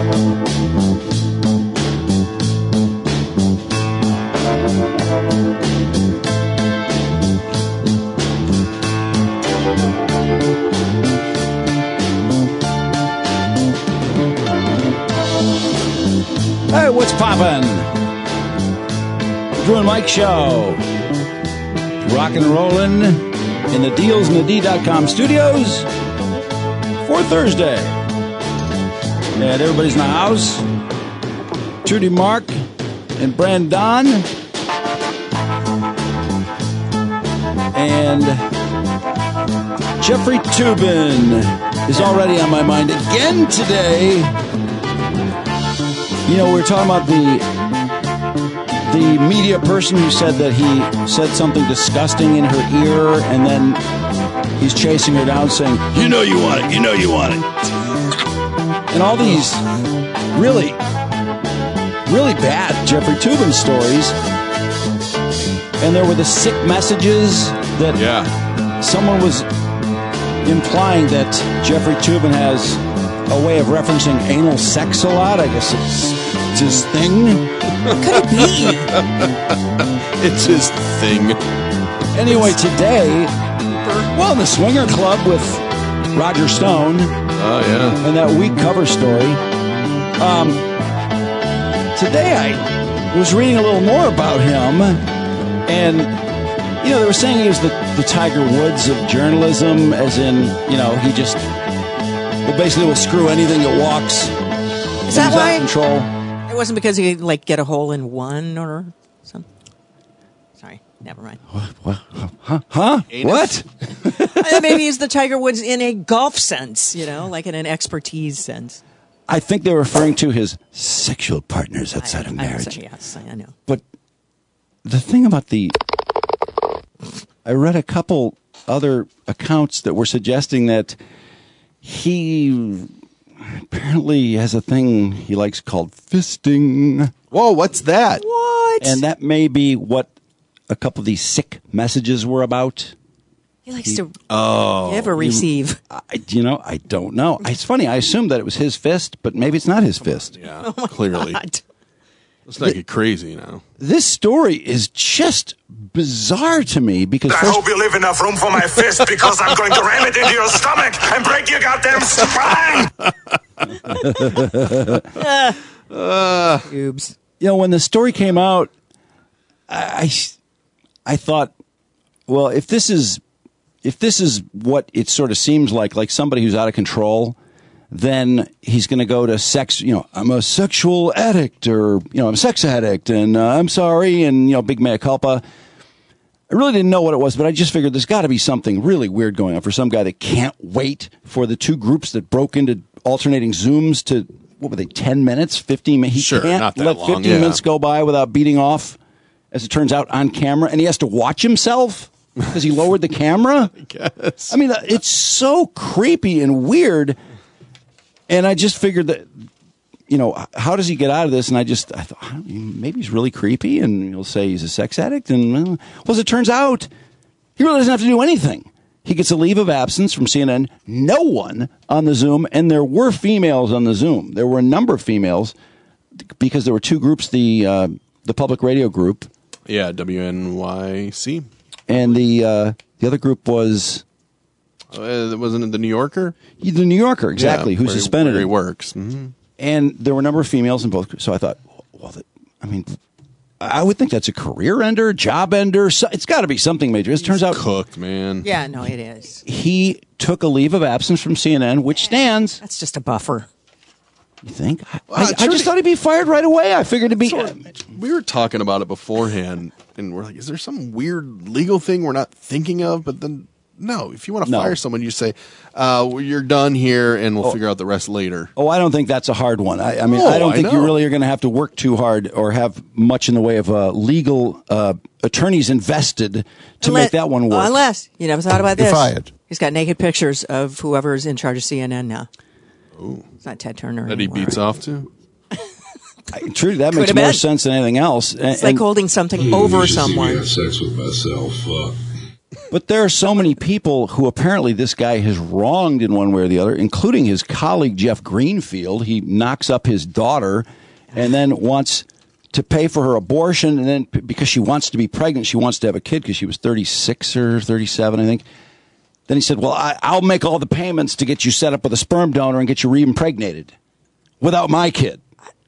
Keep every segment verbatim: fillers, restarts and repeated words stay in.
Hey, what's poppin'? Drew and Mike Show. Rock and rollin' in the Deals and the D dot com studios for Thursday. And everybody's in the house. Trudy Mark and Brandon. And Jeffrey Toobin is already on my mind again today. You know, we were talking about the the media person who said that he said something disgusting in her ear, and then he's chasing her down saying, you know you want it, you know you want it. And all these really, really bad Jeffrey Toobin stories. And there were the sick messages that yeah. someone was implying that Jeffrey Toobin has a way of referencing anal sex a lot. I guess it's, it's his thing. What could it be? It's his thing. Anyway, today, well, in the Swinger Club with Roger Stone. Oh, yeah. And that week cover story. Um, today I was reading a little more about him. And, you know, they were saying he was the, the Tiger Woods of journalism, as in, you know, he just... Well, basically, will screw anything that walks. Is that why? Out of control. It wasn't because he could, like, get a hole in one or something. Sorry, never mind. What? What? Huh? Huh? What? Maybe he's the Tiger Woods in a golf sense, you know, like in an expertise sense. I think they're referring to his sexual partners outside I, of marriage. I yes, I know. But the thing about the, I read a couple other accounts that were suggesting that he apparently has a thing he likes called fisting. Whoa, what's that? What? And that may be what a couple of these sick messages were about. He likes to Oh. give or receive. I, you know, I don't know. It's funny. I assumed that it was his fist, but maybe it's not his fist. Yeah, clearly. God. Let's not get crazy now. This story is just bizarre to me because I first, hope you leave enough room for my fist because I'm going to ram it into your stomach and break your goddamn spine. Uh, Oops. you know, when the story came out, I, I thought, well, if this is if this is what it sort of seems like, like somebody who's out of control, then he's going to go to sex, you know, I'm a sexual addict, or, you know, I'm a sex addict, and uh, I'm sorry, and, you know, big mea culpa. I really didn't know what it was, but I just figured there's got to be something really weird going on for some guy that can't wait for the two groups that broke into alternating Zooms to, what were they, ten minutes, fifteen minutes? He Sure, can't not that let long, fifteen yeah. minutes go by without beating off, as it turns out, on camera, and he has to watch himself because he lowered the camera. I guess. I mean, it's so creepy and weird. And I just figured that, you know, how does he get out of this? And I just, I thought, maybe he's really creepy, and he'll say he's a sex addict. And, well, as it turns out, he really doesn't have to do anything. He gets a leave of absence from C N N. No one on the Zoom, and there were females on the Zoom. There were a number of females because there were two groups, the uh, the public radio group. Yeah, W N Y C. And the uh, the other group was... Uh, wasn't it the New Yorker? The New Yorker, exactly, yeah, who where suspended he, where him. he works. Mm-hmm. And there were a number of females in both. So I thought, well, that, I mean, I would think that's a career ender, job ender. So it's got to be something major. It turns out Cooked, man. Yeah, no, it is. he took a leave of absence from C N N, which stands. That's just a buffer. You think? I, Well, I, I Trudy- just thought he'd be fired right away. I figured it'd be. So, we were talking about it beforehand, and we're like, is there some weird legal thing we're not thinking of? But then, no. If you want to No. fire someone, you say, uh, well, you're done here, and we'll figure out the rest later. Oh, I don't think that's a hard one. I, I mean, No, I don't I think you know. really are going to have to work too hard or have much in the way of uh, legal uh, attorneys invested to Unless- make that one work. Unless, you never thought about You're this. fired. He's got naked pictures of whoever's in charge of C N N now. Ooh. It's not Ted Turner That he anymore. beats off to? I, truly, that Could makes have more been. sense than anything else. And, It's like and- holding something You over should see me someone. have sex with myself. Uh, But there are so many people who apparently this guy has wronged in one way or the other, including his colleague, Jeff Greenfield. He knocks up his daughter and then wants to pay for her abortion. And then because she wants to be pregnant, she wants to have a kid because she was thirty-six or thirty-seven, I think. Then he said, well, I, I'll make all the payments to get you set up with a sperm donor and get you re-impregnated without my kid.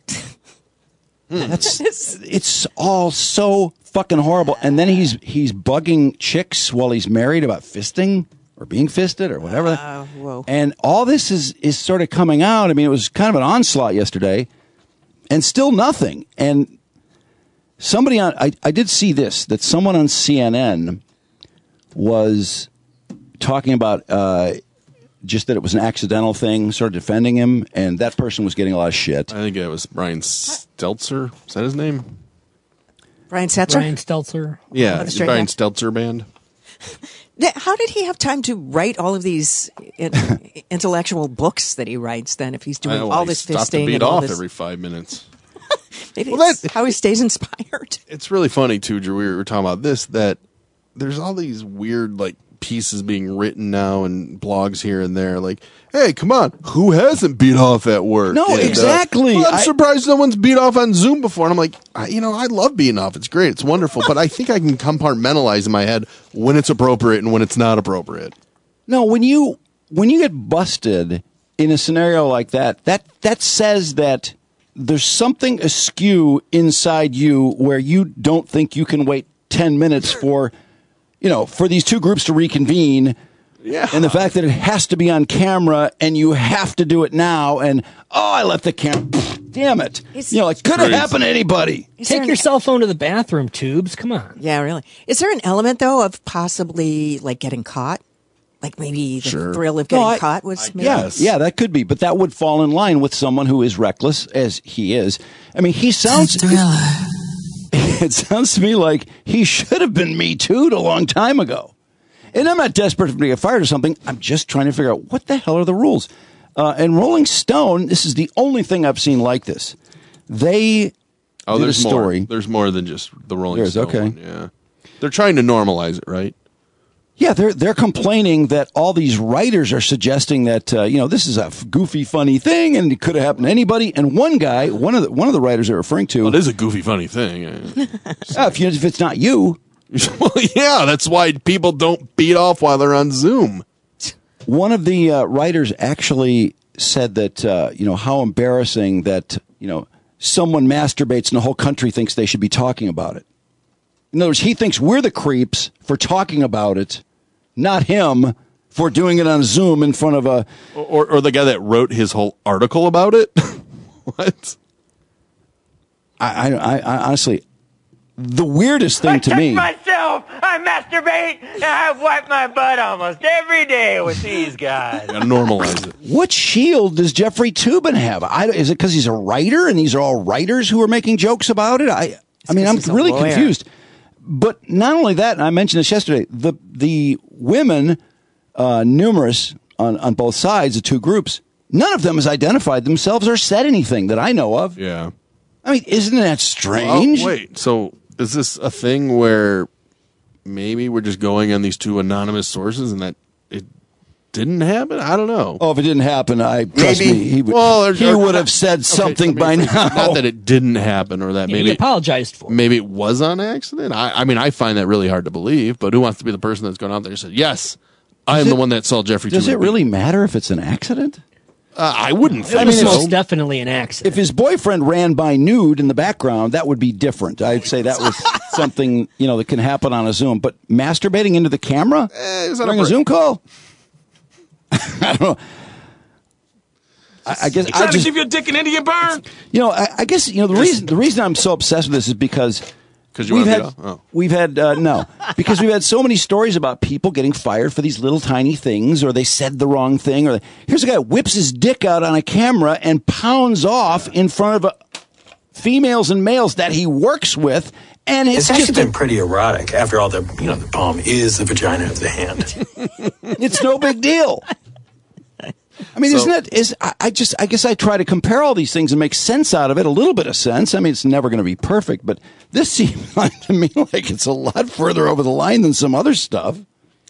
That's it's all so fucking horrible. And then he's he's bugging chicks while he's married about fisting or being fisted or whatever. Uh, whoa. And all this is is sort of coming out. I mean, it was kind of an onslaught yesterday, and still nothing. And somebody on I, I did see this that someone on C N N was talking about. Uh, Just that it was an accidental thing, sort of defending him, and that person was getting a lot of shit. I think it was Brian Stelter. Is that his name? Brian Setzer? Brian Stelter. Yeah, Oh, the straight Brian guy. Stelter band. Th- How did he have time to write all of these in- intellectual books that he writes then if he's doing I know, all he this stopped to fisting beat and all off this? every five minutes. Maybe Well, it's that- how he stays inspired. It's really funny too, Drew. We were talking about this, that there's all these weird like pieces being written now and blogs here and there. Like, hey, come on, who hasn't beat off at work? No, And, uh, exactly. well, I'm I- surprised no one's beat off on Zoom before. And I'm like, I, you know, I love beating off. It's great. It's wonderful. But I think I can compartmentalize in my head when it's appropriate and when it's not appropriate. No, when you when you get busted in a scenario like that, that that says that there's something askew inside you where you don't think you can wait ten minutes for, you know, for these two groups to reconvene. Yeah. And the fact that it has to be on camera and you have to do it now, and oh, I left the camera. Damn it! Is- you know, it could have Crazy. happened to anybody. Is there Take an- your cell phone to the bathroom, Tubes. Come on. Yeah, really. Is there an element though of possibly like getting caught? Like maybe the Sure. thrill of getting No, I- caught was maybe Yeah, yeah, that could be, but that would fall in line with someone who is reckless, as he is. I mean, he sounds. It sounds to me like he should have been Me Too'd a long time ago. And I'm not desperate to get fired or something. I'm just trying to figure out what the hell are the rules. Uh, and Rolling Stone, this is the only thing I've seen like this. They Oh, did there's a story. more. There's more than just the Rolling There is, Stone okay. one, yeah. They're trying to normalize it, right? Yeah, they're they're complaining that all these writers are suggesting that uh, you know this is a f- goofy, funny thing, and it could have happened to anybody. And one guy, one of the one of the writers they're referring to, Well, it is a goofy, funny thing. "Ah, if, you, if it's not you, Well, yeah, that's why people don't beat off while they're on Zoom. one of the uh, writers actually said that uh, you know how embarrassing that you know someone masturbates and the whole country thinks they should be talking about it. In other words, he thinks we're the creeps for talking about it, not him for doing it on Zoom in front of a. Or, or the guy that wrote his whole article about it. What? I, I, I honestly, the weirdest thing to me. myself, I masturbate, and I wipe my butt almost every day with these guys. Gotta normalize it. What shield does Jeffrey Toobin have? I, is it because he's a writer and these are all writers who are making jokes about it? I, I mean, 'cause I'm he's a really lawyer. confused. But not only that, and I mentioned this yesterday, the the women, uh, numerous on, on both sides, the two groups, none of them has identified themselves or said anything that I know of. Yeah. I mean, isn't that strange? Oh, wait. So is this a thing where maybe we're just going on these two anonymous sources and that it didn't happen? I don't know. Oh, if it didn't happen, I trust Maybe. me, he would, Well, or- he or- would have said Okay, something I mean, by now. Not that it didn't happen or that Yeah, maybe he apologized for it. maybe it was on accident. I, I mean, I find that really hard to believe. But who wants to be the person that's going out there and said, "Yes, I am Does the it- one that saw Jeffrey"? Does Toobin it really matter if it's an accident? Uh, I wouldn't It think was mean, so. most definitely an accident. If his boyfriend ran by nude in the background, that would be different. I'd say that was something, you know, that can happen on a Zoom. But masturbating into the camera Eh, it was on during a a break. Zoom call? I don't know. I, I guess I just, your dick an Indian burn? you know, I, I guess, you know, the reason the reason I'm so obsessed with this is because 'Cause you we've wanna had beat off? Oh. we've had uh, no because we've had so many stories about people getting fired for these little tiny things, or they said the wrong thing, or here's a guy who whips his dick out on a camera and pounds off in front of uh, females and males that he works with, and it's, It's actually just been pretty erotic. After all, the you know the palm is the vagina of the hand. it's no big deal. I mean, So- isn't it? Is I, I just I guess I try to compare all these things and make sense out of it, a little bit of sense. I mean, it's never going to be perfect, but this seems like to me like it's a lot further over the line than some other stuff.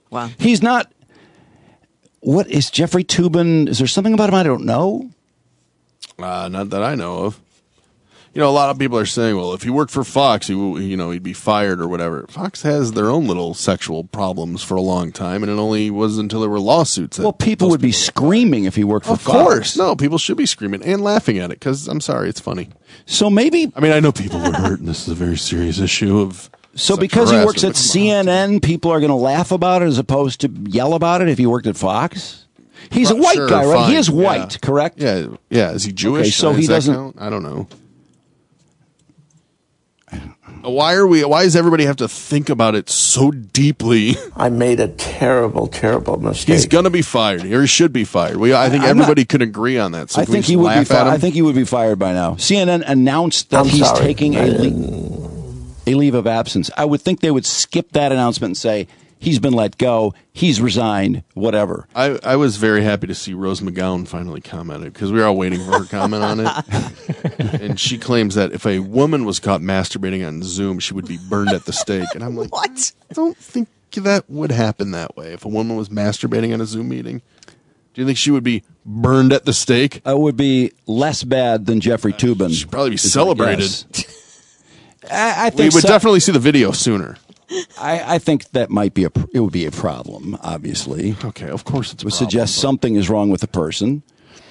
Wow. He's not. What is Jeffrey Toobin? Is there something about him I don't know? Uh, not that I know of. You know, a lot of people are saying, well, if he worked for Fox, he, you know, he'd be fired or whatever. Fox has their own little sexual problems for a long time, and it only was until there were lawsuits. That Well, people would be screaming if he worked for Of Fox. course. No, people should be screaming and laughing at it because, I'm sorry, it's funny. So maybe. I mean, I know people were hurt, and this is a very serious issue of. So sexual because he works harassment, at but come C N N, on. people are going to laugh about it as opposed to yell about it if he worked at Fox? He's a white Sure, guy, right? fine, He is yeah. white, correct? Yeah, yeah. Is he Jewish? Okay, so Does he that doesn't- count? I don't know. Why are we? Why does everybody have to think about it so deeply? I made a terrible, terrible mistake. He's gonna be fired, or he should be fired. We, I think I'm not- everybody could agree on that. So I can we think just he would be. laugh Fi- at him? I think he would be fired by now. C N N announced that I'm he's sorry. taking a, I le- a leave of absence. I would think they would skip that announcement and say he's been let go, he's resigned, whatever. I, I was very happy to see Rose McGowan finally commented because we were all waiting for her comment on it. And she claims that if a woman was caught masturbating on Zoom, she would be burned at the stake. And I'm like, What? I don't think that would happen that way. If a woman was masturbating on a Zoom meeting, do you think she would be burned at the stake? It would be less bad than Jeffrey Toobin. She'd probably be is my celebrated. guess. I, I We think would so. definitely see the video sooner. I, I think that might be a. pr- It would be a problem. Obviously, Okay, of course it's a would problem, suggest but- something is wrong with the person.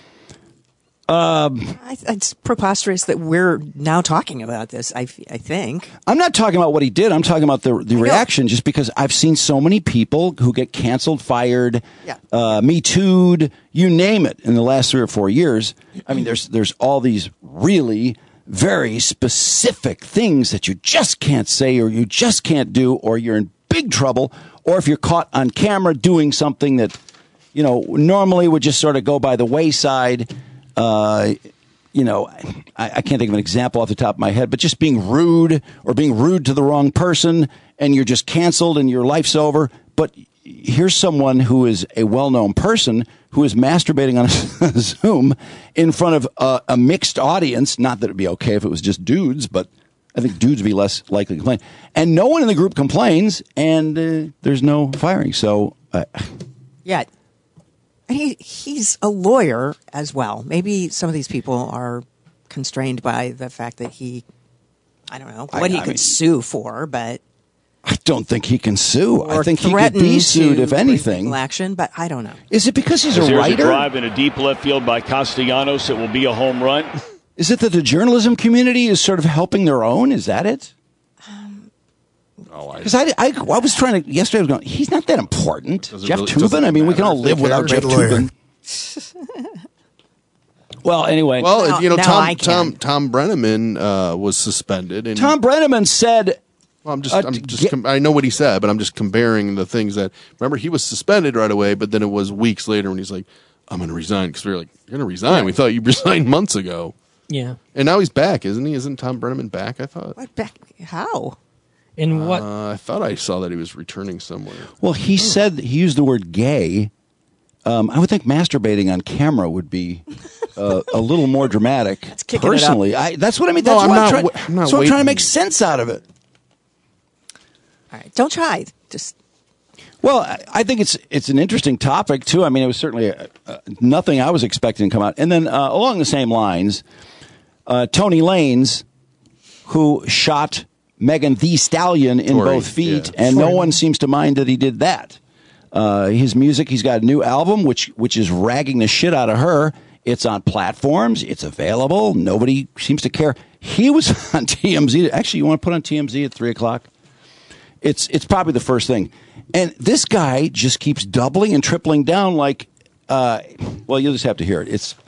I, it's preposterous that we're now talking about this. I, f- I think. I'm not talking about what he did. I'm talking about the the reaction. Just because I've seen so many people who get canceled, fired, Yeah. uh, Me Too'd, you name it, in the last three or four years. I mean, there's there's all these really very specific things that you just can't say, or you just can't do, or you're in big trouble, or if you're caught on camera doing something that, you know, normally would just sort of go by the wayside. Uh, you know, I, I can't think of an example off the top of my head, but just being rude or being rude to the wrong person, and you're just canceled and your life's over. But here's someone who is a well-known person who is masturbating on a Zoom in front of a, a mixed audience. Not that it'd be okay if it was just dudes, but I think dudes would be less likely to complain. And no one in the group complains, and uh, there's no firing. So, uh, Yeah. And he he's a lawyer as well. Maybe some of these people are constrained by the fact that he, I don't know, I- what he I could mean- sue for, but I don't think he can sue. or I think he could threaten be sued, to if bring anything. legal action. But I don't know. Is it because he's As a there's writer? a drive in a deep left field by Castellanos. It will be a home run. Is it that the journalism community is sort of helping their own? Is that it? Oh, I, Because I, I, I was trying to, yesterday I was going, he's not that important. Does it Jeff really- does Toobin? it I mean, we can matter all if they live without care? Jeff Good lawyer. Toobin. Well, anyway. well, Now- you know, now Tom I Tom can. Tom Brenneman uh, was suspended, and Tom Brenneman said, Well, I'm just, Uh, I'm to just, get- com- I know what he said, but I'm just comparing the things that. Remember, he was suspended right away, but then it was weeks later when he's like, "I'm going to resign," because we were like, "You're going to resign? We thought you resigned months ago." Yeah. And now he's back, isn't he? Isn't Tom Brenneman back? I thought. What back? How? And what? Uh, I thought I saw that he was returning somewhere. well, he said, he used the word gay. Um, I would think masturbating on camera would be uh, a little more dramatic. kicking it up. Personally, I, that's what I mean. No, That's I'm what I'm, not trying, wa- I'm not that's what I'm trying to waiting. make sense out of it. All right, don't try. Just Well, I- I think it's it's an interesting topic too. I mean, it was certainly uh uh nothing I was expecting to come out. And then uh, along the same lines, uh, Tony Lanes, who shot Megan Thee Stallion in Tory, both feet, yeah. and no one seems to mind that he did that. Uh, his music, he's got a new album, which which is ragging the shit out of her. It's on platforms. It's available. Nobody seems to care. He was on T M Z. Actually, you want to put on T M Z at three o'clock? It's it's probably the first thing. And this guy just keeps doubling and tripling down like, uh, well, you'll just have to hear it. It's,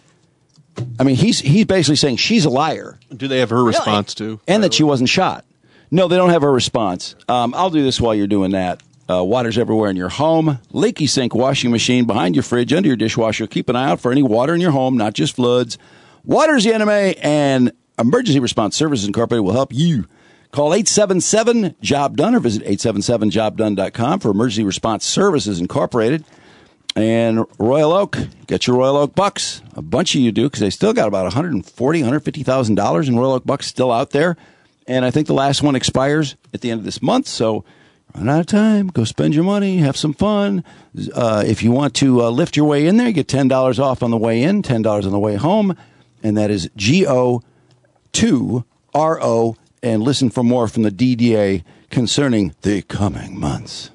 I mean, he's he's basically saying she's a liar Do they have her response too? and that she wasn't shot. No, they don't have her response. Um, I'll do this while you're doing that. Uh, water's everywhere in your home. Leaky sink washing machine behind your fridge, under your dishwasher. Keep an eye out for any water in your home, not just floods. Water's the enemy, and Emergency Response Services Incorporated will help you. Call eight seven seven, job done or visit eight seven seven job done dot com for Emergency Response Services Incorporated. And Royal Oak, get your Royal Oak bucks. A bunch of you do because they still got about one hundred forty thousand dollars, one hundred fifty thousand dollars in Royal Oak bucks still out there. And I think the last one expires at the end of this month. So run out of time. Go spend your money. Have some fun. Uh, if you want to uh, lift your way in there, you get ten dollars off on the way in, ten dollars on the way home. And that is G O two R O. And listen for more from the D D A concerning the coming months.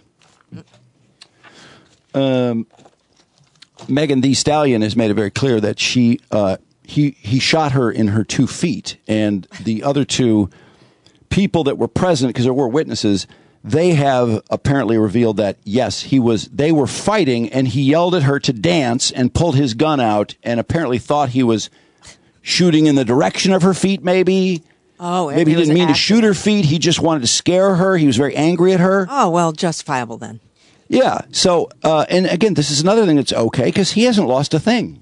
Um, Megan Thee Stallion has made it very clear that she uh, he he shot her in her two feet, and the other two people that were present, because there were witnesses, they have apparently revealed that yes, he was. They were fighting, and he yelled at her to dance and pulled his gun out, and apparently thought he was shooting in the direction of her feet. Maybe. Oh, maybe he didn't mean to shoot her feet. He just wanted to scare her. He was very angry at her. Oh well, justifiable then. Yeah. So, uh, and again, this is another thing that's okay because he hasn't lost a thing.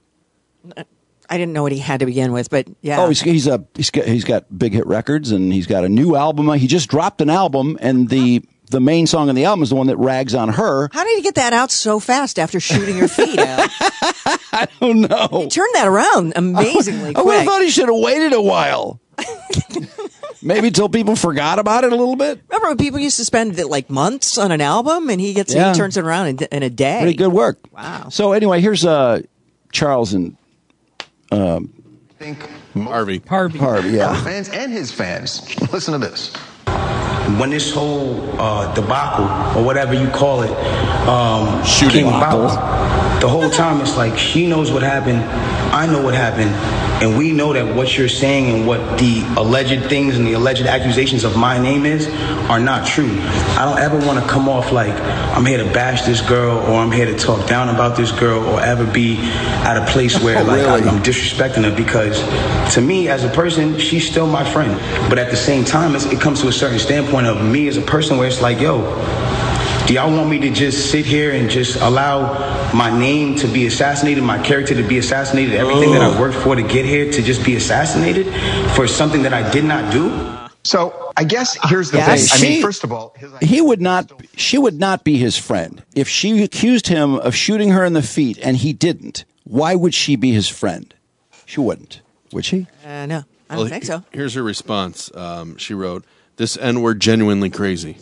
I didn't know what he had to begin with, but yeah. Oh, he's he's a he's got, he's got big hit records, and he's got a new album. He just dropped an album, and the the main song on the album is the one that rags on her. How did he get that out so fast after shooting her feet out? I don't know. He turned that around amazingly I, quick. I would have thought he should have waited a while. Maybe until people forgot about it a little bit. Remember when people used to spend like months on an album, and he gets Yeah. he turns it around in, in a day. Pretty good work. Wow. So anyway, here's uh, Charles and um, think Harvey. Harvey. Harvey. Yeah. fans and his fans. Listen to this. When this whole uh, debacle, or whatever you call it, um, Shooting came about, the whole time it's like she knows what happened, I know what happened, and we know that what you're saying and what the alleged things and the alleged accusations of my name is are not true. I don't ever want to come off like I'm here to bash this girl, or I'm here to talk down about this girl, or ever be at a place where Oh, like really? I'm disrespecting her, because to me as a person, she's still my friend. But at the same time, it's, it comes to a certain standpoint of me as a person where it's like, yo, do y'all want me to just sit here and just allow my name to be assassinated, my character to be assassinated, everything that I worked for to get here to just be assassinated for something that I did not do? So I guess here's the Yes. thing. I mean, She- first of all, his He would not. She would not be his friend if she accused him of shooting her in the feet, and he didn't. Why would she be his friend? She wouldn't. Would she? Uh, no, I don't Well, think so. Here's her response. Um, she wrote, "This N-word genuinely crazy."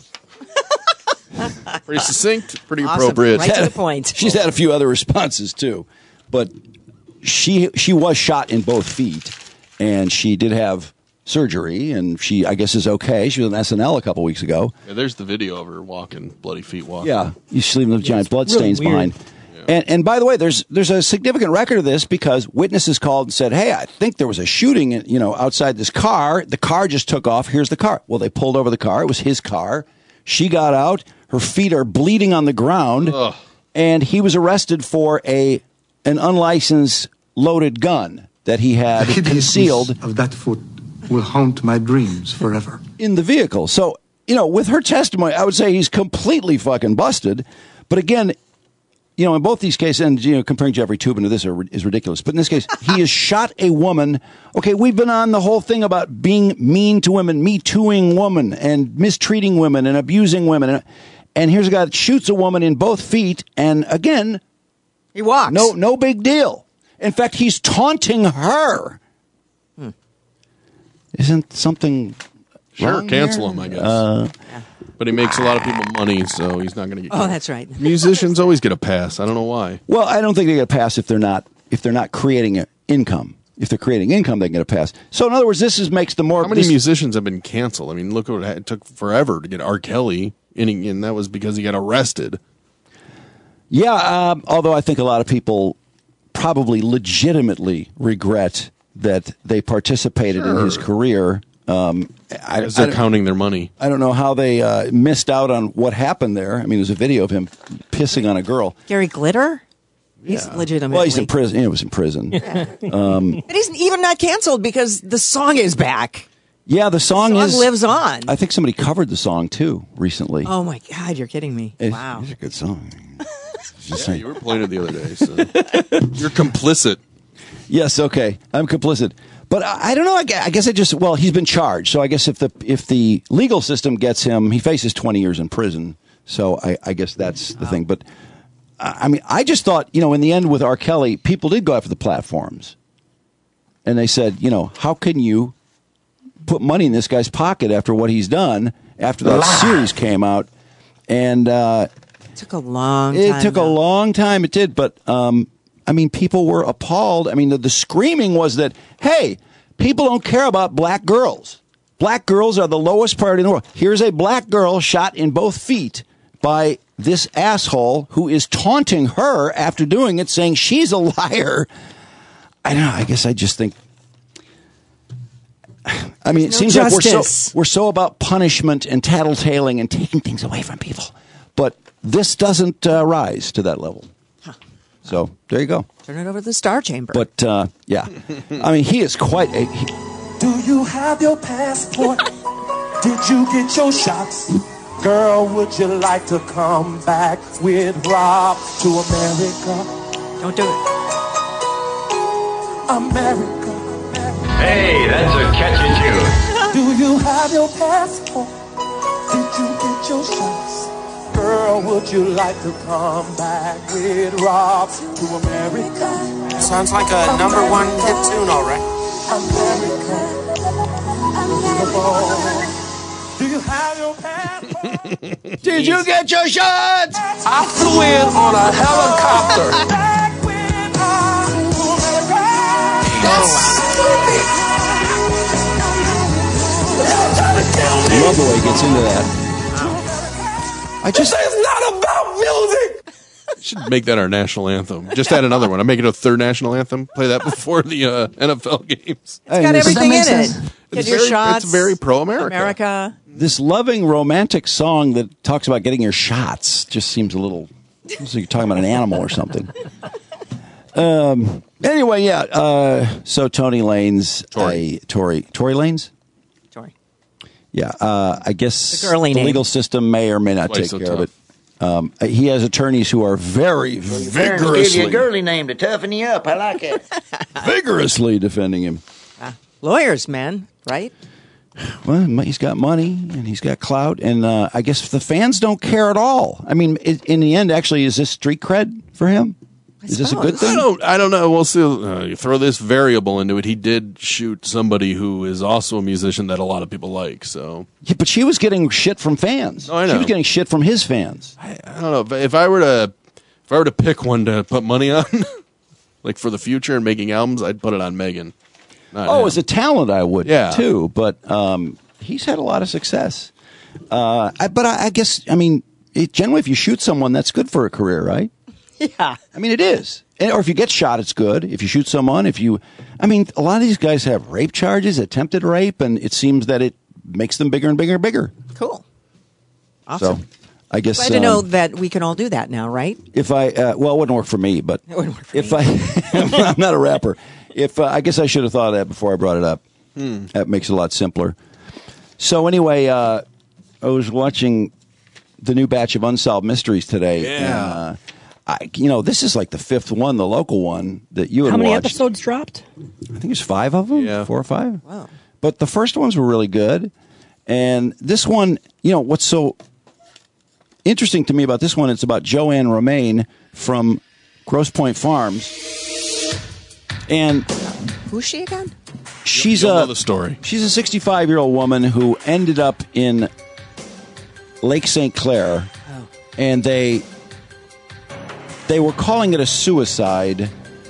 Pretty succinct, pretty Awesome. appropriate. Right to the point. She's had a few other responses too, but she she was shot in both feet, and she did have surgery, and she I guess is okay. She was on S N L a couple weeks ago. Yeah, there's the video of her walking, bloody feet walking. Yeah, you see the giant blood really stains weird. behind. And and by the way, there's there's a significant record of this because witnesses called and said, "Hey, I think there was a shooting, you know, outside this car. The car just took off. Here's the car." Well, they pulled over the car. It was his car. She got out. Her feet are bleeding on the ground, Ugh. and he was arrested for a an unlicensed loaded gun that he had The hideousness concealed of that foot will haunt my dreams forever. in the vehicle. So, you know, with her testimony, I would say he's completely fucking busted. But again, you know, in both these cases, and, you know, comparing Jeffrey Toobin to this are, is ridiculous. But in this case, he has shot a woman. Okay, we've been on the whole thing about being mean to women, me-tooing women, and mistreating women and abusing women. And, and here's a guy that shoots a woman in both feet. And again, He walks. no, no big deal. In fact, he's taunting her. Hmm. Isn't something Sure, wrong cancel here? him, I guess. Uh, but he makes a lot of people money, so he's not going to get. Oh, killed. that's right. Musicians always get a pass. I don't know why. Well, I don't think they get a pass if they're not if they're not creating a income. If they're creating income, they can get a pass. So, in other words, this is makes the more. How many this- musicians have been canceled? I mean, look what it took forever to get R. Kelly, and, he, and that was because he got arrested. Yeah, um, although I think a lot of people probably legitimately regret that they participated in his career. Um, I, Because they're I don't- counting their money. I don't know how they uh, missed out on what happened there. I mean, there's a video of him pissing on a girl. Gary Glitter? He's legitimately. Well, he's in prison. He was in prison. um, And he's even not canceled because the song is back. yeah, the song, The song is lives on. I think somebody covered the song too recently. Oh my God, you're kidding me! It's, Wow. it's a good song. Just Yeah, saying. you were playing it the other day, so you're complicit. Yes, okay, I'm complicit, but I, I don't know. I guess, I guess I just well, he's been charged, so I guess if the if the legal system gets him, he faces twenty years in prison. So I, I guess that's the thing. But I, I mean, I just thought, you know, in the end with R. Kelly, people did go after the platforms, and they said, you know, how can you put money in this guy's pocket after what he's done after that series came out? And uh, it took a long it time. took though. a long time. It did. But, um, I mean, people were appalled. I mean, the, the screaming was that, hey, people don't care about black girls. Black girls are the lowest priority in the world. Here's a black girl shot in both feet by this asshole who is taunting her after doing it, saying she's a liar. I don't know. I guess I just think. I mean, it no seems justice. like we're so we're so about punishment and tattletaling and taking things away from people, but this doesn't uh, rise to that level. Huh. So there you go. Turn it over to the Star Chamber. But uh, yeah, I mean, he is quite a. He, Do you have your passport? Did you get your shots? Girl, would you like to come back with Rob to America? Don't do it. America. Hey, that's a catchy tune. Do you have your passport? Did you get your shots? Girl, would you like to come back with Rob to America? Sounds like a number one hit tune, all right. America. Do you have your passport? Did you get your shots? I flew in on a helicopter. I love the way he gets into that. I just. This is not about music. Should make that our national anthem. Just add another one. I'm making a third national anthem. Play that before the uh, N F L games. It's got everything in it. Get It's your very, shots. it's very pro-America. America. This loving, romantic song that talks about getting your shots just seems a little. Seems like you're talking about an animal or something. Um. Anyway, yeah. Uh, so Tony Lane's Tory. a Tory. Tory Lane's. Tory. Yeah. Uh, I guess The girly the name. legal system may or may not Why take so care tough? of it. Um, he has attorneys who are very Give you a vigorously, girly name to toughen you up. I like it. vigorously defending him. Ah, lawyers, man, right? Well, he's got money and he's got clout, and uh, I guess the fans don't care at all. I mean, it, in the end, actually, is this street cred for him? Is this a good I thing? don't. I don't know. We'll see. Uh, you throw this variable into it. He did shoot somebody who is also a musician that a lot of people like. So, Yeah, but she was getting shit from fans. Oh, I She know. was getting shit from his fans. I, I don't know if, if I were to if I were to pick one to put money on, like for the future and making albums, I'd put it on Megan. Not Oh, him. as a talent, I would Yeah. too. But um, he's had a lot of success. Uh, I, but I, I guess, I mean, it, generally, if you shoot someone, that's good for a career, right? Yeah. I mean, it is. And, or if you get shot, it's good. If you shoot someone, if you, I mean, a lot of these guys have rape charges, attempted rape, and it seems that it makes them bigger and bigger and bigger. Cool. Awesome. So, I guess Glad to know um, that we can all do that now, right? if I, uh, well, it wouldn't work for me, but It wouldn't work for if me. I, I'm not a rapper. If uh, I guess I should have thought of that before I brought it up. Hmm. That makes it a lot simpler. So anyway, uh, I was watching the new batch of Unsolved Mysteries today. Yeah. And, uh, I, you know, this is like the fifth one, the local one that you had How many watched. episodes dropped? I think it's five of them, Yeah. four or five. Wow. But the first ones were really good, and this one, you know, what's so interesting to me about this one? It's about Joanne Romaine from Grosse Pointe Farms, and Who's she again? she's You'll a know the story. She's a sixty-five year old woman who ended up in Lake Saint Clair, Oh. and they they were calling it a suicide.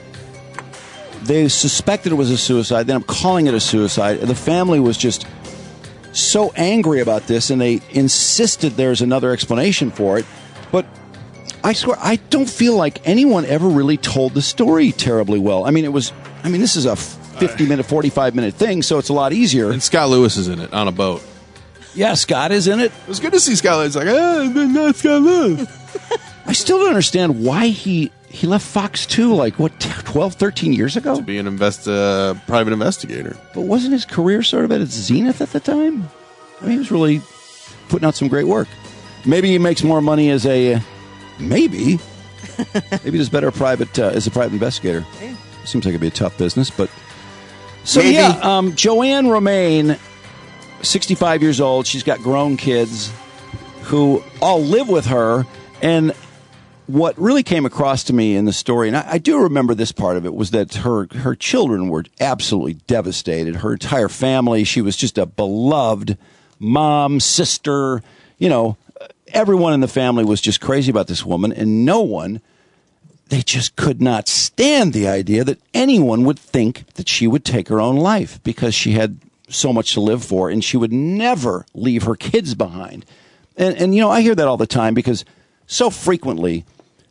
They suspected it was a suicide. Then I'm calling it a suicide. The family was just so angry about this, and they insisted there's another explanation for it. But I swear, I don't feel like anyone ever really told the story terribly well. I mean, it was. I mean, this is a fifty minute, forty-five minute thing, so it's a lot easier. And Scott Lewis is in it on a boat. Yeah, Scott is in it. It was good to see Scott Lewis. Like, ah, not Scott Lewis. I still don't understand why he he left Fox two like what twelve, thirteen years ago. To be an invest uh, private investigator. But wasn't his career sort of at its zenith at the time? I mean, he was really putting out some great work. Maybe he makes more money as a maybe maybe he's better private uh, as a private investigator. Seems like it'd be a tough business, but so Maybe. yeah. Um, Joanne Romaine, sixty-five years old. She's got grown kids who all live with her, and what really came across to me in the story, and I, I do remember this part of it, was that her her children were absolutely devastated. Her entire family. She was just a beloved mom, sister, you know, everyone in the family was just crazy about this woman, and no one, they just could not stand the idea that anyone would think that she would take her own life because she had so much to live for, and she would never leave her kids behind. And, and you know, I hear that all the time because so frequently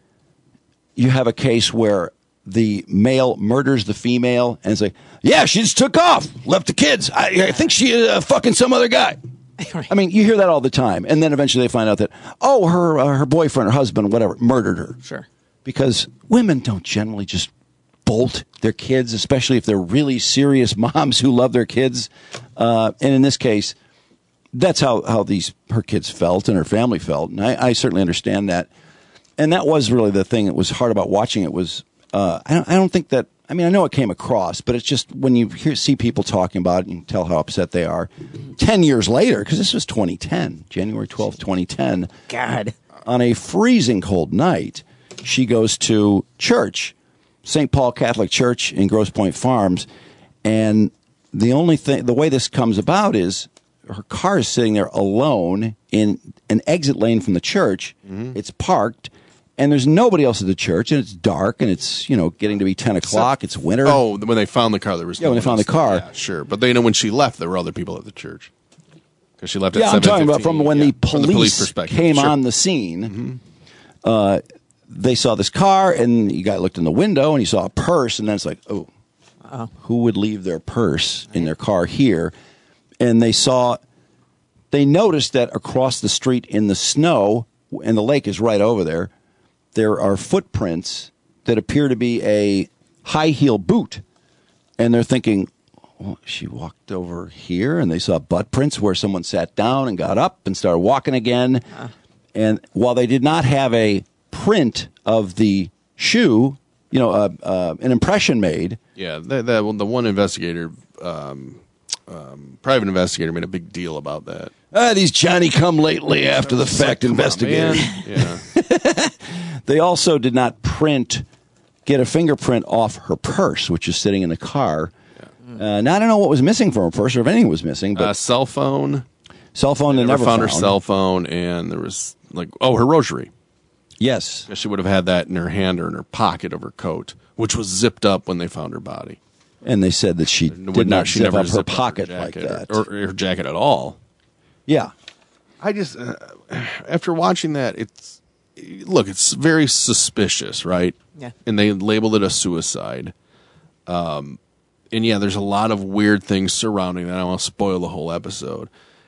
you have a case where the male murders the female, and it's like, yeah, she just took off, left the kids. I, I think she uh, fucking some other guy. I mean, you hear that all the time, and then eventually they find out that, oh, her uh, her boyfriend or husband, whatever, murdered her. Sure. Because women don't generally just bolt their kids, especially if they're really serious moms who love their kids. Uh, and in this case, that's how, how these her kids felt and her family felt, and I, I certainly understand that. And that was really the thing that was hard about watching it was, uh, I don't, I don't think that, I mean, I know it came across, but it's just when you hear, see people talking about it, you can tell how upset they are. Ten years later, because this was twenty ten, January twelfth, twenty ten. God. On a freezing cold night, she goes to church, Saint Paul Catholic Church in Grosse Pointe Farms, and the only thing, the way this comes about is her car is sitting there alone in an exit lane from the church. Mm-hmm. It's parked. And there's nobody else at the church, and it's dark, and it's, you know, getting to be ten o'clock. It's winter. Oh, when they found the car, there was yeah. no When they found the car, yeah, sure. But they know when she left, there were other people at the church because she left. At yeah, I'm talking about from when yeah, the police, the police perspective. came Sure. on the scene. Mm-hmm. Uh, they saw this car, and you guy looked in the window, and he saw a purse, and then it's like, oh, Uh-oh. Who would leave their purse in their car here? And they saw, they noticed that across the street in the snow, and the lake is right over there. There are footprints that appear to be a high heel boot. And they're thinking, well, she walked over here, and they saw butt prints where someone sat down and got up and started walking again. Uh. And while they did not have a print of the shoe, you know, uh, uh, an impression made. Yeah, that, that, well, the one investigator, um, um, private investigator, made a big deal about that. Ah, these Johnny-come-lately after-the-fact like, investigators. On, yeah. They also did not print, get a fingerprint off her purse, which is sitting in the car. Yeah. Uh, now, I don't know what was missing from her purse or if anything was missing. But uh, cell phone. Cell phone, they, they never, never found, found her cell phone, and there was, like, oh, her rosary. Yes. She would have had that in her hand or in her pocket of her coat, which was zipped up when they found her body. And they said that she Would did not she zip never up her zipped pocket her like that. Or, or her jacket at all. Yeah. I just, uh, after watching that, it's, look, it's very suspicious, right? Yeah. And they labeled it a suicide. Um, and yeah, there's a lot of weird things surrounding that. I don't want to spoil the whole episode.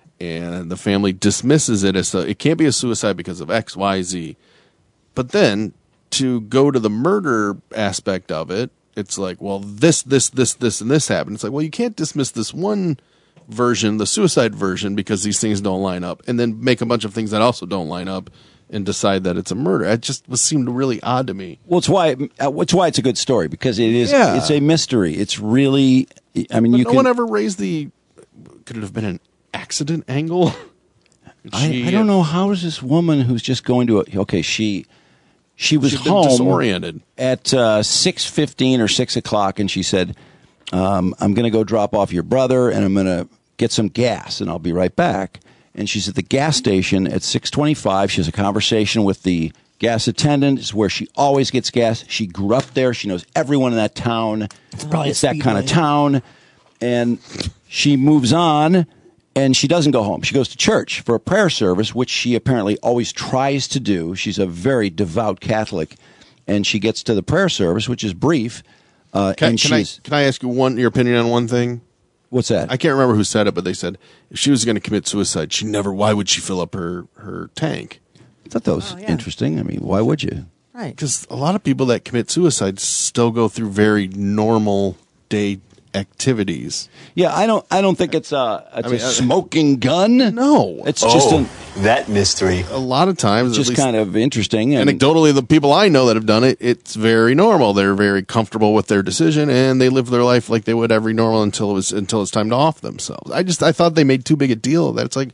And the family dismisses it as a, it can't be a suicide because of X, Y, Z. But then to go to the murder aspect of it, it's like, well, this, this, this, this, and this happened. It's like, well, you can't dismiss this one version, the suicide version, because these things don't line up, and then make a bunch of things that also don't line up and decide that it's a murder. It just was, seemed really odd to me. Well, it's why uh, it's why it's a good story, because it is Yeah. it's a mystery. It's really, I mean, But you no can. one ever raised the, could it have been an accident angle? I, I don't know, how is this woman who's just going to a, okay, she she was She'd been home disoriented. at uh, six fifteen or six o'clock, and she said, um, I'm going to go drop off your brother, and I'm going to get some gas, and I'll be right back. And she's at the gas station at six twenty-five. She has a conversation with the gas attendant. It's where she always gets gas. She grew up there. She knows everyone in that town. It's probably It's a that kind of speedway. town. And she moves on, and she doesn't go home. She goes to church for a prayer service, which she apparently always tries to do. She's a very devout Catholic. And she gets to the prayer service, which is brief. Uh, Can, and can I she's, can I ask you one your opinion on one thing? what's that? I can't remember who said it, but they said if she was going to commit suicide, she never. Why would she fill up her her tank? I thought that was Oh, yeah. interesting. I mean, why would you? Right. Because a lot of people that commit suicide still go through very normal day activities. Yeah, I don't. I don't think it's a it's I mean, a uh, smoking gun. No, It's just Oh, an, that mystery. a lot of times, at just least kind of interesting. And, anecdotally, the people I know that have done it, it's very normal. They're very comfortable with their decision, and they live their life like they would every normal until it was until it's time to off themselves. I just I thought they made too big a deal of that. It's like,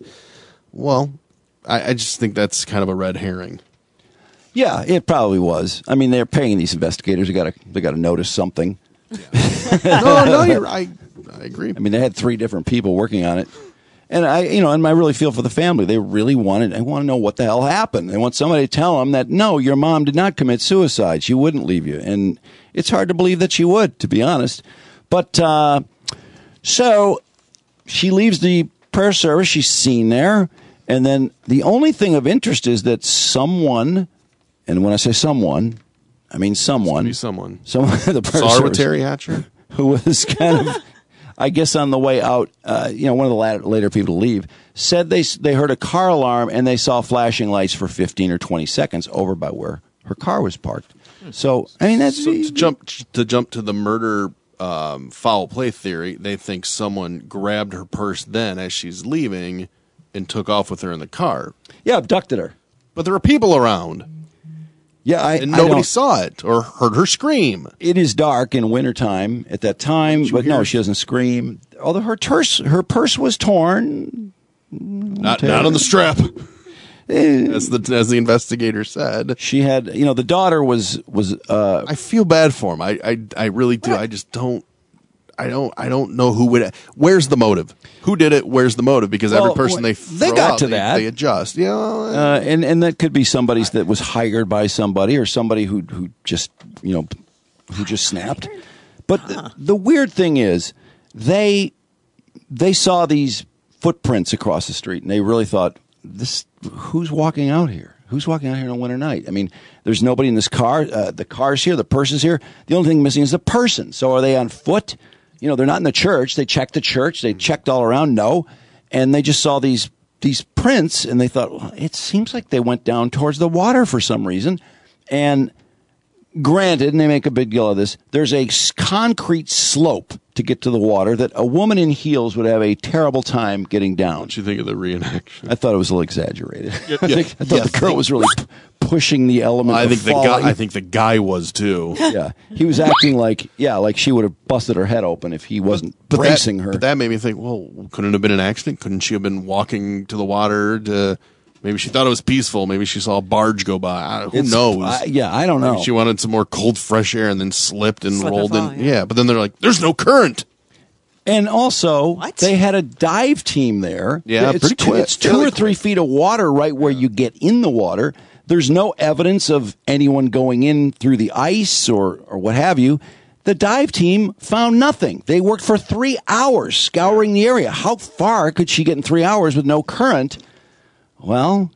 well, I, I just think that's kind of a red herring. yeah, it probably was. I mean, they're paying these investigators. They got to they got to notice something. no, no, you're I I agree. I mean, they had three different people working on it. And I, you know, and I really feel for the family. They really wanted, they want to know what the hell happened. They want somebody to tell them that, no, your mom did not commit suicide. She wouldn't leave you. And it's hard to believe that she would, to be honest. But, uh, so she leaves the prayer service. She's seen there. And then the only thing of interest is that someone, and when I say someone, I mean someone. Be someone. Someone at the prayer Saw her service with Terry Hatcher? who was kind of, I guess, on the way out, uh, you know, one of the latter, later people to leave, said they they heard a car alarm and they saw flashing lights for fifteen or twenty seconds over by where her car was parked. So, I mean, that's... So to jump to jump to the murder um, foul play theory, they think someone grabbed her purse then as she's leaving and took off with her in the car. Yeah, abducted her. But there were people around. Yeah, I, and I nobody don't- saw it or heard her scream. It is dark in wintertime at that time, but no, she doesn't scream. Although her purse, her purse was torn. Not not on the strap. As the as the investigator said. She had, you know, the daughter was was. Uh, I feel bad for him. I I, I really do. I just don't. I don't. I don't know who would. Where's the motive? Who did it? Where's the motive? Because Well, every person they they throw got out, to they, that. They adjust. Yeah. Uh, and and that could be somebody's that was hired by somebody or somebody who who just you know who just snapped. But the, the weird thing is they they saw these footprints across the street and they really thought, this who's walking out here? Who's walking out here on a winter night? I mean, there's nobody in this car. Uh, the car's here. The purse is here. The only thing missing is the person. So are they on foot? You know, they're not in the church. They checked the church. They checked all around. No. And they just saw these these prints and they thought, well, it seems like they went down towards the water for some reason. And granted, and they make a big deal of this, there's a s- concrete slope to get to the water that a woman in heels would have a terrible time getting down. What you think of the reenaction? I thought it was a little exaggerated. Yeah, I, think, I thought yeah. the girl was really p- pushing the element. I of think the falling. guy. I think the guy was too. Yeah, he was acting like yeah, like she would have busted her head open if he wasn't But bracing that, her. But that made me think. Well, couldn't it have been an accident? Couldn't she have been walking to the water to? Maybe she thought it was peaceful. Maybe she saw a barge go by. I, who It's- knows? I- yeah, I don't know. Maybe she wanted some more cold, fresh air and then slipped and Slip and rolled fall, in. yeah. Yeah, but then they're like, "There's no current." And also, they had a dive team there. Yeah, it's pretty two, quick. It's two Fairly or three feet of water right where you get in the water. There's no evidence of anyone going in through the ice or, or what have you. The dive team found nothing. They worked for three hours scouring the area. How far could she get in three hours with no current? Well,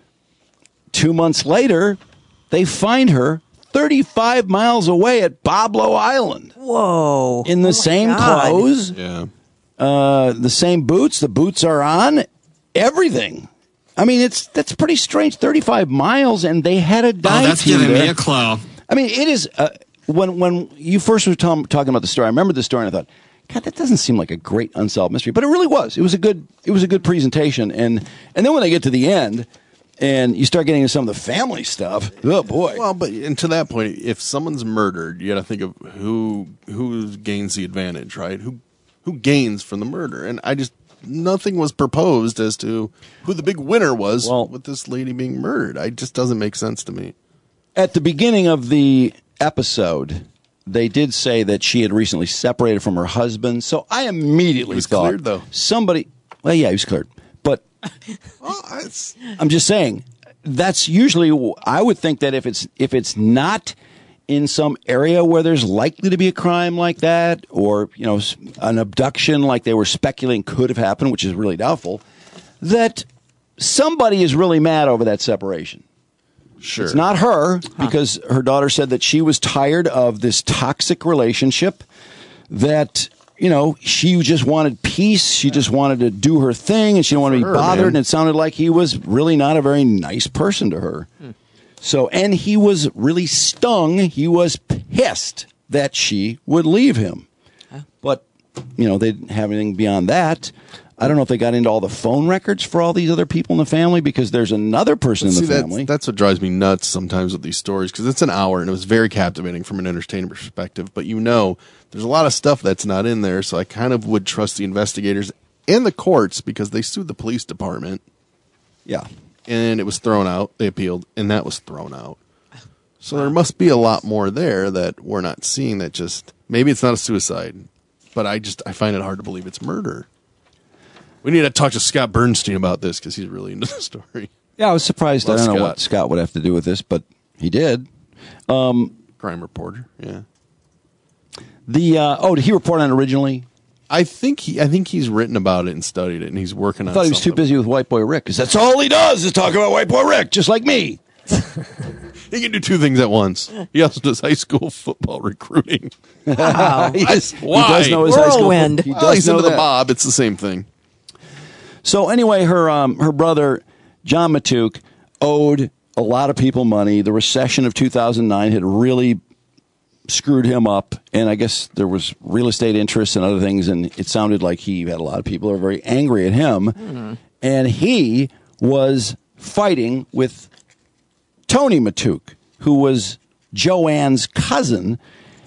two months later, they find her thirty-five miles away at Boblo Island. Whoa. In the Oh my same God. clothes. Yeah. Uh, the same boots. The boots are on. Everything. I mean, it's that's pretty strange. thirty-five miles, and they had a dive Oh, that's team giving there. me a clue. I mean, it is. Uh, when when you first were tom- talking about the story, I remember the story, and I thought, God, that doesn't seem like a great unsolved mystery, but it really was. It was a good. It was a good presentation, and and then when they get to the end, and you start getting into some of the family stuff, oh boy. Well, but and to that point, if someone's murdered, you got to think of who who gains the advantage, right? Who who gains from the murder? And I just nothing was proposed as to who the big winner was with this lady being murdered. It just doesn't make sense to me. At the beginning of the episode, they did say that she had recently separated from her husband. So I immediately He was thought cleared, though. somebody. Well, yeah, he was cleared, but I'm just saying that's usually. I would think that if it's if it's not in some area where there's likely to be a crime like that, or you know, an abduction like they were speculating could have happened, which is really doubtful, that somebody is really mad over that separation. Sure. It's not her, because her daughter said that she was tired of this toxic relationship, that, you know, she just wanted peace. She just wanted to do her thing, and she didn't want to be her, bothered. man. And it sounded like he was really not a very nice person to her. So, and he was really stung. He was pissed that she would leave him. But, you know, they didn't have anything beyond that. I don't know if they got into all the phone records for all these other people in the family, because there's another person See, in the that's, family. that's what drives me nuts sometimes with these stories, because it's an hour and it was very captivating from an entertainment perspective. But you know, there's a lot of stuff that's not in there, so I kind of would trust the investigators and the courts, because they sued the police department. Yeah. And it was thrown out. They appealed, and that was thrown out. So there must be a lot more there that we're not seeing. That just maybe it's not a suicide, but I just I find it hard to believe it's murder. We need to talk to Scott Bernstein about this because he's really into the story. Yeah, I was surprised. Love I don't know Scott. what Scott would have to do with this, but he did. Um, Crime reporter, yeah. The uh, oh, did he report on it originally? I think he, I think he's written about it and studied it, and he's working I on. thought he was too something. busy with White Boy Rick because that's all he does is talk about White Boy Rick, just like me. He can do two things at once. He also does high school football recruiting. Wow. he, does, he Why? does know his high school. Whirlwind. He does Well, he's know into the that. Bob. It's the same thing. So anyway, her um, her brother John Matuk owed a lot of people money. The recession of two thousand nine had really screwed him up, and I guess there was real estate interests and other things, and it sounded like he had a lot of people who were very angry at him, mm-hmm. and he was fighting with Tony Matuk, who was Joanne's cousin,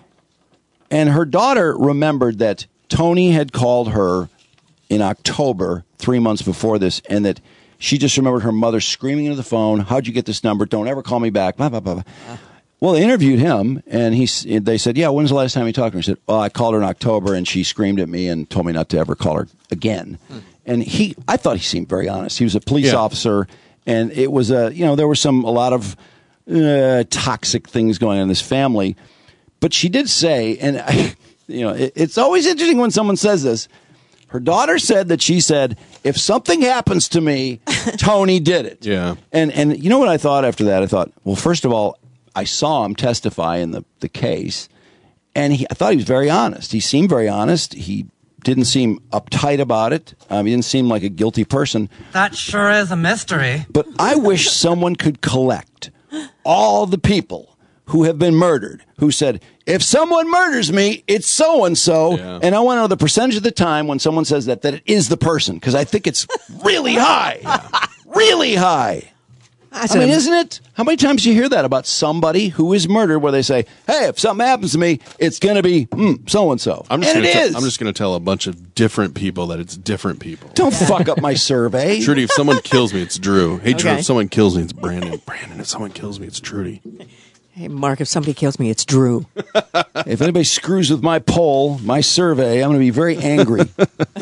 and her daughter remembered that Tony had called her in October, three months before this, and that she just remembered her mother screaming into the phone, "How'd you get this number? Don't ever call me back." Blah, blah, blah, blah. Uh. Well, they interviewed him, and he they said, "Yeah, when's the last time you talked to her?" He said, "Well, I called her in October, and she screamed at me and told me not to ever call her again." Hmm. And he, I thought he seemed very honest. He was a police Yeah. officer, and it was a, you know, there were some a lot of uh, toxic things going on in this family. But she did say, and I, you know, it, it's always interesting when someone says this. Her daughter said that she said, "If something happens to me, Tony did it." Yeah. And and you know what I thought after that? I thought, well, first of all, I saw him testify in the, the case, and he, I thought he was very honest. He seemed very honest. He didn't seem uptight about it. Um, he didn't seem like a guilty person. That sure is a mystery. But I wish someone could collect all the people who have been murdered, who said, "If someone murders me, it's so-and-so." Yeah. And I want to know the percentage of the time when someone says that, that it is the person, because I think it's really high. Really high. That's I mean, an- isn't it? How many times do you hear that about somebody who is murdered where they say, "Hey, if something happens to me, it's going to be mm, so-and-so." I'm just And gonna it te- is. I'm just going to tell a bunch of different people that it's different people. Don't fuck up my survey. Trudy, if someone kills me, it's Drew. Hey, Drew, Okay. if someone kills me, it's Brandon. Brandon, if someone kills me, it's Trudy. Hey, Mark, if somebody kills me, it's Drew. If anybody screws with my poll, my survey, I'm going to be very angry.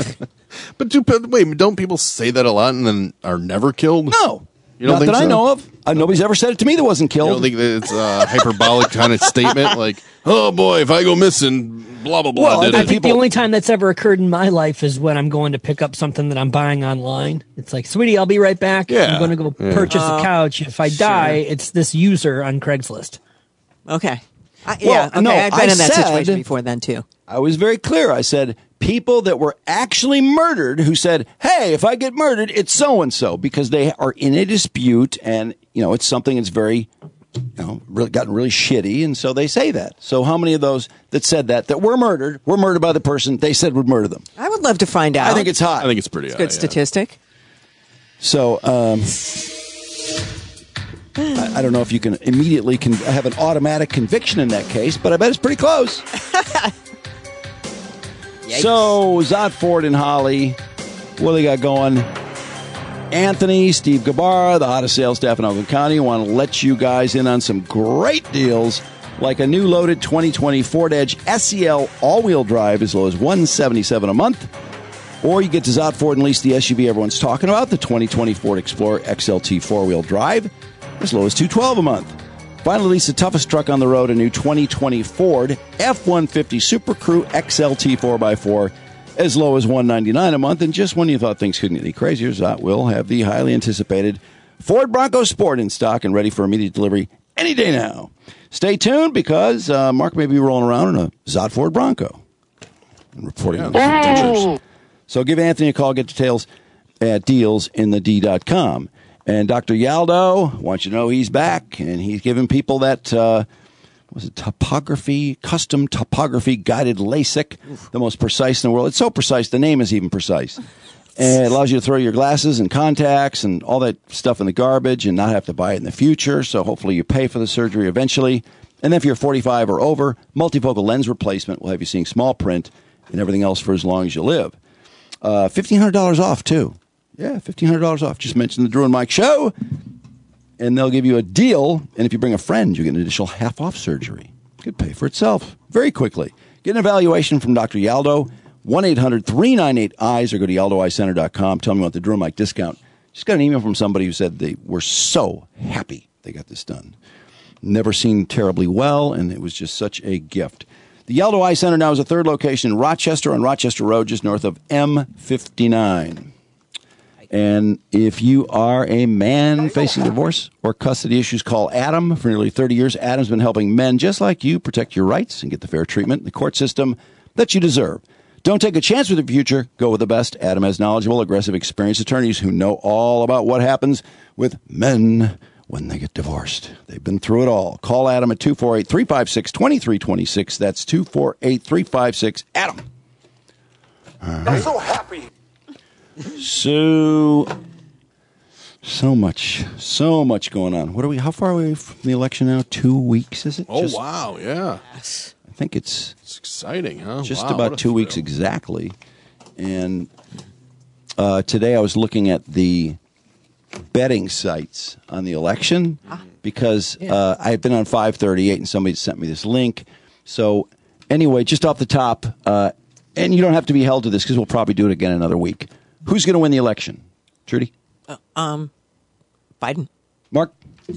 But do, but wait, don't people say that a lot and then are never killed? No. You don't Not think that I so? know of. Uh, nobody's ever said it to me that wasn't You killed. don't think that it's a hyperbolic kind of statement? Like, oh boy, if I go missing, blah, blah, blah, Well, did I I it. think people- the only time that's ever occurred in my life is when I'm going to pick up something that I'm buying online. It's like, "Sweetie, I'll be right back. Yeah. I'm going to go Yeah. purchase Oh, a couch. If I die, it's this user on Craigslist." Okay. I, Well, yeah, okay. no, I've been I in that said- situation before then, too. I was very clear. I said people that were actually murdered who said, "Hey, if I get murdered, it's so-and-so," because they are in a dispute and, you know, it's something that's very, you know, really gotten really shitty. And so they say that. So how many of those that said that, that were murdered, were murdered by the person they said would murder them? I would love to find out. I think it's hot. I think it's pretty It's a high, good yeah. statistic. So, um, I, I don't know if you can immediately con- have an automatic conviction in that case, but I bet it's pretty close. So, Zot Ford and Holly, what do they got going? Anthony, Steve Gabarra, the hottest sales staff in Oakland County, want to let you guys in on some great deals, like a new loaded twenty twenty Ford Edge S E L all-wheel drive as low as one hundred seventy-seven dollars a month. Or you get to Zot Ford and lease the S U V everyone's talking about, the twenty twenty Ford Explorer X L T four-wheel drive, as low as two hundred twelve dollars a month. Finally, lease the toughest truck on the road, a new twenty twenty Ford F one fifty Super Crew X L T four by four, as low as one hundred ninety-nine dollars a month. And just when you thought things couldn't get any crazier, Zot will have the highly anticipated Ford Bronco Sport in stock and ready for immediate delivery any day now. Stay tuned because uh, Mark may be rolling around in a Zot Ford Bronco and reporting on his adventures. So give Anthony a call. Get details at deals in the D dot com. And Doctor Yaldo wants you to know he's back, and he's giving people that, uh, was it topography, custom topography guided LASIK, Oof. the most precise in the world. It's so precise, the name is even precise. And it allows you to throw your glasses and contacts and all that stuff in the garbage and not have to buy it in the future. So hopefully you pay for the surgery eventually. And then if you're forty-five or over, multifocal lens replacement will have you seeing small print and everything else for as long as you live. Uh, fifteen hundred dollars off, too. Yeah, fifteen hundred dollars off. Just mention the Drew and Mike show, and they'll give you a deal. And if you bring a friend, you get an additional half off surgery. It could pay for itself very quickly. Get an evaluation from Doctor Yaldo. one eight hundred three nine eight eyes or go to aldo eye center dot com. Tell me about the Drew and Mike discount. Just got an email from somebody who said they were so happy they got this done. Never seen terribly well, and it was just such a gift. The Aldo Eye Center now is a third location in Rochester on Rochester Road, just north of M fifty-nine. And if you are a man facing divorce or custody issues, call Adam. For nearly thirty years, Adam's been helping men just like you protect your rights and get the fair treatment in the court system that you deserve. Don't take a chance with your future. Go with the best. Adam has knowledgeable, aggressive, experienced attorneys who know all about what happens with men when they get divorced. They've been through it all. Call Adam at two four eight, three five six, two three two six. That's two four eight, three five six, Adam. All right. I'm so happy. So, so much, so much going on. What are we, how far away from the election now? Two weeks, is it? Oh, Just, wow, yeah. I think it's... It's exciting, huh? Just wow, about two weeks exactly. And uh, today I was looking at the betting sites on the election because uh, I had been on five thirty-eight and somebody sent me this link. So anyway, just off the top, uh, and you don't have to be held to this because we'll probably do it again another week. Who's going to win the election? Trudy? Uh, um, Biden. Mark?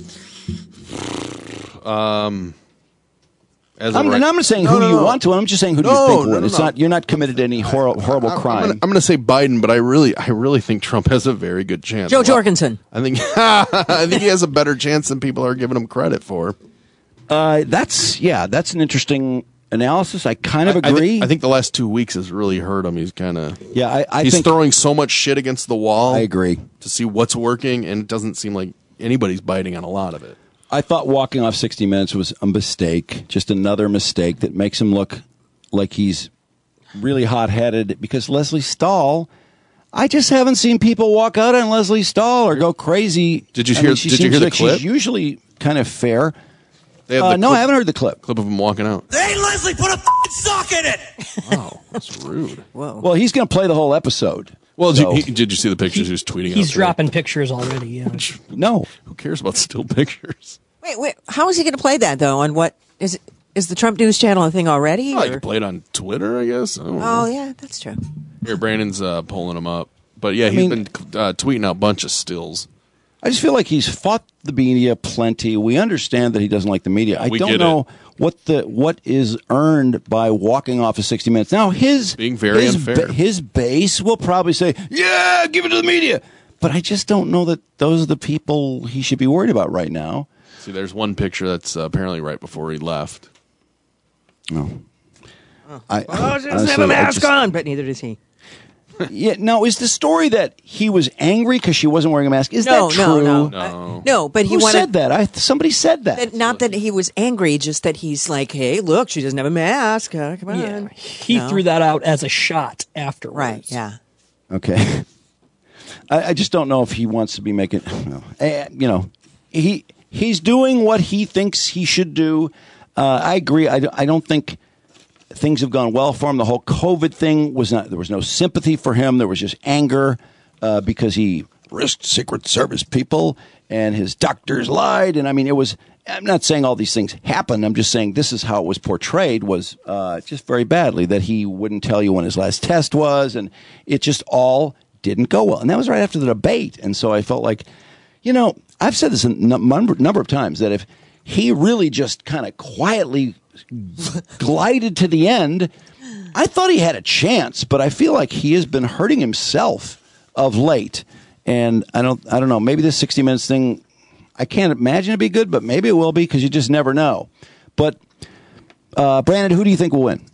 Um... As I'm, right. and I'm not saying no, who no, you no. want to. I'm just saying who do no, you think will no, win. no, It's no. not. You're not committed to any hor- horrible I, crime. I'm going to say Biden, but I really, I really think Trump has a very good chance. Joe Well, Jorgensen. I think, I think he has a better chance than people are giving him credit for. Uh, that's yeah. That's an interesting analysis. I kind of I, I, agree. think, I think the last two weeks has really hurt him. He's kind of yeah. I, I he's think throwing so much shit against the wall. I agree to see what's working, and it doesn't seem like anybody's biting on a lot of it. I thought walking off sixty minutes was a mistake, just another mistake that makes him look like he's really hot-headed. Because Leslie Stahl, I just haven't seen people walk out on Leslie Stahl or go crazy. Did you I hear? mean, she did you seems hear the like clip? She's usually kind of fair. They have Uh, the no, clip, I haven't heard the clip. Clip of him walking out. Hey, Leslie, put a f***ing sock in it! Wow, that's rude. Whoa. Well, he's going to play the whole episode. Well, So- did, you, did you see the pictures he was tweeting? He's out dropping pictures already. Yeah. No. Who cares about still pictures? Wait, wait. How is he going to play that though? On what is it? Is the Trump News Channel a thing already? Oh, or- you can play it on Twitter, I guess. I don't know. Oh yeah, that's true. Here, Brandon's uh, pulling him up. But yeah, he's mean- been uh, tweeting out a bunch of stills. I just feel like he's fought the media plenty. We understand that he doesn't like the media. I We don't get know it. what the what is earned by walking off of sixty minutes. Now his Being very his, unfair. ba- his base will probably say, "Yeah, give it to the media." But I just don't know that those are the people he should be worried about right now. See, there's one picture that's uh, apparently right before he left. No. I, Oh, she doesn't have honestly, a I mask just- on, but neither does he. Yeah, now is the story that he was angry because she wasn't wearing a mask? Is No, that no, true? no. No. No, but he Who wanted. said that? I somebody said that. That, not that he was angry, just that he's like, "Hey, look, she doesn't have a mask. Uh, come on." Yeah. He No. threw that out as a shot afterwards. Right? Yeah. Okay. I, I just don't know if he wants to be making, well, eh, you know, he he's doing what he thinks he should do. Uh, I agree. I, I don't think things have gone well for him. The whole COVID thing was not, there was no sympathy for him. There was just anger uh, because he risked Secret Service people and his doctors lied. And I mean, it was, I'm not saying all these things happened. I'm just saying this is how it was portrayed, was uh, just very badly, that he wouldn't tell you when his last test was. And it just all didn't go well. And that was right after the debate. And so I felt like, you know, I've said this a number, number of times, that if he really just kind of quietly glided to the end, I thought he had a chance, but I feel like he has been hurting himself of late. And I don't, I don't know, maybe this sixty minutes thing, I can't imagine it'd be good, but maybe it will be, because you just never know. But, uh, Brandon, who do you think will win?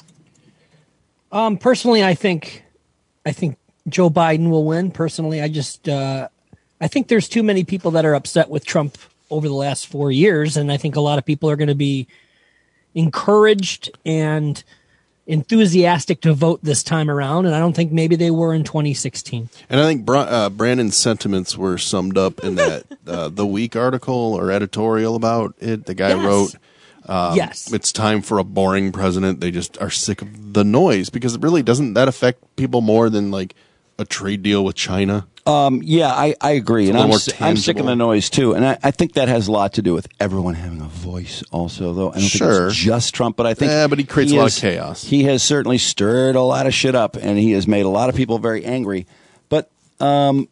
Um, personally, I think, I think Joe Biden will win. Personally, I just, uh, I think there's too many people that are upset with Trump over the last four years, and I think a lot of people are going to be encouraged and enthusiastic to vote this time around, and I don't think maybe they were in twenty sixteen. And I think Bra- uh, Brandon's sentiments were summed up in that uh, The Week article or editorial about it. The guy Yes. wrote, um, Yes. it's time for a boring president. They just are sick of the noise, because it really doesn't that affect people more than like a trade deal with China. Um, yeah, I, I agree. It's And a I'm, little s- more I'm sick of tangible. the noise, too. And I, I think that has a lot to do with everyone having a voice also, though. I don't Sure. think it's just Trump, but I think... Yeah, but he creates a lot of has- chaos. He has certainly stirred a lot of shit up, and he has made a lot of people very angry. But um,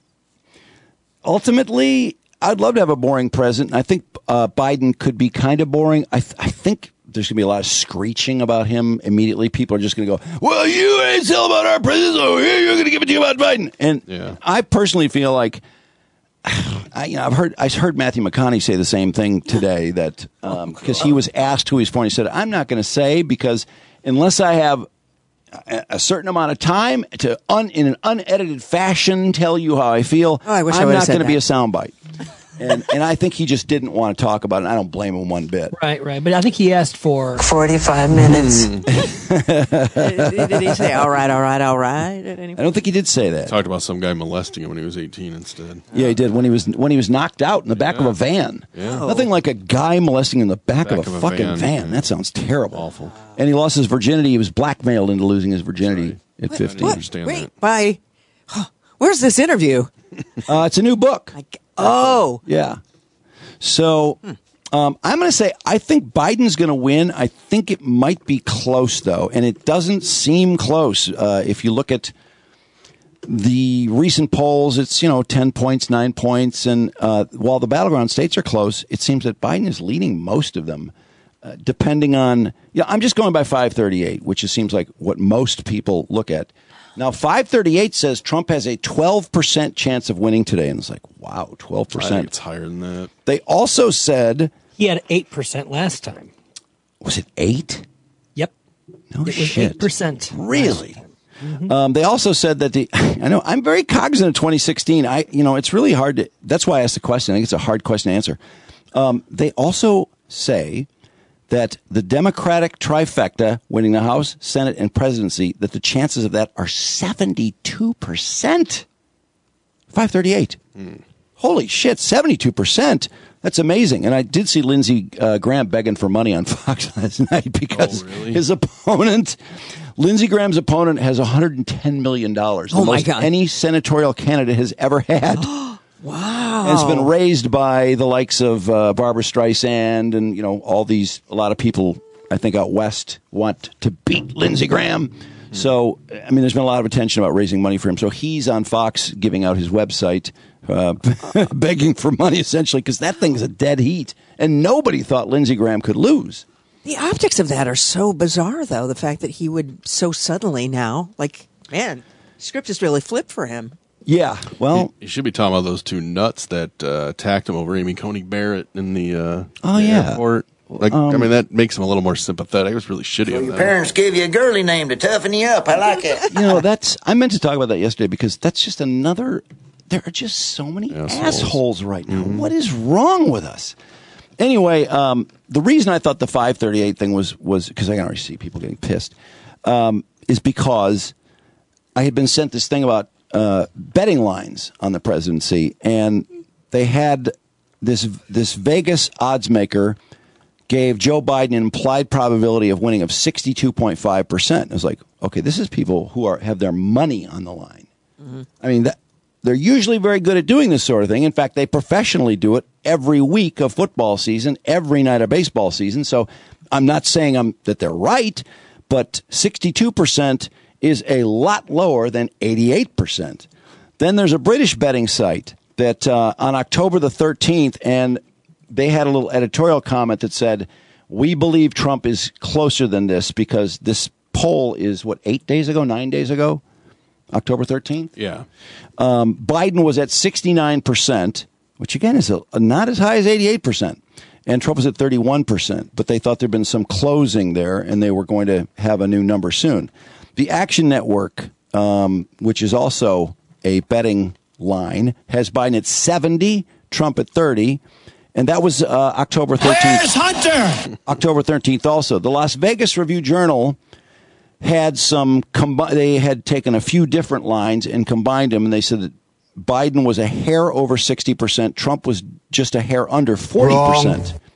ultimately, I'd love to have a boring president. I think uh, Biden could be kind of boring. I, th- I think there's going to be a lot of screeching about him immediately. People are just going to go, well, you ain't tell about our president, so here you're going to give it to you about Biden. And Yeah. I personally feel like, I, you know, I've heard I heard Matthew McConaughey say the same thing today, that because he was asked who he's for, and he said, I'm not going to say, because unless I have a, a certain amount of time to, un, in an unedited fashion, tell you how I feel, Oh, I wish I I'm would've not said going to be a that. soundbite. And, and I think he just didn't want to talk about it, and I don't blame him one bit. Right, right. But I think he asked for forty-five minutes. did, did he say, all right, all right, all right? At any I don't think he did say that. Talked about some guy molesting him when he was eighteen instead. Yeah, he did when he was when he was knocked out in the back of a van. Yeah. Nothing like a guy molesting in the back, Back of a of a fucking van. van. That sounds terrible. Awful. And he lost his virginity. He was blackmailed into losing his virginity Right. at I fifteen. didn't understand Wait, that. by where's this interview? Uh, it's a new book. Like, oh, Yeah. So um, I'm going to say I think Biden's going to win. I think it might be close, though. And it doesn't seem close. Uh, if you look at the recent polls, it's, you know, ten points, nine points. And uh, while the battleground states are close, it seems that Biden is leading most of them, uh, depending on, yeah, I'm just going by five thirty-eight, which it seems like what most people look at. Now, five thirty-eight says Trump has a twelve percent chance of winning today. And it's like, wow, twelve I think percent. it's higher than that. They also said, he had eight percent last time. was it eight? Yep. No It was shit. eight percent. Really? Um, they also said that the, I know, I'm very cognizant of twenty sixteen. I, you know, it's really hard to, that's why I asked the question. I think it's a hard question to answer. Um, they also say that the Democratic trifecta, winning the House, Senate, and presidency, that the chances of that are seventy-two percent. five thirty-eight. Holy shit, seventy-two percent. That's amazing. And I did see Lindsey uh, Graham begging for money on Fox last night because Oh, really? his opponent, Lindsey Graham's opponent, has one hundred ten million dollars. The Oh, my most God. any senatorial candidate has ever had. wow. And it's been raised by the likes of uh, Barbara Streisand and, you know, all these, a lot of people, I think, out west want to beat Lindsey Graham. So, I mean, there's been a lot of attention about raising money for him. So he's on Fox giving out his website, uh, begging for money, essentially, because that thing's a dead heat. And nobody thought Lindsey Graham could lose. The optics of that are so bizarre, though. The fact that he would so suddenly now, like, man, script has really flipped for him. Yeah, well, You should be talking about those two nuts that uh, attacked him over Amy Coney Barrett in the, uh, Oh, the yeah. airport. Like, I mean, that makes him a little more sympathetic. It was really shitty of Your them. parents gave you a girly name to toughen you up. I like it. you know, that's, I meant to talk about that yesterday because that's just another, there are just so many Assholes. assholes right now. What is wrong with us? Anyway, um, the reason I thought the five thirty-eight thing was, was because I can already see people getting pissed, um, is because I had been sent this thing about uh, betting lines on the presidency, and they had this this Vegas odds maker gave Joe Biden an implied probability of winning of sixty-two point five percent. I was like, okay, this is people who are have their money on the line. Mm-hmm. I mean, that, they're usually very good at doing this sort of thing. In fact, they professionally do it every week of football season, every night of baseball season. So I'm not saying I'm, that they're right, but sixty-two percent is a lot lower than eighty-eight percent. Then there's a British betting site that uh, on October the thirteenth, and they had a little editorial comment that said, we believe Trump is closer than this because this poll is, what, eight days ago, nine days ago? October thirteenth? Yeah. Um, Biden was at sixty-nine percent, which again is a, not as high as eighty-eight percent. And Trump was at thirty-one percent. But they thought there'd been some closing there, and they were going to have a new number soon. The Action Network, um, which is also a betting line, has Biden at seventy, Trump at thirty. And that was uh, October thirteenth. Where's Hunter? October thirteenth also. The Las Vegas Review-Journal had some, combi- they had taken a few different lines and combined them, and they said that Biden was a hair over sixty percent. Trump was just a hair under forty percent. Wrong.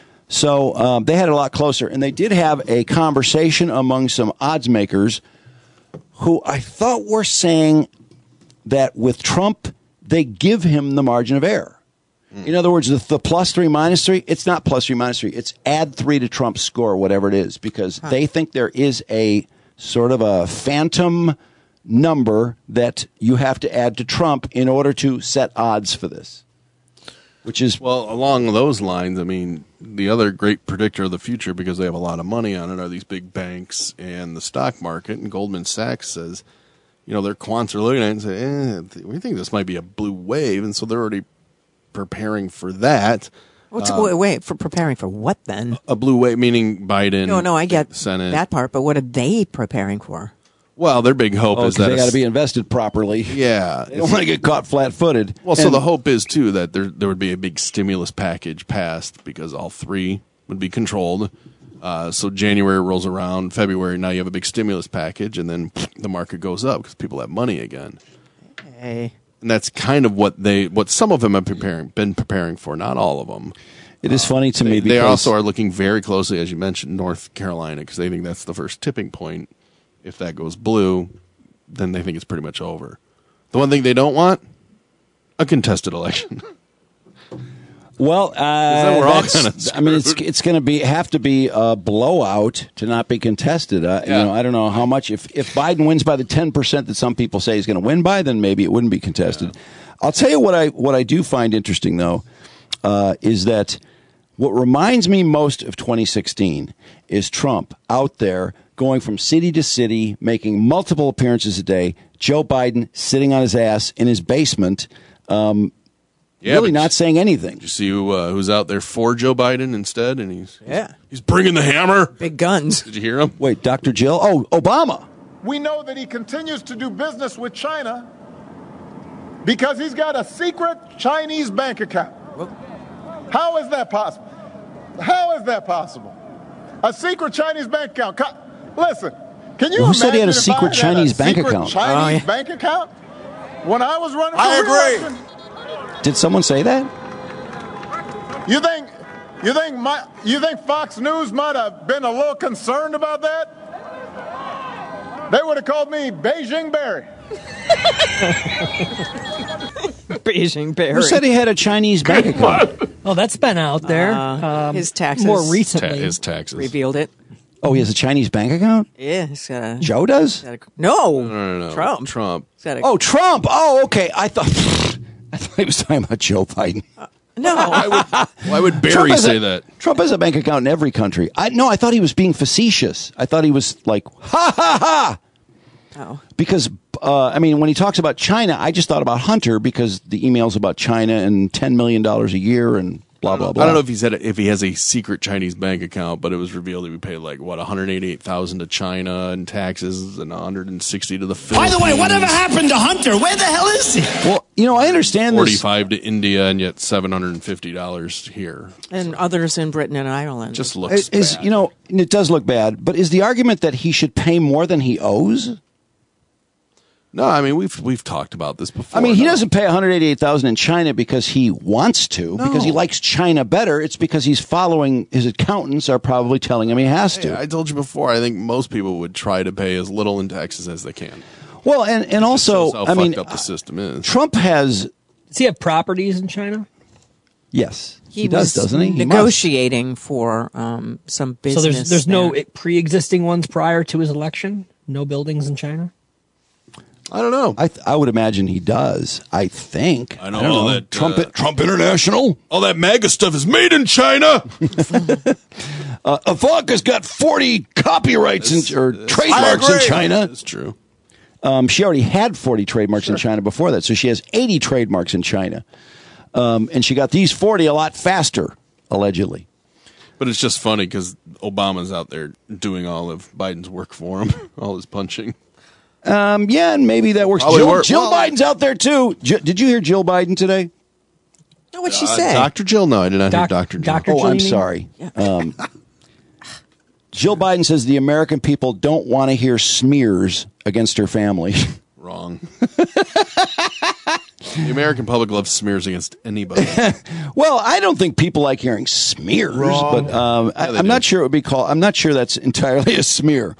So um, they had it a lot closer. And they did have a conversation among some odds makers who I thought were saying that with Trump, they give him the margin of error. Mm. In other words, the, the plus three, minus three, it's not plus three, minus three. It's add three to Trump's score, whatever it is, because huh. they think there is a sort of a phantom number that you have to add to Trump in order to set odds for this. Which is well, along those lines, I mean, the other great predictor of the future, because they have a lot of money on it, are these big banks and the stock market. And Goldman Sachs says, you know, their quants are looking at it and say, eh, we think this might be a blue wave. And so they're already preparing for that. What's um, wait, wait, for preparing for what then? A blue wave, meaning Biden. No, no, I get Senate. that part, but what are they preparing for? Well, their big hope oh, is that they got to be invested properly. Yeah, they don't want to get caught flat-footed. Well, and, so the hope is too that there there would be a big stimulus package passed because all three would be controlled. Uh, so January rolls around, February, now you have a big stimulus package, and then the market goes up because people have money again. Hey. And that's kind of what they, what some of them have preparing, been preparing for, not all of them. It is funny to uh, me they, because they also are looking very closely, as you mentioned, North Carolina, because they think that's the first tipping point. If that goes blue, then they think it's pretty much over. The one thing they don't want, a contested election. Well, uh, we're all that's, I mean, it's it's going to be have to be a blowout to not be contested. Uh, Yeah. You know, I don't know how much. If if Biden wins by the ten percent that some people say he's going to win by, then maybe it wouldn't be contested. Yeah. I'll tell you what I what I do find interesting though uh, is that what reminds me most of twenty sixteen is Trump out there going from city to city, making multiple appearances a day. Joe Biden sitting on his ass in his basement. Um, Yeah, really not saying anything. Did you see who, uh, who's out there for Joe Biden instead? And he's yeah, he's bringing the hammer. Big guns. Did you hear him? Wait, Doctor Jill? Oh, Obama. We know that he continues to do business with China because he's got a secret Chinese bank account. How is that possible? How is that possible? A secret Chinese bank account. Listen, can you well, who imagine said he had a if secret I had Chinese a bank secret account? Chinese Oh, yeah. bank account? When I was running for I agree. re-election, Did someone say that? You think, you think my, you think Fox News might have been a little concerned about that? They would have called me Beijing Barry. Beijing Barry. Who said he had a Chinese bank account? Oh, that's been out there. Uh, um, his taxes. more recently. Ta- his taxes. Revealed it. Oh, he has a Chinese bank account? Yeah. He's got a, Joe does? he's got a, no. No, no, no, no. Trump. Trump. He's got a, Oh, Trump. Oh, okay. I thought I thought he was talking about Joe Biden. Uh, no. Why would, why would Barry say a, that? Trump has a bank account in every country. I no, I thought he was being facetious. I thought he was like, ha ha ha. Oh. Because, uh, I mean, when he talks about China, I just thought about Hunter because the emails about China and ten million dollars a year and blah, blah, blah. I don't know if he said if he has a secret Chinese bank account, but it was revealed that we paid like what one hundred eighty-eight thousand dollars to China and taxes and one hundred sixty to the Philippines. By the way, whatever happened to Hunter? Where the hell is he? Well, you know, I understand forty-five to India and yet seven hundred fifty dollars here. And others in Britain and Ireland. Just looks this. Is, bad. you know, it does look bad, but is the argument that he should pay more than he owes? No, I mean we've we've talked about this before. I mean, he no. doesn't pay one hundred eighty-eight thousand dollars in China because he wants to, No. because he likes China better. It's because he's following his accountants are probably telling him he has to. Hey, I told you before. I think most people would try to pay as little in taxes as they can. Well, and and also, How I mean, fucked up the system is. Trump has. Does he have properties in China? Yes, he, he does, was doesn't he? he negotiating must. for um, some business. So there's there's there. no pre-existing ones prior to his election. No buildings in China. I don't know. I th- I would imagine he does. I think. I know, I don't all know. that Trump uh, Trump International. All that MAGA stuff is made in China. uh, Ivanka's got forty copyrights in, or trademarks in China. That's true. Um, she already had forty trademarks sure. in China before that, so she has eighty trademarks in China, um, and she got these forty a lot faster, allegedly. But it's just funny because Obama's out there doing all of Biden's work for him, all his punching. Um, yeah, and maybe that works. Oh, Jill, work. Jill well, Biden's out there too. J- did you hear Jill Biden today? No, what'd she uh, say? Doctor Jill? No, I did not Doc- hear Doctor Jill. Doctor Oh, Jill, I'm you mean? sorry. Um, Jill Biden says the American people don't want to hear smears against her family. Wrong. The American public loves smears against anybody. Well, I don't think people like hearing smears, Wrong. but um, Yeah, I, they I'm do. not sure it would be called. I'm not sure that's entirely a smear.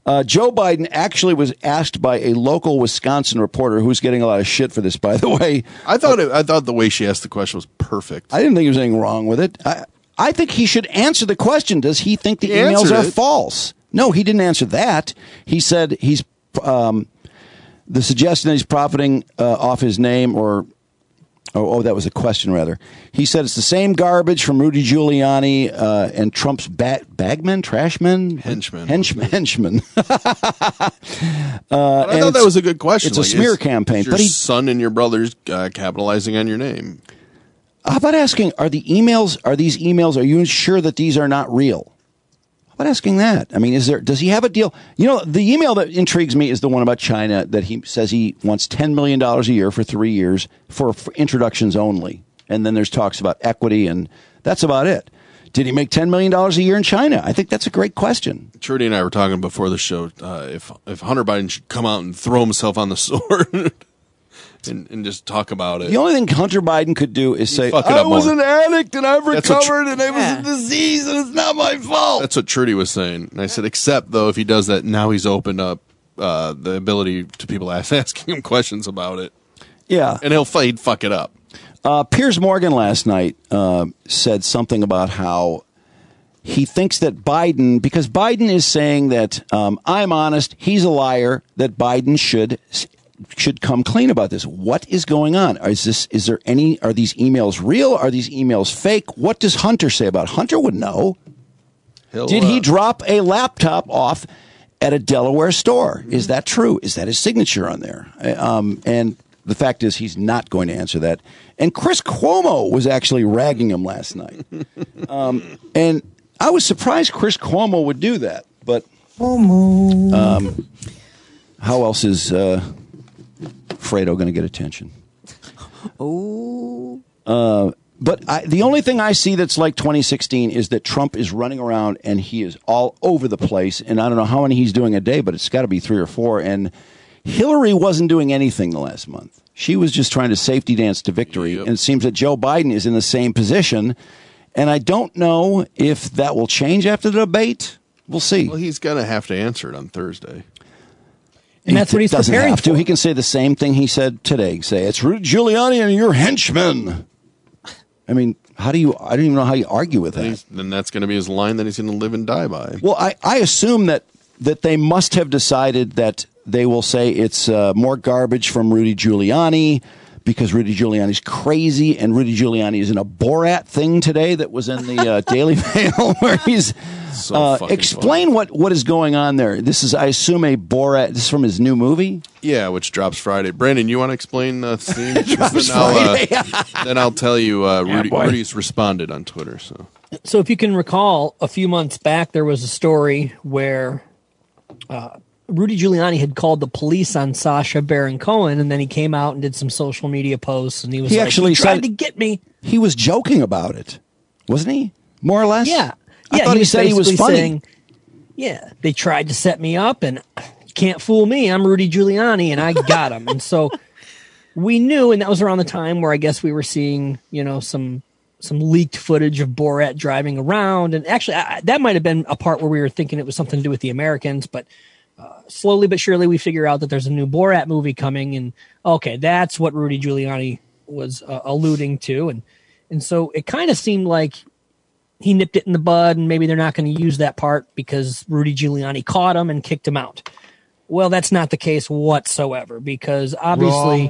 Uh, Joe Biden actually was asked by a local Wisconsin reporter who's getting a lot of shit for this, by the way. I thought it, I thought the way she asked the question was perfect. I didn't think there was anything wrong with it. I, I think he should answer the question. Does he think the He emails answered are it. false? No, he didn't answer that. He said he's um, the suggestion that he's profiting uh, off his name or oh, oh, that was a question, rather. He said it's the same garbage from Rudy Giuliani uh, and Trump's ba- bagmen, trashmen? Henchmen. Henchmen. Henchmen. uh, But I and thought that was a good question. It's a Like, smear is- campaign. is your But he, son and your brothers uh, capitalizing on your name. how about asking, are the emails, are these emails, are you sure that these are not real? How about asking that? I mean, is there, does he have a deal? You know, the email that intrigues me is the one about China that he says he wants ten million dollars a year for three years for, for introductions only. And then there's talks about equity, and that's about it. Did he make ten million dollars a year in China? I think that's a great question. Trudy and I were talking before the show uh, if if Hunter Biden should come out and throw himself on the sword and, and just talk about it. The only thing Hunter Biden could do is say, fuck it I up was more. an addict and I've That's what tr- recovered and I was Yeah. a disease and it's not my fault. That's what Trudy was saying. And I said, except, though, if he does that, now he's opened up uh, the ability to people ask, asking him questions about it. Yeah. And he'll he'd fuck it up. Uh, Piers Morgan last night uh, said something about how he thinks that Biden, because Biden is saying that um, I'm honest, he's a liar, that Biden should should come clean about this. What is going on? Is this? Is there any? Are these emails real? Are these emails fake? What does Hunter say about it? Hunter would know. He'll, Did he uh, drop a laptop off at a Delaware store? Is that true? Is that his signature on there? Um, and the fact is, he's not going to answer that. And Chris Cuomo was actually ragging him last night. Um, and I was surprised Chris Cuomo would do that. But um, how else is uh, Fredo going to get attention? Oh. Uh, but I, the only thing I see that's like twenty sixteen is that Trump is running around and he is all over the place. And I don't know how many he's doing a day, but it's got to be three or four. And Hillary wasn't doing anything the last month. She was just trying to safety dance to victory. Yep. And it seems that Joe Biden is in the same position. And I don't know if that will change after the debate. We'll see. Well, he's going to have to answer it on Thursday. And that's what he's doesn't preparing have to. for. He can say the same thing he said today. Say, it's Rudy Giuliani and your henchmen. I mean, how do you, I don't even know how you argue with Then, that. he's, then that's going to be his line that he's going to live and die by. Well, I, I assume that, that they must have decided that they will say it's uh, more garbage from Rudy Giuliani because Rudy Giuliani's crazy, and Rudy Giuliani is in a Borat thing today that was in the uh, Daily Mail where he's So uh, fucking explain what, what is going on there. This is, I assume, a Borat. This is from his new movie. Yeah, which drops Friday. Brandon, you want to explain the scene? drops then, I'll, Friday. uh, then I'll tell you. Uh, Yeah, Rudy, boy. Rudy's responded on Twitter. So So if you can recall, a few months back, there was a story where uh, Rudy Giuliani had called the police on Sacha Baron Cohen, and then he came out and did some social media posts, and he was He like, actually he tried said- to get me. He was joking about it, wasn't he? More or less? Yeah. I yeah, thought he, was said he was basically funny. saying, yeah, they tried to set me up, and you can't fool me. I'm Rudy Giuliani, and I got him. And so we knew, and that was around the time where I guess we were seeing, you know, some some leaked footage of Borat driving around. And actually, I, that might have been a part where we were thinking it was something to do with the Americans, but uh, slowly but surely we figure out that there's a new Borat movie coming, and okay, that's what Rudy Giuliani was uh, alluding to. And, and so it kind of seemed like he nipped it in the bud, and maybe they're not going to use that part because Rudy Giuliani caught him and kicked him out. Well, that's not the case whatsoever, because obviously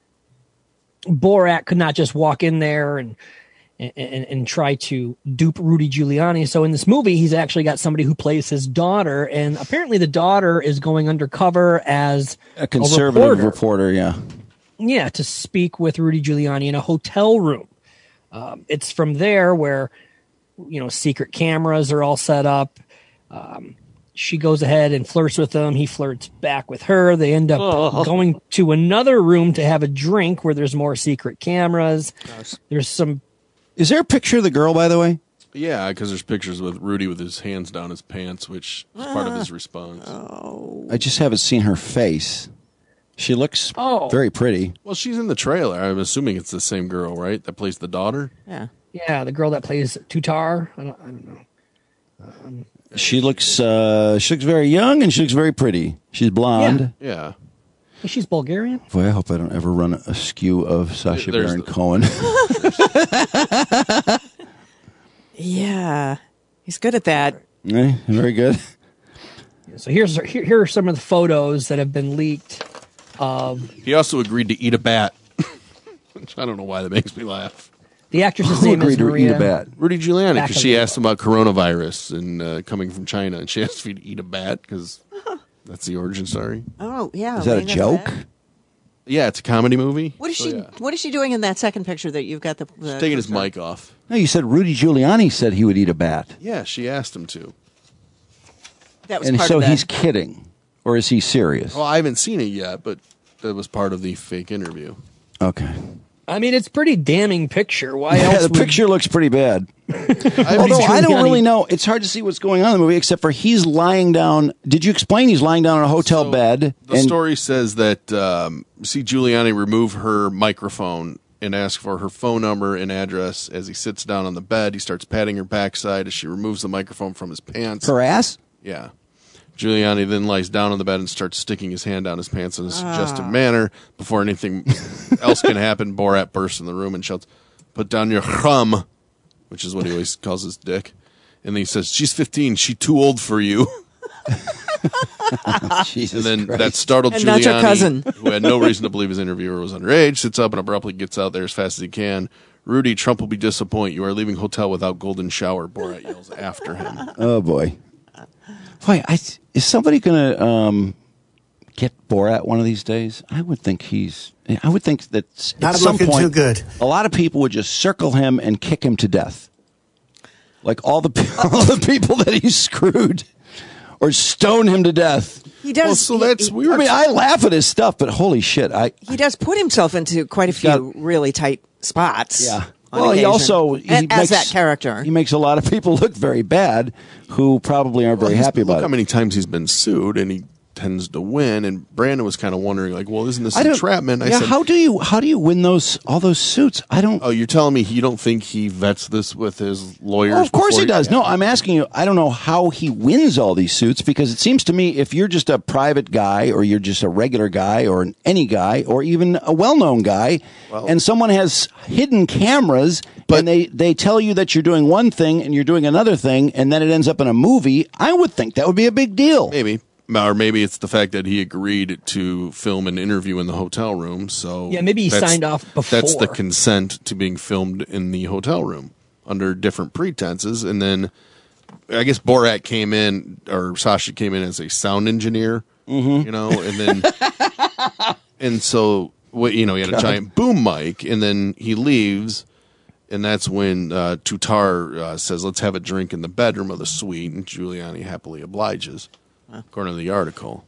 Wrong. Borat could not just walk in there and, and, and, and try to dupe Rudy Giuliani. So in this movie, he's actually got somebody who plays his daughter, and apparently the daughter is going undercover as A conservative a reporter. reporter, yeah. Yeah, to speak with Rudy Giuliani in a hotel room. Um, it's from there where, you know, secret cameras are all set up. Um, she goes ahead and flirts with him. He flirts back with her. They end up Oh. going to another room to have a drink where there's more secret cameras. There's some. Is there a picture of the girl, by the way? yeah, because there's pictures with Rudy with his hands down his pants, which is part of his response. I just haven't seen her face. She looks Oh. very pretty. Well, she's in the trailer. I'm assuming it's the same girl, right? That plays the daughter. Yeah. Yeah, the girl that plays Tutar. I don't, I don't know. Um, She looks uh, she looks very young and she looks very pretty. She's blonde. Yeah. She's Bulgarian. Boy, I hope I don't ever run askew of Sacha There's Baron the- Cohen. Yeah, he's good at that. Eh, very good. So here's here, here are some of the photos that have been leaked. Of He also agreed to eat a bat. Which I don't know why that makes me laugh. the actress's Who name is agreed to Maria. eat a bat? Rudy Giuliani, because she Bakalova. asked him about coronavirus and uh, coming from China, and she asked if he'd eat a bat because that's the origin story. Oh, yeah. Is that a Elena joke? Bad. Yeah, it's a comedy movie. What is So, she? yeah. What is she doing in that second picture that you've got the? the He's taking his cursor? mic off. No, you said Rudy Giuliani said he would eat a bat. Yeah, she asked him to. That was And part so of that. he's kidding. Or is he serious? Well, I haven't seen it yet, but that was part of the fake interview. Okay. I mean, it's a pretty damning picture. Why Yeah, else? the would- picture looks pretty bad. I Although I don't Giuliani- really know. It's hard to see what's going on in the movie, except for he's lying down. Did you explain he's lying down in a hotel So, bed? The and story says that um, see Giuliani remove her microphone and ask for her phone number and address. As he sits down on the bed, he starts patting her backside as she removes the microphone from his pants. her ass? Yeah. Giuliani then lies down on the bed and starts sticking his hand down his pants in a suggestive Ah. manner. Before anything else can happen, Borat bursts in the room and shouts, "Put down your thumb," which is what he always calls his dick. And then he says, "She's fifteen. She's too old for you." Jesus And then Christ. that startled And not your Giuliani, cousin. who had no reason to believe his interviewer was underage, sits up and abruptly gets out there as fast as he can. "Rudy, Trump will be disappointed. You are leaving hotel without golden shower," Borat yells after him. Oh boy. Boy, I, is somebody going to um, get Borat one of these days? I would think he's. I would think that s- Not at some looking point, too good. a lot of people would just circle him and kick him to death, like all the all the people that he screwed, or stone him to death. He does. Well, so he- that's he, weird. I mean, I laugh at his stuff, but holy shit, I he does put himself into quite a few got- really tight spots. yeah. on Well, he occasion. also he A- makes, as that character. He makes a lot of people look very bad, who probably aren't very Well, he's- happy look about how it. many times he's been sued, and he tends to win. And Brandon was kind of wondering, like, well, isn't this I don't- entrapment? I yeah, said, how do you how do you win those all those suits? I don't. oh, you're telling me you don't think he vets this with his lawyers? Well, of course before he does. No, I'm asking you. I don't know how he wins all these suits, because it seems to me if you're just a private guy, or you're just a regular guy, or an, any guy, or even a well-known guy, and someone has hidden cameras, and they they tell you that you're doing one thing and you're doing another thing, and then it ends up in a movie, I would think that would be a big deal. Maybe. Or maybe it's the fact that he agreed to film an interview in the hotel room. So Yeah, maybe he that's- signed off That's the before. consent to being filmed in the hotel room under different pretenses. And then I guess Borat came in, or Sasha came in as a sound engineer, Mm-hmm. you know, and then, and so, what you know, he had a God. giant boom mic, and then he leaves. And that's when uh, Tutar uh, says, "Let's have a drink in the bedroom of the suite," and Giuliani happily obliges, according to the article.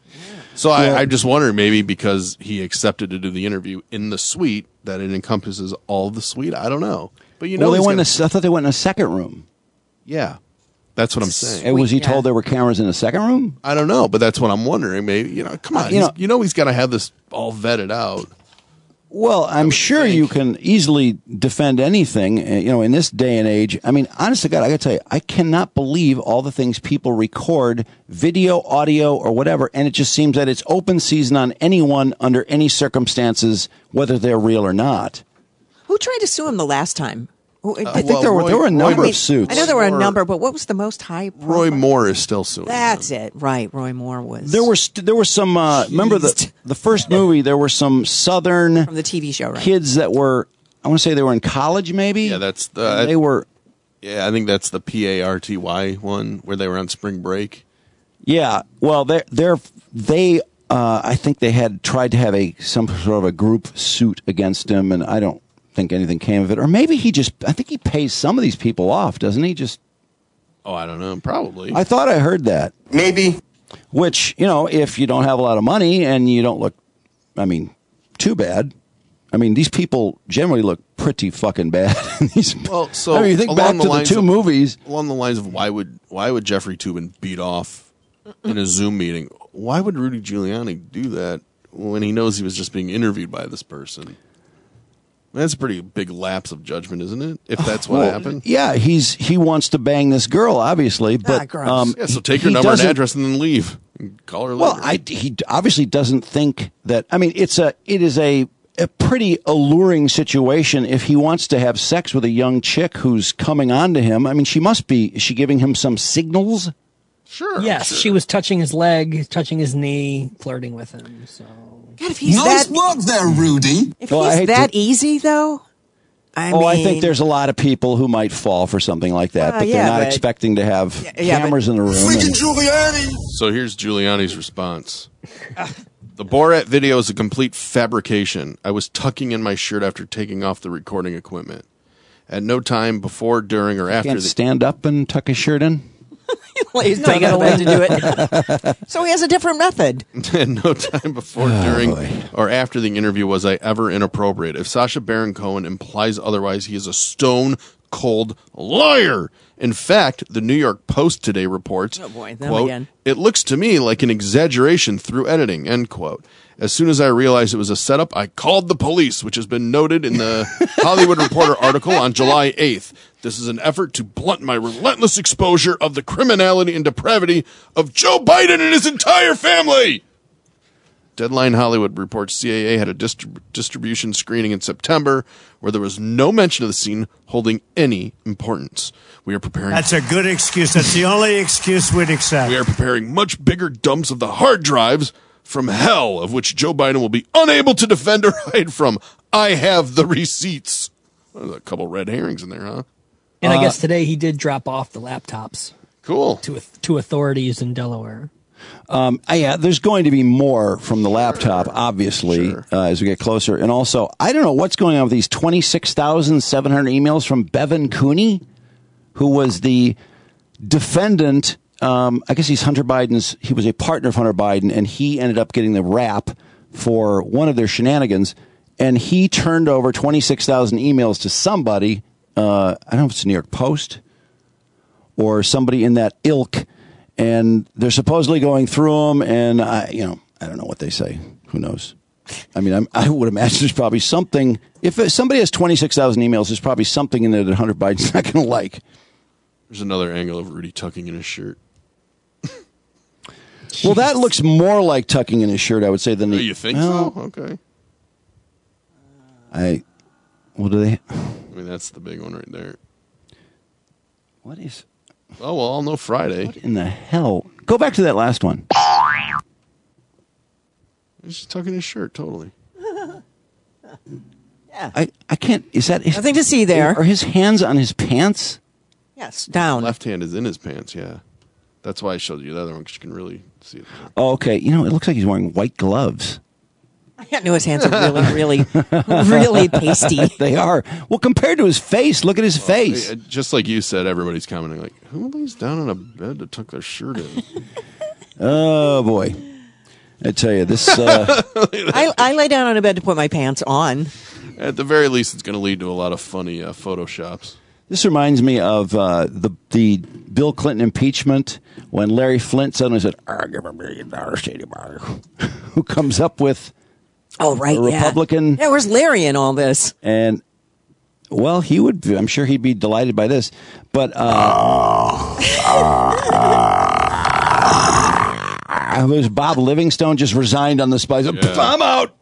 So Well- I, I just wondered, maybe because he accepted to do the interview in the suite, that it encompasses all of the suite. I don't know, but you know, well, they he's went. In gonna- a, I thought they went in a second room. yeah, that's what I'm saying. And was he yeah. told there were cameras in a second room? I don't know, but that's what I'm wondering. Maybe you know, come on, you you know- know, you know he's got to have this all vetted out. Well, I'm sure you can easily defend anything, uh, you know, in this day and age. I mean, honest to God, I got to tell you, I cannot believe all the things people record, video, audio, or whatever, and it just seems that it's open season on anyone under any circumstances, whether they're real or not. Who tried to sue him the last time? Who- I think well, there were there were a Roy- number Roy- of suits. I know there were a Roy Moore- number, but what was the most high? Roy profile? Moore is still suing. That's it, right? Roy Moore was. There were st- there were some. Uh, remember the the first movie? There were some Southern from the T V show, right? kids that were. I want to say they were in college, maybe. Yeah, that's the. they were. Yeah, I think that's the P A R T Y one where they were on spring break. Yeah, well, they're they're they. Uh, I think they had tried to have a some sort of a group suit against him, and I don't think anything came of it. Or maybe he just. I think he pays some of these people off, doesn't he? Just. Oh, I don't know. Probably. I thought I heard that. Maybe. Which, you know, if you don't have a lot of money and you don't look, I mean, too bad. I mean, these people generally look pretty fucking bad. These- Well, so I mean, you think back along the to the lines two of- movies. along the lines of why would why would Jeffrey Toobin beat off in a Zoom meeting? Why would Rudy Giuliani do that when he knows he was just being interviewed by this person? That's a pretty big lapse of judgment, isn't it? If that's what Well, happened. Yeah, he's he wants to bang this girl, obviously, but gross. um, Yeah, so he- take her he number and doesn't- address and then leave. And call her Well, later. I, he obviously doesn't think that. I mean, it's a it is a a pretty alluring situation if he wants to have sex with a young chick who's coming on to him. I mean, she must be. Is she giving him some signals? Sure. Yes, sure. she was touching his leg, touching his knee, flirting with him. So God, if he's Nice that, work there, Rudy. if Well, I he's hate that to- easy, though, I oh, mean, I think there's a lot of people who might fall for something like that, Well, but yeah, they're not but- expecting to have yeah, but- cameras in the room. Freaking and- Giuliani. So here's Giuliani's response. The Borat video is a complete fabrication. I was tucking in my shirt after taking off the recording equipment. At no time before, during, or after Can't the stand up and tuck his shirt in. he's No, you taking a gotta way to do it. So he has a different method. At no time before, Oh, during, boy. or after the interview was I ever inappropriate. If Sacha Baron Cohen implies otherwise, he is a stone cold liar. In fact, the New York Post today reports, Oh, boy, them quote, again. it looks to me like an exaggeration through editing, end quote. As soon as I realized it was a setup, I called the police, which has been noted in the Hollywood Reporter article on July eighth. This is an effort to blunt my relentless exposure of the criminality and depravity of Joe Biden and his entire family. Deadline Hollywood reports C A A had a distrib- distribution screening in September where there was no mention of the scene holding any importance. We are preparing. That's a good excuse. That's the only excuse we'd accept. We are preparing much bigger dumps of the hard drives from hell, of which Joe Biden will be unable to defend or hide from. I have the receipts. There's a couple red herrings in there, huh? and Uh, I guess today he did drop off the laptops Cool. to to authorities in Delaware. Um, uh, yeah, there's going to be more from the laptop, obviously, Sure. uh, as we get closer. And also, I don't know what's going on with these twenty-six thousand seven hundred emails from Bevan Cooney, who was the defendant. Um, I guess he's Hunter Biden's, he was a partner of Hunter Biden, and he ended up getting the rap for one of their shenanigans. And he turned over twenty-six thousand emails to somebody, uh, I don't know if it's the New York Post or somebody in that ilk. And they're supposedly going through them, and I, you know, I don't know what they say. Who knows? I mean, I'm, I would imagine there's probably something. If somebody has twenty-six thousand emails, there's probably something in there that Hunter Biden's not going to like. There's another angle of Rudy tucking in his shirt. Well, that looks more like tucking in his shirt, I would say, than Oh, the. you think well, so? Okay. I. What do they? I mean, that's the big one right there. What is? Oh, well, I'll know Friday. What in the hell? Go back to that last one. He's just tucking his shirt, totally. Yeah. I, I can't. Is that is, Nothing to see there. Are his hands on his pants? Yes, down. Left hand is in his pants, yeah. That's why I showed you the other one, because you can really see it. Oh, okay. You know, it looks like he's wearing white gloves. I knew his hands are really, really, really pasty. They are. Well, compared to his face, look at his face. Hey, just like you said, everybody's commenting, like, who lays down on a bed to tuck their shirt in? Oh, boy. I tell you, this. Uh, I, I lay down on a bed to put my pants on. At the very least, it's going to lead to a lot of funny uh, photoshops. This reminds me of uh, the the Bill Clinton impeachment when Larry Flint suddenly said, "I'll give a million dollars to anybody who comes up with Oh, right, a Republican." Yeah. yeah, where's Larry in all this? And well, he would. I'm sure he'd be delighted by this. But uh, it was Bob Livingstone just resigned on the spot. He said, Yeah. I'm out.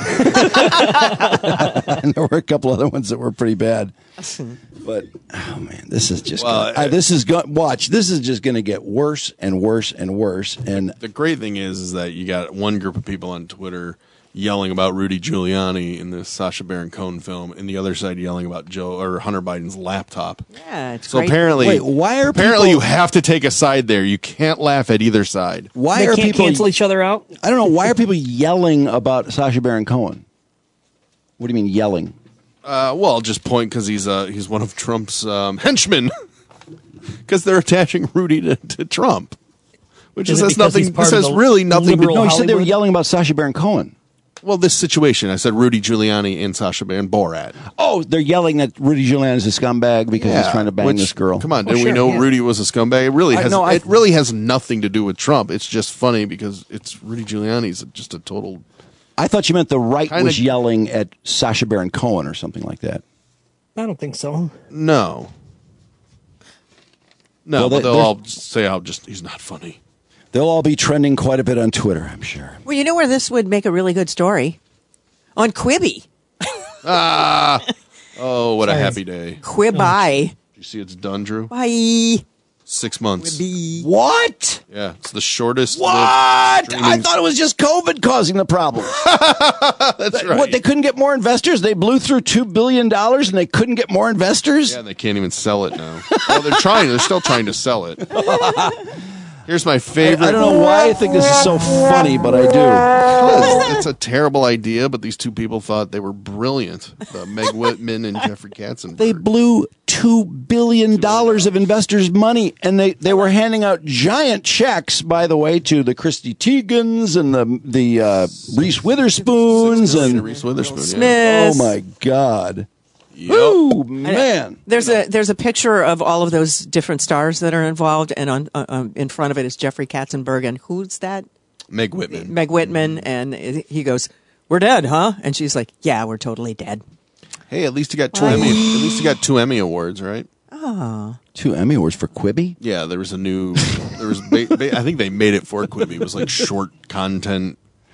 And there were a couple other ones that were pretty bad. But oh man, this is just Well, gonna, I, this is go, watch. This is just going to get worse and worse and worse. And The great thing is, is that you got one group of people on Twitter yelling about Rudy Giuliani in this Sacha Baron Cohen film, and the other side yelling about Joe or Hunter Biden's laptop. Yeah, it's So great. apparently, Wait, why are apparently people- you have to take a side there. You can't laugh at either side. why They are can't people? cancel each other out. I don't know. Why are people yelling about Sacha Baron Cohen? What do you mean yelling? Uh, well, just point because he's uh, he's one of Trump's um, henchmen. Because they're attaching Rudy to, to Trump, which Is is it has because nothing. he's part This of has the really nothing. To, liberal No, you said they were Hollywood? yelling about Sacha Baron Cohen. well, this situation, I said Rudy Giuliani and Sacha Baron Borat. Oh, they're yelling that Rudy Giuliani is a scumbag because he's Yeah, trying to bang which- this girl. Come on, Oh, did we sure, know yeah. Rudy was a scumbag? It really I- has. no, I- it really has nothing to do with Trump. It's just funny because it's Rudy Giuliani's just a total I thought you meant the right Kinda- was yelling at Sacha Baron Cohen or something like that. I don't think so. No. No, Well, but they- they'll they're- all say how just he's not funny. They'll all be trending quite a bit on Twitter, I'm sure. Well, you know where this would make a really good story? On Quibi. Ah. Oh, what a Sorry. happy day. Quibi. Did you see it's done, Drew? Bye. Six months. Quibi. What? Yeah, it's the shortest. What? lived I streaming- thought it was just COVID causing the problem. That's right. What, they couldn't get more investors? They blew through two billion dollars and they couldn't get more investors? Yeah, they can't even sell it now. Well, they're trying. They're still trying to sell it. Here's my favorite. I, I don't know why I think this is so funny, but I do. Because it's a terrible idea, but these two people thought they were brilliant. Uh, Meg Whitman and Jeffrey Katzenberg. They blew two billion dollars of investors' money, and they, they were handing out giant checks, by the way, to the Christy Teigens and the the uh, Reese Witherspoons and Reese Witherspoon. Yeah. Smith. Oh my God! Yep. Ooh, man! There's a there's a picture of all of those different stars that are involved, and on uh, um, in front of it is Jeffrey Katzenberg, and who's that? Meg Whitman. Meg Whitman, and he goes, "We're dead, huh?" And she's like, "Yeah, we're totally dead." Hey, at least you got two Why? Emmy. At least you got two Emmy awards, right? Oh, Two Emmy awards for Quibi. Yeah, there was a new. There was. Ba- ba- I think they made it for Quibi. It was like short content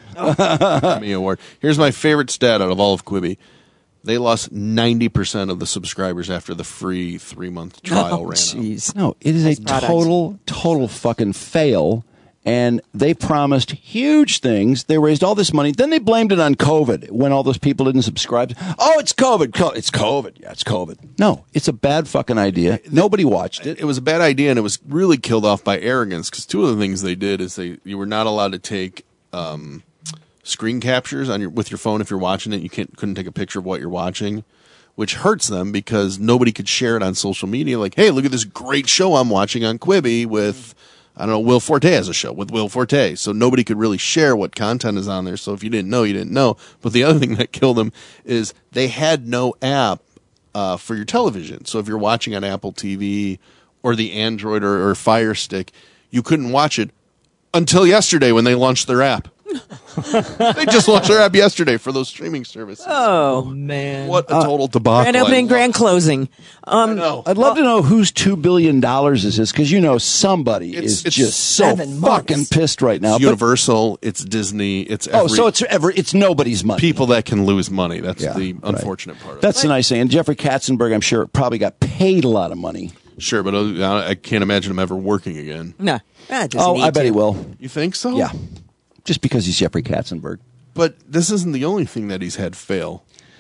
Emmy award. Here's my favorite stat out of all of Quibi. They lost ninety percent of the subscribers after the free three month trial oh, ran out. jeez. No, it is a product. total, total fucking fail. And they promised huge things. They raised all this money. Then they blamed it on COVID when all those people didn't subscribe. Oh, it's COVID. Co- It's COVID. Yeah, it's COVID. No, it's a bad fucking idea. Nobody watched it. It was a bad idea, and it was really killed off by arrogance. Because two of the things they did is they you were not allowed to take um, screen captures on your with your phone if you're watching it. You can't couldn't take a picture of what you're watching, which hurts them because nobody could share it on social media. Like, hey, look at this great show I'm watching on Quibi with. I don't know, Will Forte has a show with Will Forte. So nobody could really share what content is on there. So if you didn't know, you didn't know. But the other thing that killed them is they had no app uh, for your television. So if you're watching on Apple T V or the Android or, or Fire Stick, you couldn't watch it until yesterday when they launched their app. They just launched their app yesterday for those streaming services. Oh, man. What a total debacle. grand opening, grand closing. Um, No. I'd love to know whose two billion dollars this is because you know somebody It's- is it's just so seven fucking months. pissed right now. It's But- Universal, it's Disney, it's every oh, so it's ever it's nobody's money. people that can lose money. That's Yeah, the right. unfortunate part of That's the nice thing. And Jeffrey Katzenberg, I'm sure, probably got paid a lot of money. it. Sure, but uh, I can't imagine him ever working again. no, ah, doesn't Oh, need I bet to. he will. You think so? Yeah, just because he's Jeffrey Katzenberg. But this isn't the only thing that he's had fail.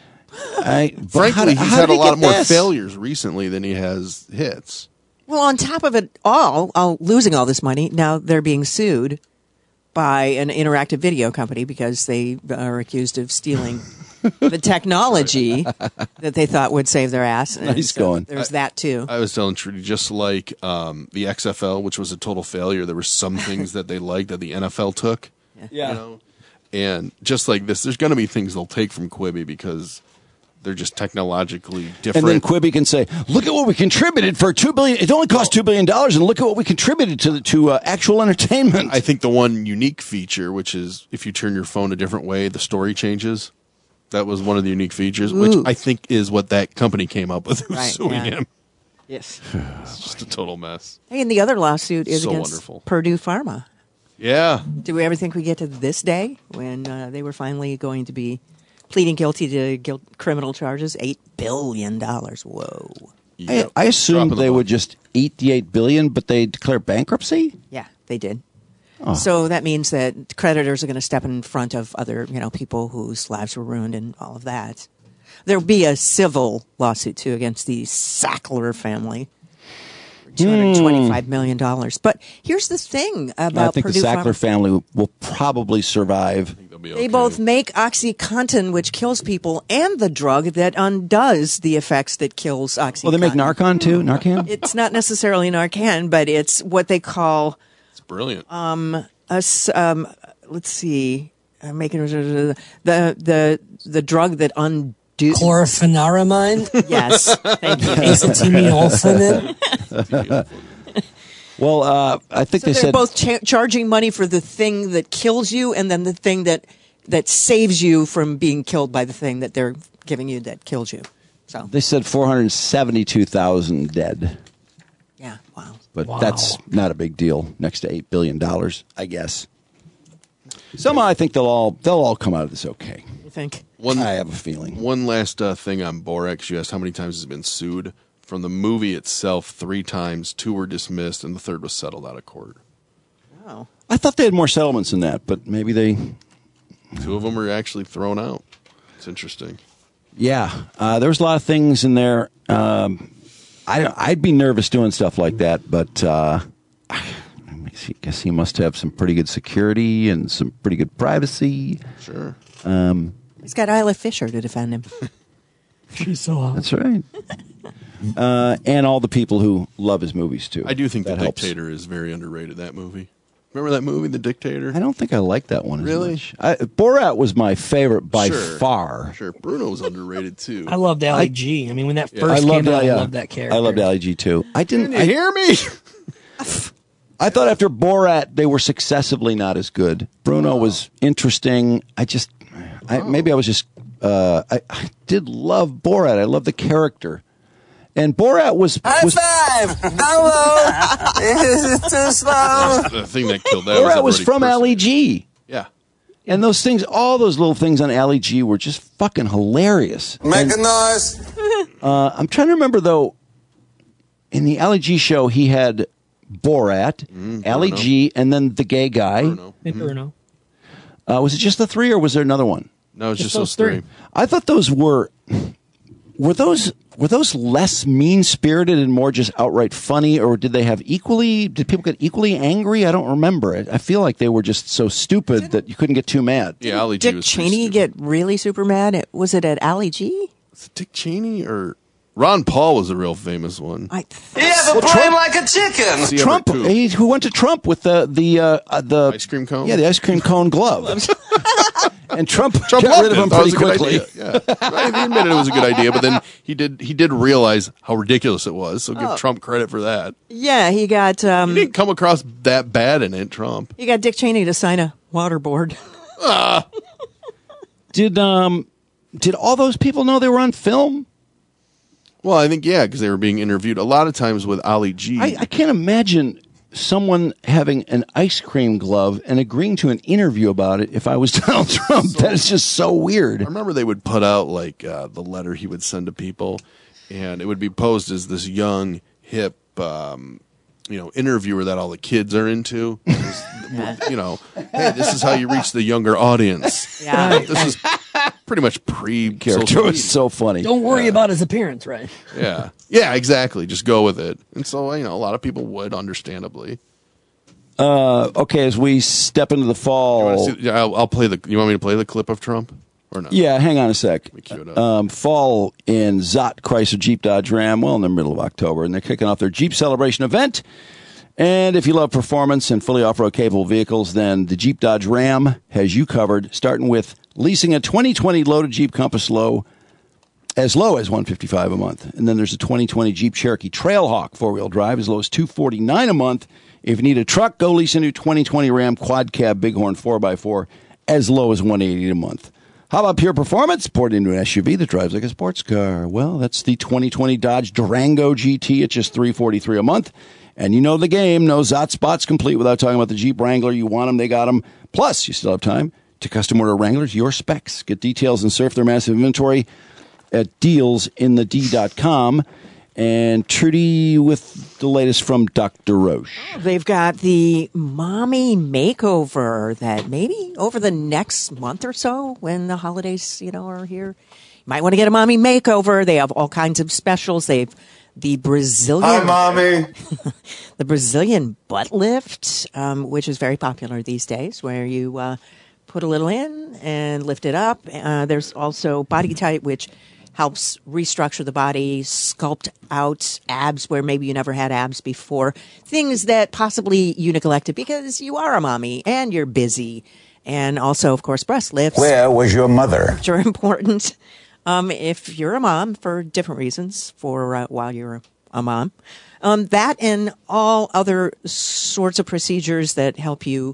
I, but Frankly, how did- he's how had did a he lot get of more this? failures recently than he has hits. Well, on top of it all, all, losing all this money, now they're being sued by an interactive video company because they are accused of stealing the technology that they thought would save their ass. And Nice so going. There's that too. I was telling Trudy, just like um, the X F L, which was a total failure, there were some things that they liked that the N F L took. Yeah. You know? And just like this, there's going to be things they'll take from Quibi because they're just technologically different. And then Quibi can say, "Look at what we contributed for two billion. It only cost two billion dollars, and look at what we contributed to the, to uh, actual entertainment." I think the one unique feature, which is if you turn your phone a different way, the story changes. That was one of the unique features, Ooh. which I think is what that company came up with, who's Right, suing yeah. him. Yes. It's just a total mess. Hey, and the other lawsuit is So against wonderful. Purdue Pharma. Yeah. Do we ever think we get to this day when uh, they were finally going to be pleading guilty to guilt, criminal charges? Eight billion dollars. Whoa. Yep. I, I assumed Dropping the they ball. would just eat the eight billion, but they declare bankruptcy. Yeah, they did. Oh. So that means that creditors are going to step in front of other, you know, people whose lives were ruined and all of that. There'll be a civil lawsuit too against the Sackler family for two hundred twenty-five million dollars. But here's the thing about I think Purdue the Sackler Pharma. family will probably survive. They'll be They okay. both make OxyContin, which kills people, and the drug that undoes the effects that kills OxyContin. Well, they make Narcan too. Narcan. It's not necessarily Narcan, but it's what they call It's brilliant. um, a s um, let's see, I'm making the the the drug that undo. Chlorpheniramine? Yes, thank you. Acetylphenolphonate? Well, uh, I think So they they're said both cha- charging money for the thing that kills you, and then the thing that that saves you from being killed by the thing that they're giving you that kills you. So They said four hundred seventy-two thousand dead. yeah, wow. But Wow. that's not a big deal next to eight billion dollars, I guess. Somehow I think they'll all they'll all come out of this okay. You think? One, I have a feeling. One last uh, thing on Borat. You asked how many times he's been sued. From the movie itself, three times. Two were dismissed, and the third was settled out of court. Oh. I thought they had more settlements than that, but maybe they... Two of them were actually thrown out. It's interesting. Yeah, uh, there was a lot of things in there. Um, I don't, I'd be nervous doing stuff like that, but uh, I guess he must have some pretty good security and some pretty good privacy. Sure. Um, He's got Isla Fisher to defend him. She's so hot. That's right. Uh, and all the people who love his movies, too. I do think that The helps. Dictator is very underrated, that movie. Remember that movie, The Dictator? I don't think I like that one as Really? much. I, Borat was my favorite by Sure. far. Sure. Bruno was underrated, too. I loved Ali I- G. I mean, when that Yeah. first I loved came out, Ali, I yeah. loved that character. I loved Ali G, too. I didn't... Can you I, hear me? I thought after Borat, they were successively not as good. Bruno was interesting. I just... I, maybe I was just... Uh, I, I did love Borat. I love the character. And Borat was... High was five! Hello! Is it too slow? The thing that killed that Borat was, was from Ali G. Yeah. And those things, all those little things on Ali G were just fucking hilarious. Make And, a noise. uh, I'm trying to remember, though, in the Ali G show, he had Borat, Mm, Ali Bruno. G, and then the gay guy. Bruno. Hey, Bruno. Uh, was it just the three, or was there another one? No, it's Just just, those those three. three. I thought those were were those were those less mean spirited and more just outright funny, or did they have equally? Did people get equally angry? I don't remember it. I feel like they were just so stupid that you couldn't get too mad. Yeah, Ali G Dick was pretty Cheney stupid. get really super mad? At, was it at Ali G? Was it Dick Cheney or Ron Paul was a real famous one. I You have a Well, brain Trump- like a chicken. See, Trump, Everett, too. he, who went to Trump with the the uh, uh, the Ice cream cone? Yeah, the ice cream cone glove. And Trump, Trump got loved rid of it. him Thought it pretty was a good quickly. idea. Yeah. He admitted it was a good idea, but then he did he did realize how ridiculous it was. So give Oh. Trump credit for that. Yeah, he got He um, didn't come across that bad in it, Trump. he got Dick Cheney to sign a waterboard. Did um did all those people know they were on film? Well, I think yeah, because they were being interviewed a lot of times with Ali G. I, I can't imagine someone having an ice cream glove and agreeing to an interview about it if I was Donald Trump. That is just so weird. I remember they would put out like uh, the letter he would send to people, and it would be posed as this young, hip, um, you know, interviewer that all the kids are into. This- you know, hey, this is how you reach the younger audience. Yeah. This is pretty much pre Character social was media. so funny. Don't worry about his appearance, right? Yeah, yeah, exactly. Just go with it. And so you know, a lot of people would, understandably. Uh, okay, as we step into the You fall. wanna see- yeah, I'll, I'll play the. You want me to play the clip of Trump or not? Yeah, hang on a sec. me cue it up. Um, fall in Zott Chrysler Jeep Dodge Ram, well, in the middle of October, and they're kicking off their Jeep Celebration event. And if you love performance and fully off-road capable vehicles, then the Jeep Dodge Ram has you covered, starting with leasing a twenty twenty loaded Jeep Compass low, as low as one hundred fifty-five dollars a month. And then there's a twenty twenty Jeep Cherokee Trailhawk four-wheel drive, as low as two hundred forty-nine dollars a month. If you need a truck, go lease a new twenty twenty Ram Quad Cab Bighorn four by four, as low as one hundred eighty dollars a month. How about pure performance? Poured into an S U V that drives like a sports car. Well, that's the twenty twenty Dodge Durango G T at just three hundred forty-three dollars a month. And you know the game. No Zott spots complete without talking about the Jeep Wrangler. You want them, they got them. Plus, you still have time to custom order Wranglers, your specs. Get details and surf their massive inventory at deals in the d dot com. And Trudy with the latest from Doctor Roche. They've got the mommy makeover that maybe over the next month or so, when the holidays, you know, are here, you might want to get a mommy makeover. They have all kinds of specials. They've the Brazilian, Hi, mommy. the Brazilian butt lift, um, which is very popular these days, where you uh, put a little in and lift it up. Uh, there's also Body Tight, which helps restructure the body, sculpt out abs where maybe you never had abs before, things that possibly you neglected because you are a mommy and you're busy. And also, of course, breast lifts. Where was your mother? Which are important um, if you're a mom for different reasons for uh, while you're a mom. Um, that and all other sorts of procedures that help you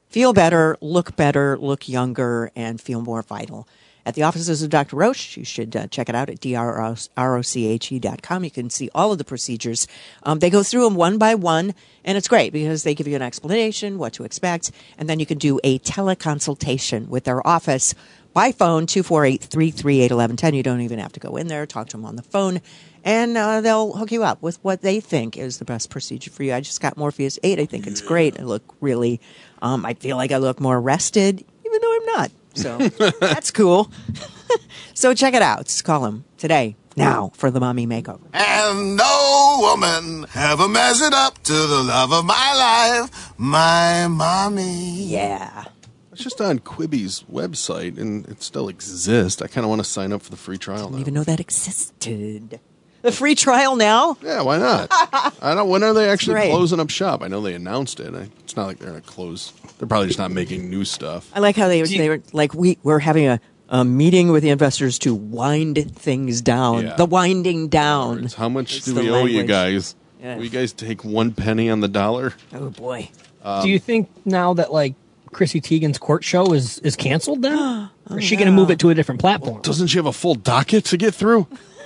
feel better, look better, look younger, and feel more vital. At the offices of Doctor Roche, you should uh, check it out at D R O C H E dot com. You can see all of the procedures. Um, they go through them one by one, and it's great because they give you an explanation, what to expect, and then you can do a teleconsultation with their office by phone, two four eight, three three eight, one one one zero. You don't even have to go in there, talk to them on the phone, and uh, they'll hook you up with what they think is the best procedure for you. I just got Morpheus eight. I think it's great. I look really, um, I feel like I look more rested, even though I'm not. So that's cool. So check it out. Just call him today, now, for the mommy makeover. And no woman ever measured up to the love of my life, my mommy. Yeah. It's just on Quibi's website, and it still exists. I kind of want to sign up for the free trial. I didn't even know that existed. The free trial now? Yeah, why not? I don't. When are they actually right. closing up shop? I know they announced it. I, it's not like they're going to close. They're probably just not making new stuff. I like how they, they were like, we, we're having a, a meeting with the investors to wind things down. Yeah. The winding down. It's how much it's do we owe language. you guys? Yeah. Will you guys take one penny on the dollar? Oh, boy. Um, do you think now that, like, Chrissy Teigen's court show is, is canceled then? oh, or is she no. going to move it to a different platform? Well, doesn't she have a full docket to get through?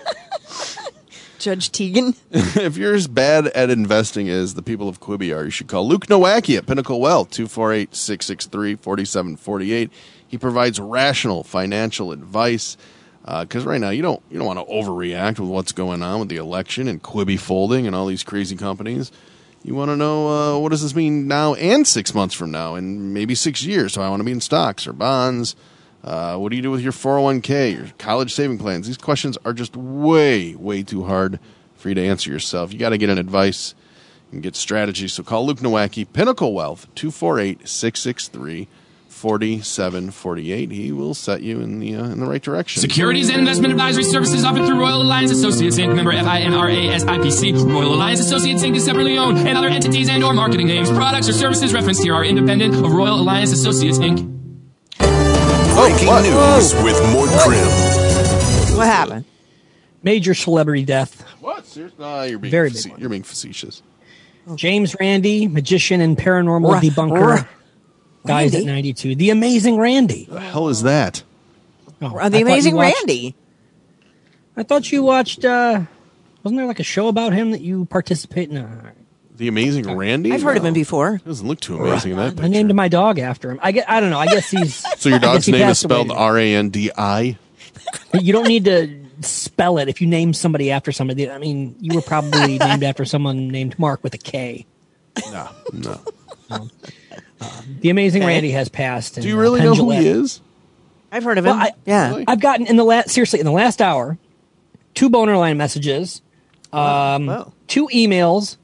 Judge Teigen? If you're as bad at investing as the people of Quibi are, you should call Luke Nowacki at Pinnacle Wealth, two four eight, six six three, four seven four eight. He provides rational financial advice because uh, right now you don't you don't want to overreact with what's going on with the election and Quibi folding and all these crazy companies. You want to know uh, what does this mean now and six months from now and maybe six years. So I want to be in stocks or bonds. Uh, what do you do with your four oh one k, your college saving plans? These questions are just way, way too hard for you to answer yourself. You got to get an advice and get strategy. So call Luke Nowacki, Pinnacle Wealth, two four eight, six six three, four seven four eight. He will set you in the uh, in the right direction. Securities and investment advisory services offered through Royal Alliance Associates, Incorporated. Member F I N R A S I P C. Royal Alliance Associates, Incorporated is separately owned, and other entities and or marketing names, products, or services referenced here are independent of Royal Alliance Associates, Incorporated. Breaking oh, news Whoa. with Mort Grimm. What happened? Major celebrity death. What? Seriously? Uh, you're being Very face- big You're being facetious. James Randi, magician and paranormal R- debunker, R- dies Randy? at ninety-two. The Amazing Randy. What the hell is that? Oh, Uh, the I Amazing thought you watched- Randy. I thought you watched, uh, wasn't there like a show about him that you participate in? A, The Amazing Randy? I've heard no. of him before. It doesn't look too amazing in that picture. I named my dog after him. I, get, I don't know. I guess he's... So your I guess dog's he name is passed away spelled today. R A N D I? You don't need to spell it if you name somebody after somebody. I mean, you were probably named after someone named Mark with a K. No, no. Um, the Amazing Randy has passed. Do you really know who he is? I've heard of him. Well, I, yeah. Really? I've gotten in the last, seriously, in the last hour, two boner line messages, um, Whoa. two emails,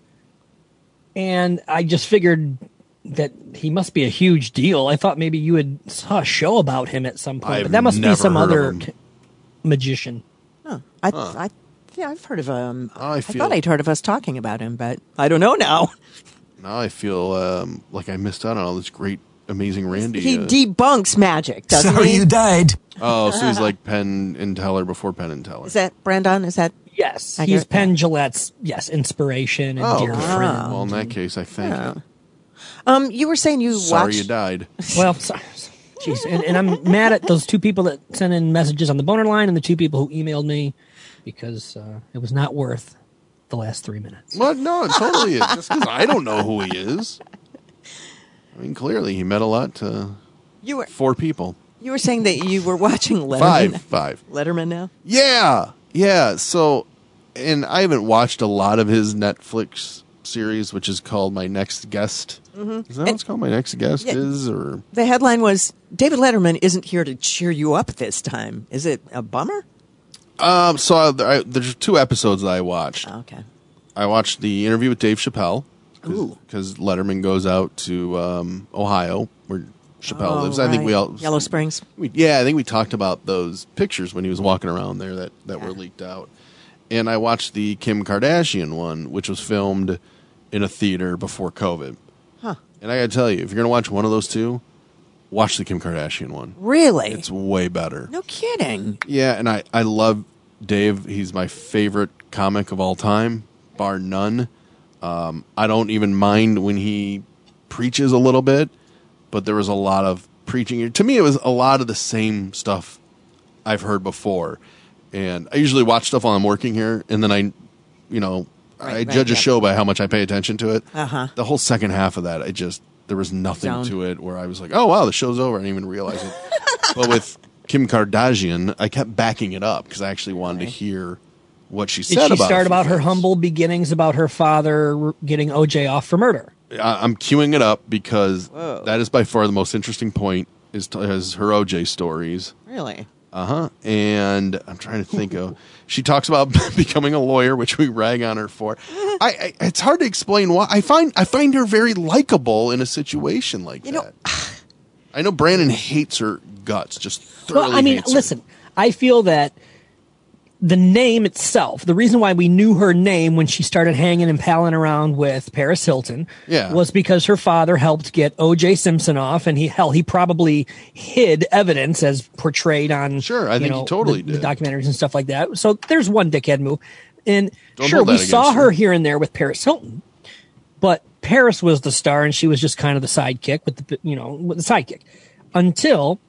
and I just figured that he must be a huge deal. I thought maybe you had saw a show about him at some point, I've but that must be never some heard of other him. t- magician. Huh. I, Huh. I, yeah, I've heard of him. I I, feel- thought I'd heard of us talking about him, but I don't know now. Now I feel um, like I missed out on all this great, amazing Randy. He uh, debunks magic, doesn't Sorry he? you died. oh, so he's like Penn and Teller before Penn and Teller. Is that Brandon? Is that Yes, I he's get- Penn Gillette's yes inspiration and Oh, dear okay. friend. Well, in that case, I thank Yeah. you. Um, you were saying you Sorry watched. you died. Well, sorry. Jeez, and, and I'm mad at those two people that sent in messages on the boner line and the two people who emailed me because uh, it was not worth the last three minutes. Well, no, it totally is. Just because I don't know who he is. I mean, clearly he meant a lot to You were four people. you were saying that you were watching Letterman. Five, five. Letterman now. Yeah, yeah. So, and I haven't watched a lot of his Netflix series, which is called My Next Guest. Mm-hmm. Is that what it's called? My Next Guest Yeah. is, or The headline was David Letterman isn't here to cheer you up this time. Is it a bummer? um. So I, I, there's two episodes that I watched. Okay. I watched the interview with Dave Chappelle Ooh. because Letterman goes out to um, Ohio where Chappelle Oh, lives. I think we right. all Yellow Springs. We, yeah, I think we talked about those pictures when he was walking around there that, that were leaked out. And I watched the Kim Kardashian one, which was filmed in a theater before COVID. Huh. And I got to tell you, if you're going to watch one of those two, watch the Kim Kardashian one. Really? It's way better. No kidding. Yeah, and I, I love Dave. He's my favorite comic of all time, bar none. Um, I don't even mind when he preaches a little bit. but there was a lot of preaching. To me, it was a lot of the same stuff I've heard before. And I usually watch stuff while I'm working here, and then I, you know, right, I right, judge yeah. a show by how much I pay attention to it. Uh-huh. The whole second half of that, I just, there was nothing Zone. to it where I was like, oh, wow, the show's over. I didn't even realize it. But with Kim Kardashian, I kept backing it up because I actually wanted to hear what she Did said she about start it. about her humble beginnings, about her father getting O J off for murder? I- I'm queuing it up because Whoa. that is by far the most interesting point is, t- is her O J stories. Really? Uh-huh. And I'm trying to think of, she talks about becoming a lawyer, which we rag on her for. I, I it's hard to explain why. I find I find her very likable in a situation like You that. know, I know Brandon hates her guts, just thoroughly Well, I mean, hates her. listen, I feel that the name itself, the reason why we knew her name when she started hanging and palling around with Paris Hilton Yeah. was because her father helped get O J Simpson off, and he hell he probably hid evidence as portrayed on Sure, I you think he know, totally the, did. the documentaries and stuff like that. So there's one dickhead move. And Don't sure, hold we that saw against her her. here and there with Paris Hilton, but Paris was the star and she was just kind of the sidekick with the you know with the sidekick until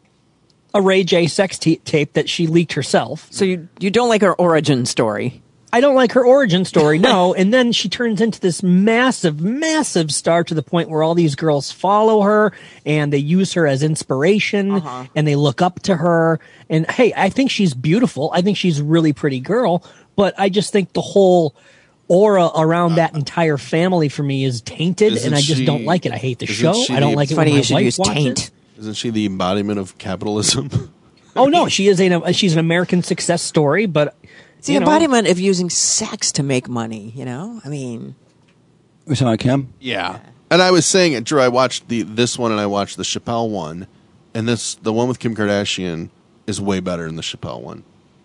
a Ray J sex t- tape that she leaked herself. so you you don't like her origin story? I don't like her origin story, no. And then she turns into this massive, massive star to the point where all these girls follow her and they use her as inspiration Uh-huh. and they look up to her. And hey, I think she's beautiful. I think she's a really pretty girl, but I just think the whole aura around that entire family for me is tainted, Isn't and I just she- don't like it. I hate the isn't show. she I don't the- like it Funny when you my should wife use watches taint. it. Isn't she the embodiment of capitalism? Oh no, she is a she's an American success story, but It's the you know, embodiment of using sex to make money. You know, I mean, We talking about Kim? Yeah. And I was saying it, Drew, I watched the this one and I watched the Chappelle one, and this the one with Kim Kardashian is way better than the Chappelle one.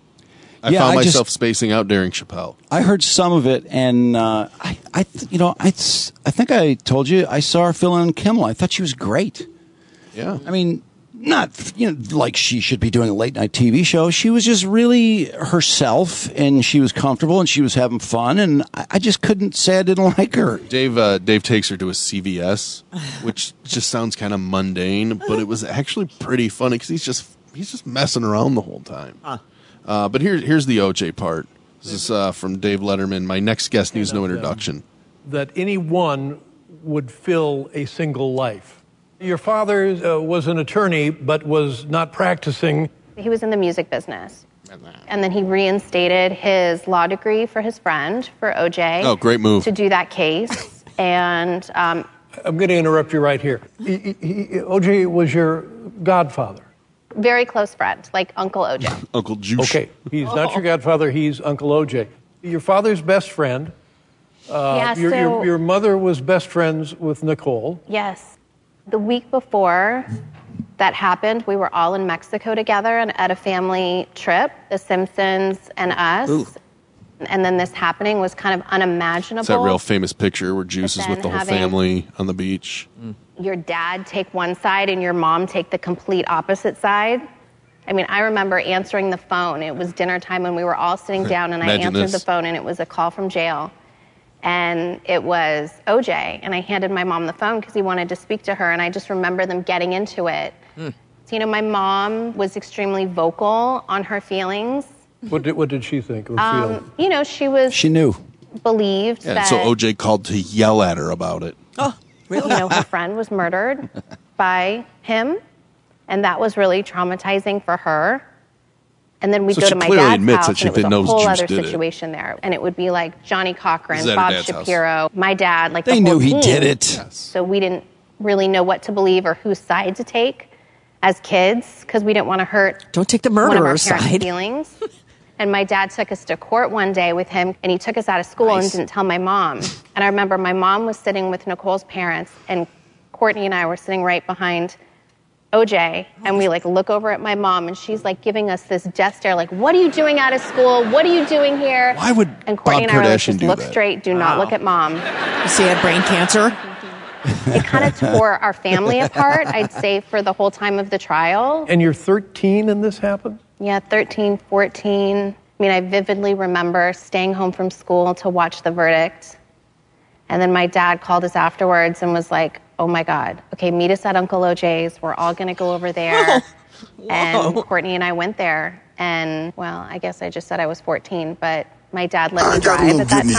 I Yeah, found I just- myself spacing out during Chappelle. I heard some of it, and uh, I, I, th- you know, I, th- I think I told you I saw her fill in Kimmel. I thought she was great. Yeah. I mean, not you know like she should be doing a late night T V show. She was just really herself, and she was comfortable, and she was having fun, and I, I just couldn't say I didn't like her. Dave uh, Dave takes her to a C V S, which just sounds kind of mundane, but it was actually pretty funny because he's just he's just messing around the whole time. Huh. Uh, but here, here's the O J part. This is uh, from Dave Letterman. My next guest needs no introduction. That any one would fill a single life. Your father uh, was an attorney, but was not practicing. He was in the music business. And then he reinstated his law degree for his friend, for O J. Oh, great move. To do that case. And um, I'm going to interrupt you right here. He, he, O J was your godfather. very close friend, like Uncle O J. Uncle Juice. Okay, he's not your godfather, he's Uncle O J. Your father's best friend. Uh, Yeah, your, so- your, your mother was best friends with Nicole. Yes. The week before that happened, we were all in Mexico together and at a family trip, the Simpsons and us. Ooh. And then this happening was kind of unimaginable. It's that real famous picture where Juice is then with the whole having- family on the beach. Your dad take one side and your mom take the complete opposite side. I mean, I remember answering the phone. It was dinner time and we were all sitting down and I Imagine answered this. the phone and it was a call from jail. And it was O J. And I handed my mom the phone because he wanted to speak to her. And I just remember them getting into it. So, you know, my mom was extremely vocal on her feelings. What did, what did she think or feel? Um, you know, she was She knew. believed Yeah, that so O J called to yell at her about it. you know, her friend was murdered by him, and that was really traumatizing for her. And then we'd So go she to my clearly dad's admits house, that she and it was a knows whole Juice other did it. situation there. And it would be like Johnny Cochran, Is that her Bob dad's house? Shapiro, my dad, like They the whole knew he team. did it. So we didn't really know what to believe or whose side to take as kids because we didn't want to hurt Don't take the one of our murderer's parents' side. feelings. And my dad took us to court one day with him, and he took us out of school and didn't tell my mom. And I remember my mom was sitting with Nicole's parents, and Courtney and I were sitting right behind O J, and we like look over at my mom, and she's like giving us this death stare, like, "What are you doing out of school? What are you doing here?" Why would And Courtney Bob and I were like, Kardashian "Just do look that?" straight. Do not look at mom." She had brain cancer. It kind of tore our family apart. I'd say for the whole time of the trial. And you're thirteen and this happened? Yeah, thirteen, fourteen. I mean, I vividly remember staying home from school to watch the verdict. And then my dad called us afterwards and was like, oh my God, okay, meet us at Uncle O J's. We're all going to go over there. And Courtney and I went there. And, well, I guess I just said I was fourteen, but my dad let me drive at that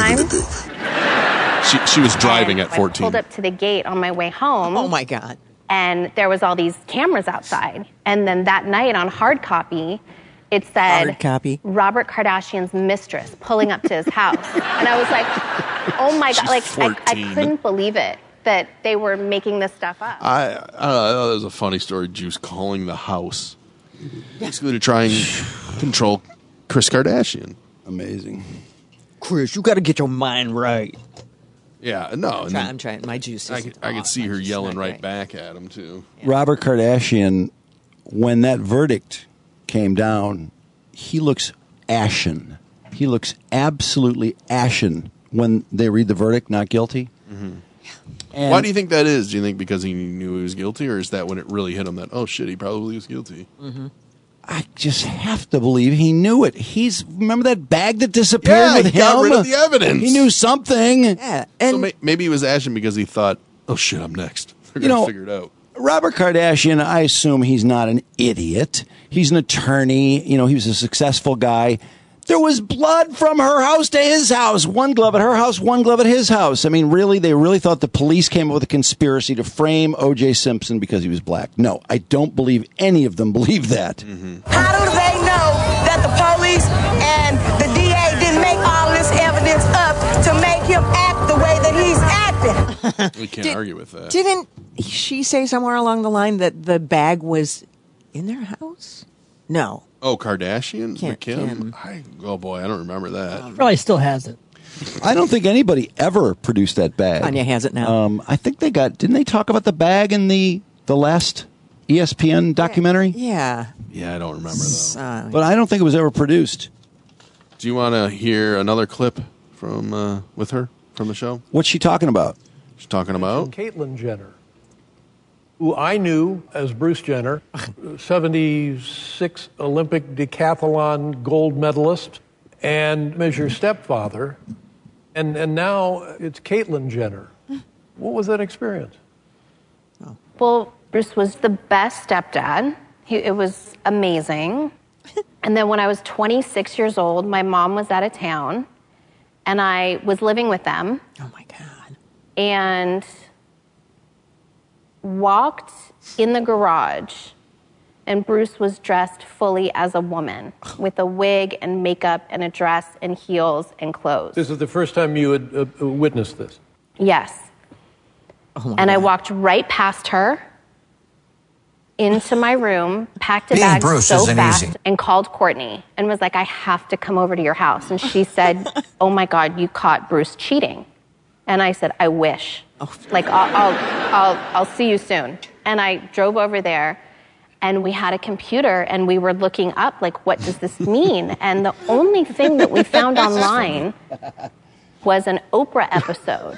time. She, she was driving and at fourteen. I pulled up to the gate on my way home. Oh, my God. And there was all these cameras outside. And then that night on hard copy, it said, Hard copy. Robert Kardashian's mistress pulling up to his house. And I was like, oh my God. Like, I, I couldn't believe it that they were making this stuff up. I, I don't know, I thought it was a funny story, Juice calling the house. Basically to try and control Kris Kardashian. Amazing. Chris, you got to get your mind right. Yeah, no. I'm, try, I'm trying. My juice is I could, I could see her yelling right, right back at him, too. Yeah. Robert Kardashian, when that verdict came down, he looks ashen. He looks absolutely ashen when they read the verdict, not guilty. Mm-hmm. And why do you think that is? Do you think because he knew he was guilty, or is that when it really hit him that, oh, shit, he probably was guilty? Mm-hmm. I just have to believe he knew it. He's remember that bag that disappeared yeah, with he him? got rid of the evidence. He knew something. Yeah, and so may, maybe he was ashen because he thought, oh, shit, I'm next. They're you going know, to figure it out. Robert Kardashian, I assume he's not an idiot. He's an attorney. You know, he was a successful guy. There was blood from her house to his house. One glove at her house, one glove at his house. I mean, really, they really thought the police came up with a conspiracy to frame O J Simpson because he was black. No, I don't believe any of them believe that. Mm-hmm. How do they know that the police and the D A didn't make all this evidence up to make him act the way that he's acting? We can't Did, argue with that. Didn't she say somewhere along the line that the bag was in their house? No. Oh, Kardashian? Kim, Kim? Kim. I, oh, boy, I don't remember that. Probably still has it. I don't think anybody ever produced that bag. Tanya has it now. Um, I think they got, didn't they talk about the bag in the, the last E S P N documentary? Yeah. Yeah, I don't remember, though. Uh, but I don't think it was ever produced. Do you want to hear another clip from uh, with her from the show? What's she talking about? She's talking about Caitlyn Jenner, who I knew as Bruce Jenner, seventy-six Olympic decathlon gold medalist, and as your stepfather, and and now it's Caitlyn Jenner. What was that experience? Well, Bruce was the best stepdad. He, it was amazing. And then when I was twenty-six years old, my mom was out of town, and I was living with them. Oh, my God. And walked in the garage, and Bruce was dressed fully as a woman with a wig and makeup and a dress and heels and clothes. This is the first time you had uh, witnessed this? Yes. Oh and I walked right past her into my room, packed a Being bag Bruce so isn't fast, easy. and called Courtney and was like, I have to come over to your house. And she said, oh my God, you caught Bruce cheating. And I said, I wish. Oh. Like, I'll, I'll, I'll, I'll see you soon. And I drove over there, and we had a computer, and we were looking up, like, what does this mean? And the only thing that we found online was an Oprah episode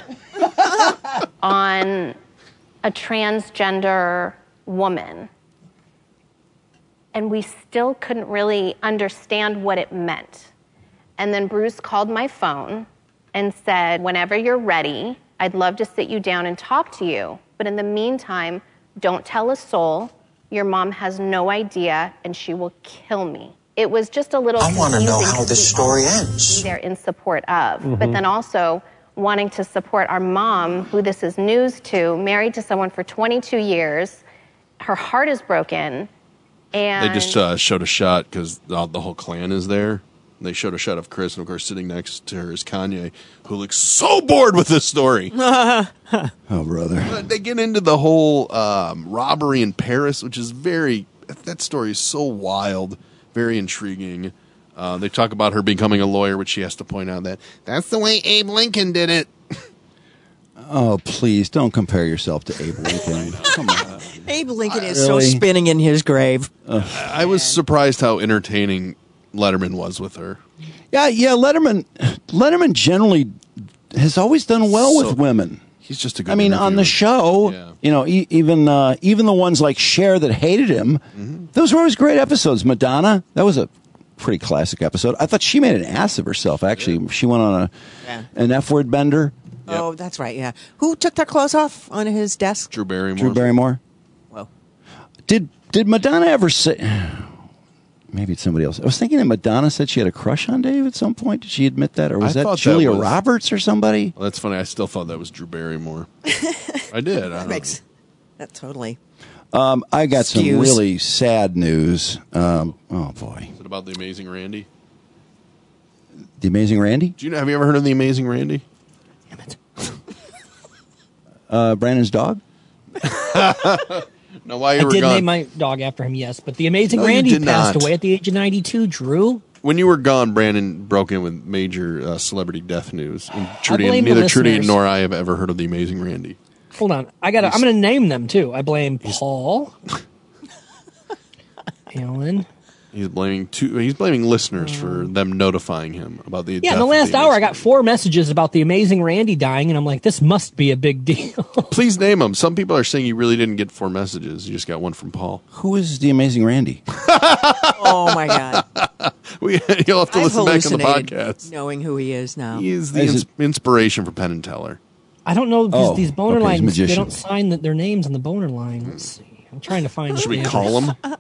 on a transgender woman. And we still couldn't really understand what it meant. And then Bruce called my phone and said, whenever you're ready, I'd love to sit you down and talk to you. But in the meantime, don't tell a soul. Your mom has no idea, and she will kill me. It was just a little I want to know confusing how to this be story honest, ends. be there in support of, Mhm. but then also wanting to support our mom, who this is news to, married to someone for twenty-two years. Her heart is broken. And they just uh, showed a shot because the, the whole clan is there. They showed a shot of Kris, and of course, sitting next to her is Kanye, who looks so bored with this story. Oh, brother. But they get into the whole um, robbery in Paris, which is very, that story is so wild, very intriguing. Uh, they talk about her becoming a lawyer, which she has to point out that that's the way Abe Lincoln did it. Oh, please, don't compare yourself to Abe Lincoln. Come on. Abe Lincoln is Really? so spinning in his grave. I, I was surprised how entertaining Letterman was with her. Yeah, yeah, Letterman Letterman generally has always done well So- with women. He's just a good I mean, on the show, you know, e- even uh, even the ones like Cher that hated him, Mm-hmm. those were always great episodes. Madonna, that was a pretty classic episode. I thought she made an ass of herself, actually. She went on a Yeah. an F-word bender. Oh, that's right. Yeah. Who took their clothes off on his desk? Drew Barrymore. Drew Barrymore. Whoa. Did did Madonna ever say? Maybe it's somebody else. I was thinking that Madonna said she had a crush on Dave at some point. Did she admit that, or was I that thought Julia that was- Roberts or somebody? Well, that's funny. I still thought that was Drew Barrymore. I did. I That don't makes that totally. Um, I got some Skews. really sad news. Um, oh boy, Is it about the Amazing Randy? The Amazing Randy. Do you know? Have you ever heard of the Amazing Randy? Uh, Brandon's dog. No, why you I were did gone? name my dog after him, yes. But the Amazing No, you Randy did passed not. away at the age of ninety-two. Drew? When you were gone, Brandon broke in with major uh, celebrity death news. And Trudy, blame the neither Trudy listeners. nor I have ever heard of the Amazing Randy. Hold on. I got. I'm going to name them, too. I blame Paul. Alan. He's blaming two. He's blaming listeners for them notifying him about the. Yeah, in death the of last the hour, I got four messages about the Amazing Randy dying, and I'm like, this must be a big deal. Please name them. Some people are saying you really didn't get four messages. You just got one from Paul. Who is the Amazing Randy? Oh my God! We, you'll have to I've listen back to the hallucinated podcast. knowing who he is now. He is the Is ins- it- inspiration for Penn and Teller. I don't know, because Oh, these boner okay, he's a lines, they magician. don't sign the, their names on the boner line. Let's see. I'm trying to find Should we the call address. him?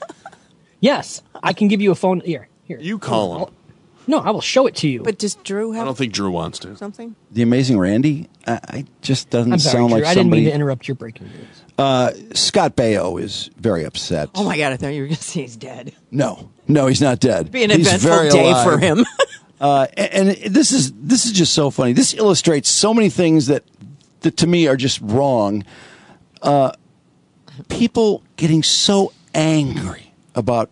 Yes, I can give you a phone. Here, here. You call him. No, I will show it to you. But does Drew I have don't think Drew wants to. something? The Amazing Randy. I, I just doesn't I'm sorry, sound Drew. like I didn't mean somebody. to interrupt your breaking news. Uh, Scott Baio is very upset. Oh my God! I thought you were going to say he's dead. No, no, he's not dead. Be an He's eventful very day alive. for him. Uh, and, and this is this is just so funny. This illustrates so many things that that to me are just wrong. Uh, people getting so angry about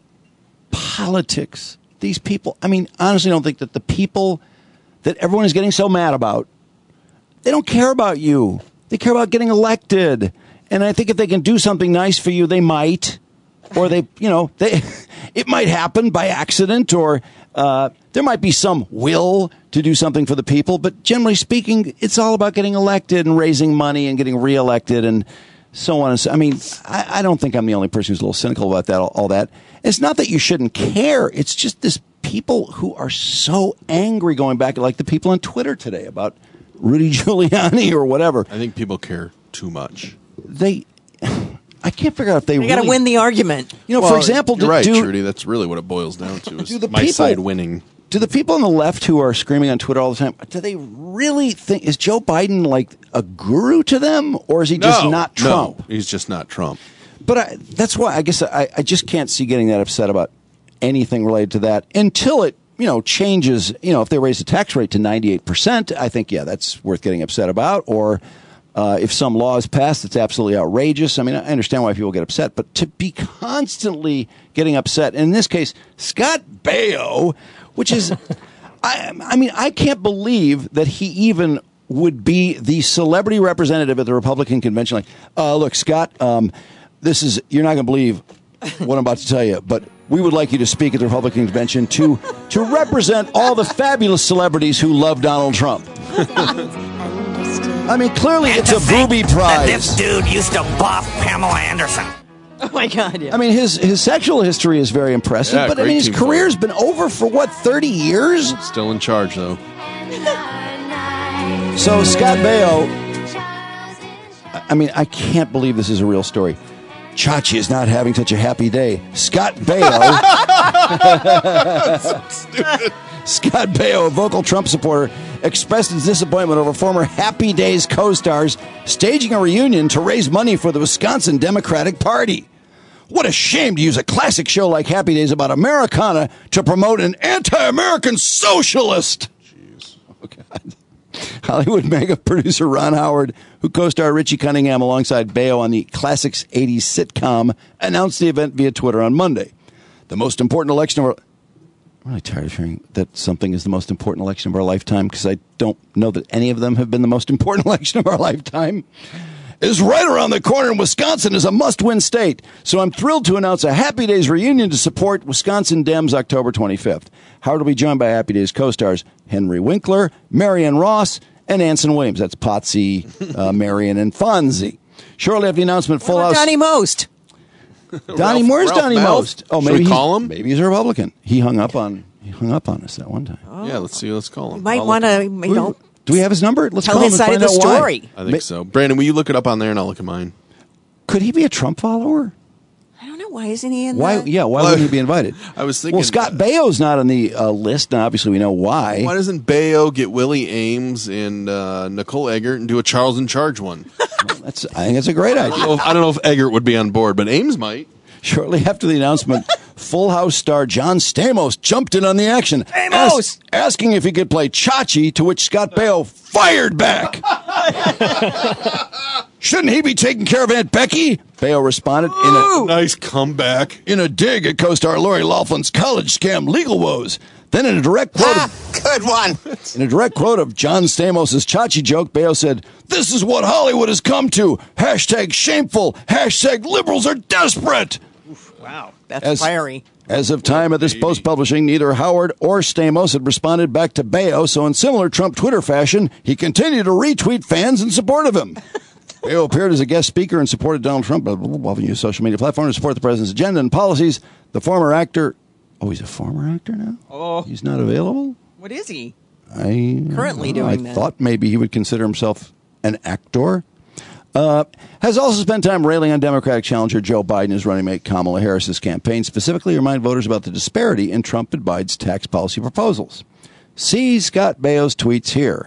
politics. These people. I mean, honestly, I don't think that the people that everyone is getting so mad about, they don't care about you. They care about getting elected. And I think if they can do something nice for you, they might. Or they, you know, they, it might happen by accident, or uh, there might be some will to do something for the people. But generally speaking, it's all about getting elected and raising money and getting reelected and so on. And so, I mean, I, I don't think I'm the only person who's a little cynical about that. All, all that. It's not that you shouldn't care. It's just this people who are so angry, going back like the people on Twitter today about Rudy Giuliani or whatever. I think people care too much. They. I can't figure out if they, You got to really win the argument. You know, Well, for example, you're do, right, do, Trudy. That's really what it boils down to. Is do the my people, side winning. Do the people on the left who are screaming on Twitter all the time, do they really think, is Joe Biden like a guru to them, or is he just No, not Trump? No, he's just not Trump. But I, that's why I guess I, I just can't see getting that upset about anything related to that until it, you know, changes. You know, if they raise the tax rate to ninety-eight percent, I think, yeah, that's worth getting upset about. Or uh, if some law is passed that's absolutely outrageous. I mean, I understand why people get upset, but to be constantly getting upset, and in this case, Scott Baio, which is, I, I mean, I can't believe that he even would be the celebrity representative at the Republican convention. Like, uh, look, Scott, um, this is, you're not going to believe what I'm about to tell you, but we would like you to speak at the Republican convention to to represent all the fabulous celebrities who love Donald Trump. I mean, clearly And it's to a think booby that prize. This dude used to buff Pamela Anderson. Oh my God! Yeah. I mean, his his sexual history is very impressive, Yeah, but I great mean, his team career's been over for what, thirty years? Still in charge, though. So Scott Baio, I mean, I can't believe this is a real story. Chachi is not having such a happy day. Scott Baio, so stupid. Scott Baio, a vocal Trump supporter, expressed his disappointment over former Happy Days co-stars staging a reunion to raise money for the Wisconsin Democratic Party. What a shame to use a classic show like Happy Days about Americana to promote an anti-American socialist. Jeez. Oh, God. Hollywood mega producer Ron Howard, who co-starred Richie Cunningham alongside Baio on the Classics eighties sitcom, announced the event via Twitter on Monday. The most important election of our... I'm really tired of hearing that something is the most important election of our lifetime, because I don't know that any of them have been the most important election of our lifetime. Is right around the corner, and Wisconsin is a must-win state. So I'm thrilled to announce a Happy Days reunion to support Wisconsin Dems October twenty-fifth. Howard will be joined by Happy Days co-stars Henry Winkler, Marianne Ross, and Anson Williams. That's Potsy, uh, Marion, and Fonzie. Shortly after the announcement, Full House... Donnie Most. Donnie, where's Ralph Donnie Malph? Most? Oh, Should maybe we he's- call him? Maybe he's a Republican. He hung up on he hung up on us that one time. Yeah, let's see. Let's call him. You might I'll want look- to, you know, Do we have his number? Let's Tell call him his and side find of the out why. story. I think so. Brandon, will you look it up on there and I'll look at mine? Could he be a Trump follower? I don't know. Why isn't he in Why? the... Yeah, why Well, wouldn't he be invited? I was thinking. Well, Scott Baio's not on the uh, list, and obviously we know why. Why doesn't Baio get Willie Ames and uh, Nicole Eggert and do a Charles in Charge one? That's, I think it's a great I don't, idea. know if, I don't know if Eggert would be on board, but Ames might. Shortly after the announcement, Full House star John Stamos jumped in on the action, Stamos! ask- asking if he could play Chachi, to which Scott Baio fired back. Shouldn't he be taking care of Aunt Becky? Baio responded in a Nice comeback. in a dig at co-star Lori Loughlin's college scam legal woes. Then in a direct quote of, Good one. in a direct quote of John Stamos' Chachi joke, Baio said, "This is what Hollywood has come to. Hashtag shameful. Hashtag liberals are desperate." Wow, that's As- fiery. As of time of this post publishing, neither Howard or Stamos had responded back to Baio, so in similar Trump Twitter fashion, he continued to retweet fans in support of him. Baio appeared as a guest speaker and supported Donald Trump, blah, blah, blah, blah, used social media platform to support the president's agenda and policies. The former actor, oh, he's a former actor now? Oh, He's not available? what is he? I Currently I doing I that. thought maybe he would consider himself an actor. Uh, has also spent time railing on Democratic challenger Joe Biden and his running mate Kamala Harris's campaign, specifically remind voters about the disparity in Trump and Biden's tax policy proposals. See Scott Baio's tweets here.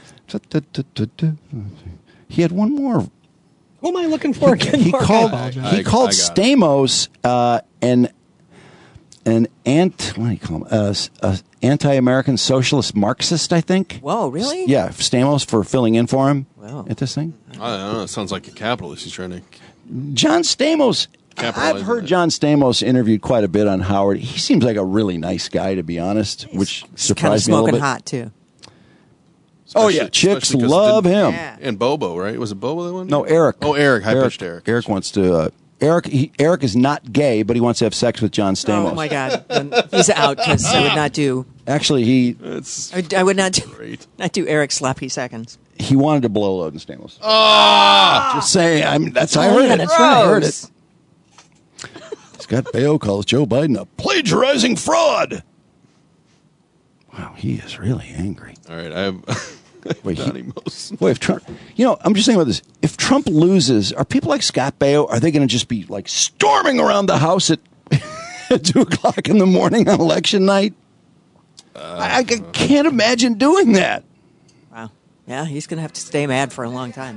He had one more. Who am I looking for again? He Mark? I called apologize. he I- called I got it. Stamos uh, an an ant what do you call him? Uh, s- uh, anti-American socialist Marxist, I think. Whoa, really? Yeah, Stamos for filling in for him Wow. at this thing. I don't know. It sounds like a capitalist. He's trying to. John Stamos. Capitalizing I've heard it. John Stamos interviewed quite a bit on Howard. He seems like a really nice guy, to be honest, which Kind of surprised me a little smoking bit. hot, too. Oh yeah, Especially- chicks especially 'cause love it him. Yeah. And Bobo, right? Was it Bobo that one? No, Eric. Oh, Eric. High pitched Eric. Eric wants to. Uh, Eric. He, Eric is not gay, but he wants to have sex with John Stamos. Oh, my God. Then he's out because I would not do... Actually, he It's I, I would not do, great. not do Eric sloppy seconds. he wanted to blow load in Stamos. Ah! Just saying. I'm. That's how I Oh, heard yeah, it. that's right. I heard Gross. it. Scott Baio calls Joe Biden a plagiarizing fraud. Wow, he is really angry. All right. I have. Wait, he- Donnie Most. Boy, if Trump, you know, I'm just thinking about this. If Trump loses, are people like Scott Baio, are they going to just be like storming around the house at, at two o'clock in the morning on election night? I, I can't imagine doing that. Wow. Yeah, he's going to have to stay mad for a long time.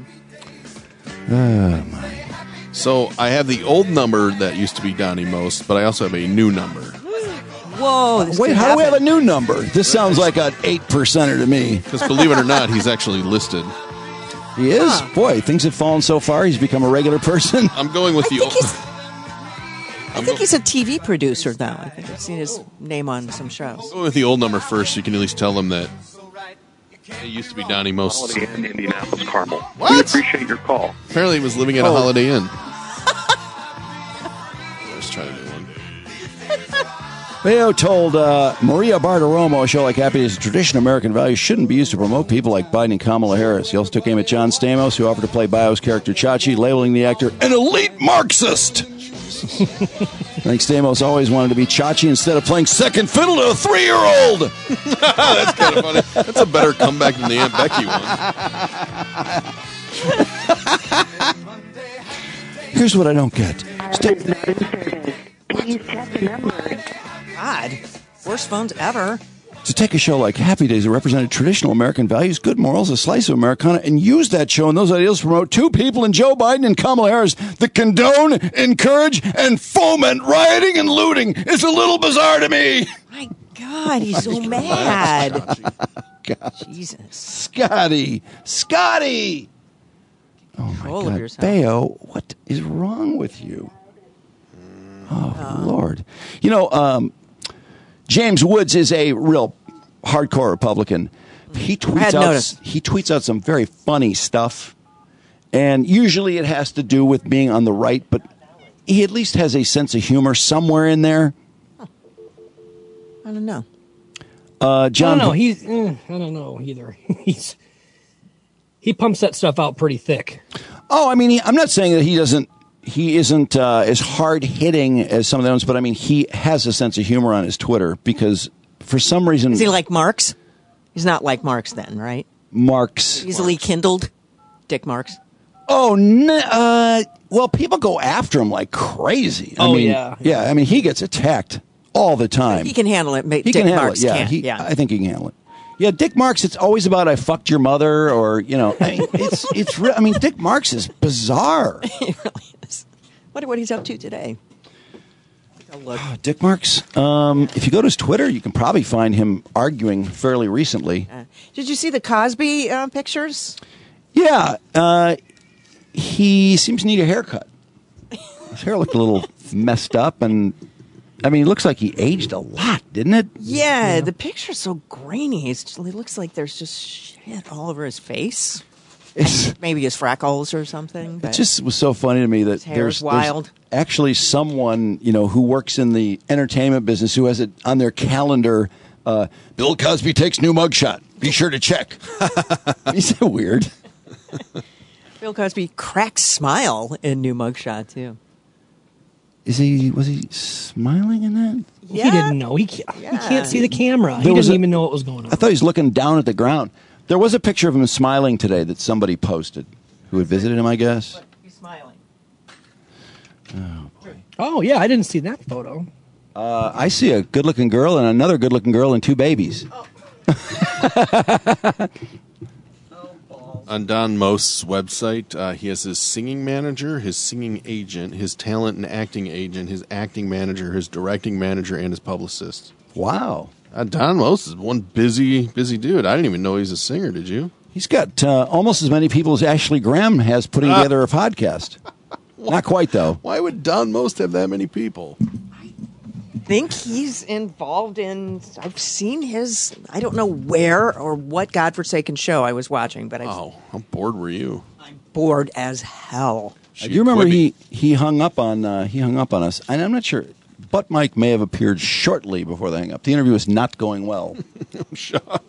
So I have the old number that used to be Donnie Most, but I also have a new number. Whoa. This Wait, could how do we have a happen. new number? This sounds like an eight percenter to me. Because believe it or not, he's actually listed. He is. Boy, things have fallen so far. He's become a regular person. I'm going with the old. I think he's a T V producer, though. I think I've seen his name on some shows. Going with the old number first, so you can at least tell them that it used to be Donnie Most. Holiday Inn, Indianapolis, Carmel. What? We appreciate your call. Apparently, he was living at a Oh. Holiday Inn. Let's try a new one. Baio told uh, Maria Bartiromo, a show like Happy Days, traditional American values shouldn't be used to promote people like Biden and Kamala Harris. He also took aim at John Stamos, who offered to play Baio's character Chachi, labeling the actor an elite Marxist. I think Stamos always wanted to be Chachi instead of playing second fiddle to a three-year-old. That's kind of funny. That's a better comeback than the Aunt Becky one. Here's what I don't get. Sta- Please check the number. God. Worst phones ever. to take a show like Happy Days that represented traditional American values, good morals, a slice of Americana, and use that show and those ideals to promote two people in Joe Biden and Kamala Harris that condone, encourage, and foment rioting and looting is a little bizarre to me. My God, he's so mad. God. Jesus. Scotty. Scotty. Oh, my Control of God. yourself. Baio, what is wrong with you? Oh, Lord. You know, um, James Woods is a real hardcore Republican. He tweets had out noticed. he tweets out some very funny stuff, and usually it has to do with being on the right, but he at least has a sense of humor somewhere in there. I don't know. Uh, John, I don't know. He's mm, I don't know either. He's he pumps that stuff out pretty thick. Oh, I mean, he, I'm not saying that he doesn't. He isn't uh, as hard hitting as some of the others, but I mean, he has a sense of humor on his Twitter because for some reason, Is he like Marx? He's not like Marx then, right? Marks. Easily kindled. Dick Marks. Oh, no, uh, well, people go after him like crazy. I Oh, mean, yeah. Yeah, I mean, he gets attacked all the time. He can handle it. But He Dick can handle Marks it. Yeah, can't. he, yeah. I think he can handle it. Yeah, Dick Marks. It's always about I fucked your mother, or you know, I mean, it's it's. Re- I mean, Dick Marks is bizarre. He really is. Wonder what he's up to today. I'll look. Dick Marks. Um, if you go to his Twitter, you can probably find him arguing fairly recently. Uh, did you see the Cosby uh, pictures? Yeah, uh, he seems to need a haircut. His hair looked a little messed up, and I mean, it looks like he aged a lot, didn't it? Yeah, yeah. The picture's so grainy. It's just, it looks like there's just shit all over his face. Maybe his freckles or something. It just was so funny to me that there's, wild. there's actually someone, you know, who works in the entertainment business who has it on their calendar. Uh, Bill Cosby takes new mugshot. Be sure to check. Isn't it weird? Bill Cosby cracks smile in new mugshot too. Is he? Was he smiling in that? Yeah. He didn't know. He can't, Yeah. he can't see the camera. There he was didn't a- even know what was going on. I thought he was looking down at the ground. There was a picture of him smiling today that somebody posted, who had visited him, I guess. He's smiling. Oh, boy. Oh, yeah, I didn't see that photo. Uh, I see a good-looking girl and another good-looking girl and two babies. On Don Most's website, uh, he has his singing manager, his singing agent, his talent and acting agent, his acting manager, his directing manager, and his publicist. Wow. Uh, Don Most is one busy, busy dude. I didn't even know he's a singer. Did you? He's got uh, almost as many people as Ashley Graham has putting Ah. together a podcast. Not quite, though. Why would Don Most have that many people? I think he's involved in. I've seen his. I don't know where or what godforsaken show I was watching, but I. Oh, how bored were you? I'm bored as hell. I do remember he, he hung up on uh, he hung up on us, and I'm not sure. Butt Mike may have appeared shortly before they hung up. The interview was not going well. I'm shocked.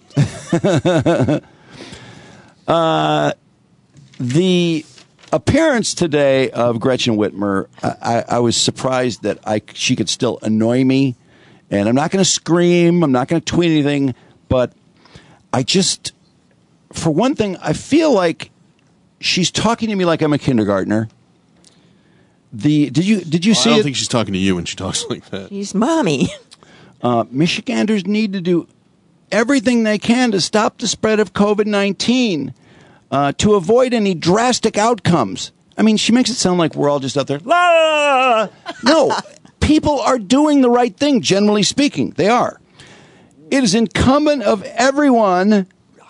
uh, the appearance today of Gretchen Whitmer, I, I was surprised that I she could still annoy me. And I'm not going to scream. I'm not going to tweet anything. But I just, for one thing, I feel like she's talking to me like I'm a kindergartner. The did you did you Well, see? I don't it? think she's talking to you when she talks like that. He's mommy. Uh, Michiganders need to do everything they can to stop the spread of COVID nineteen, uh, to avoid any drastic outcomes. I mean, she makes it sound like we're all just out there. La, la, la. No, people are doing the right thing, generally speaking. They are. It is incumbent of everyone.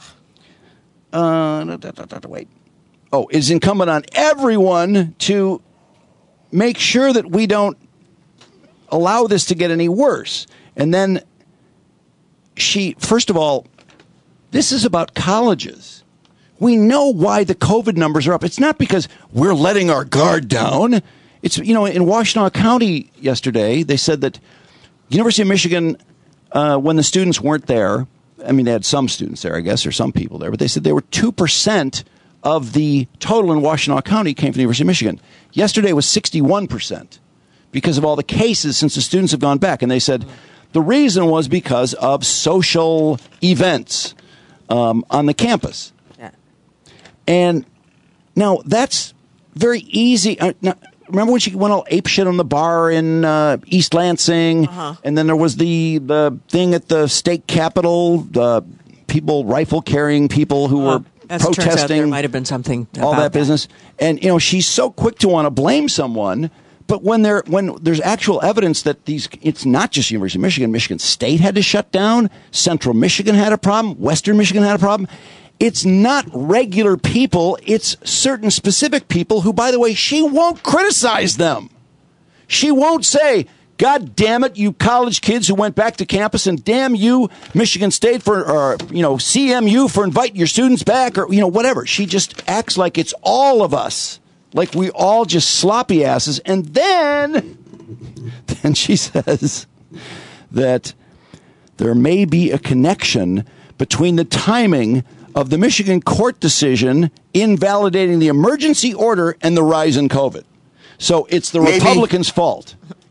Uh, wait. Oh, it is incumbent on everyone to make sure that we don't allow this to get any worse. And then she, first of all, this is about colleges. We know why the COVID numbers are up. It's not because we're letting our guard down. It's, you know, in Washtenaw County yesterday, they said that University of Michigan, uh, when the students weren't there, I mean, they had some students there, I guess, or some people there, but they said they were two percent of the total in Washtenaw County came from the University of Michigan. Yesterday was sixty-one percent because of all the cases since the students have gone back. And they said the reason was because of social events um, on the campus. Yeah. And now that's very easy. Uh, now, remember when she went all apeshit on the bar in uh, East Lansing? Uh-huh. And then there was the, the thing at the state capitol, the people, rifle-carrying people who Well, were as it turns out, protesting. there might have been something all about that business. And, you know, she's so quick to want to blame someone. But when there, when there's actual evidence that these, it's not just University of Michigan. Michigan State had to shut down. Central Michigan had a problem. Western Michigan had a problem. It's not regular people. It's certain specific people who, by the way, she won't criticize them. She won't say, God damn it, you college kids who went back to campus, and damn you, Michigan State, for, or, you know, C M U for inviting your students back, or, you know, whatever. She just acts like it's all of us, like we all just sloppy asses. And then, then she says that there may be a connection between the timing of the Michigan court decision invalidating the emergency order and the rise in COVID. So it's the Maybe. Republicans' fault.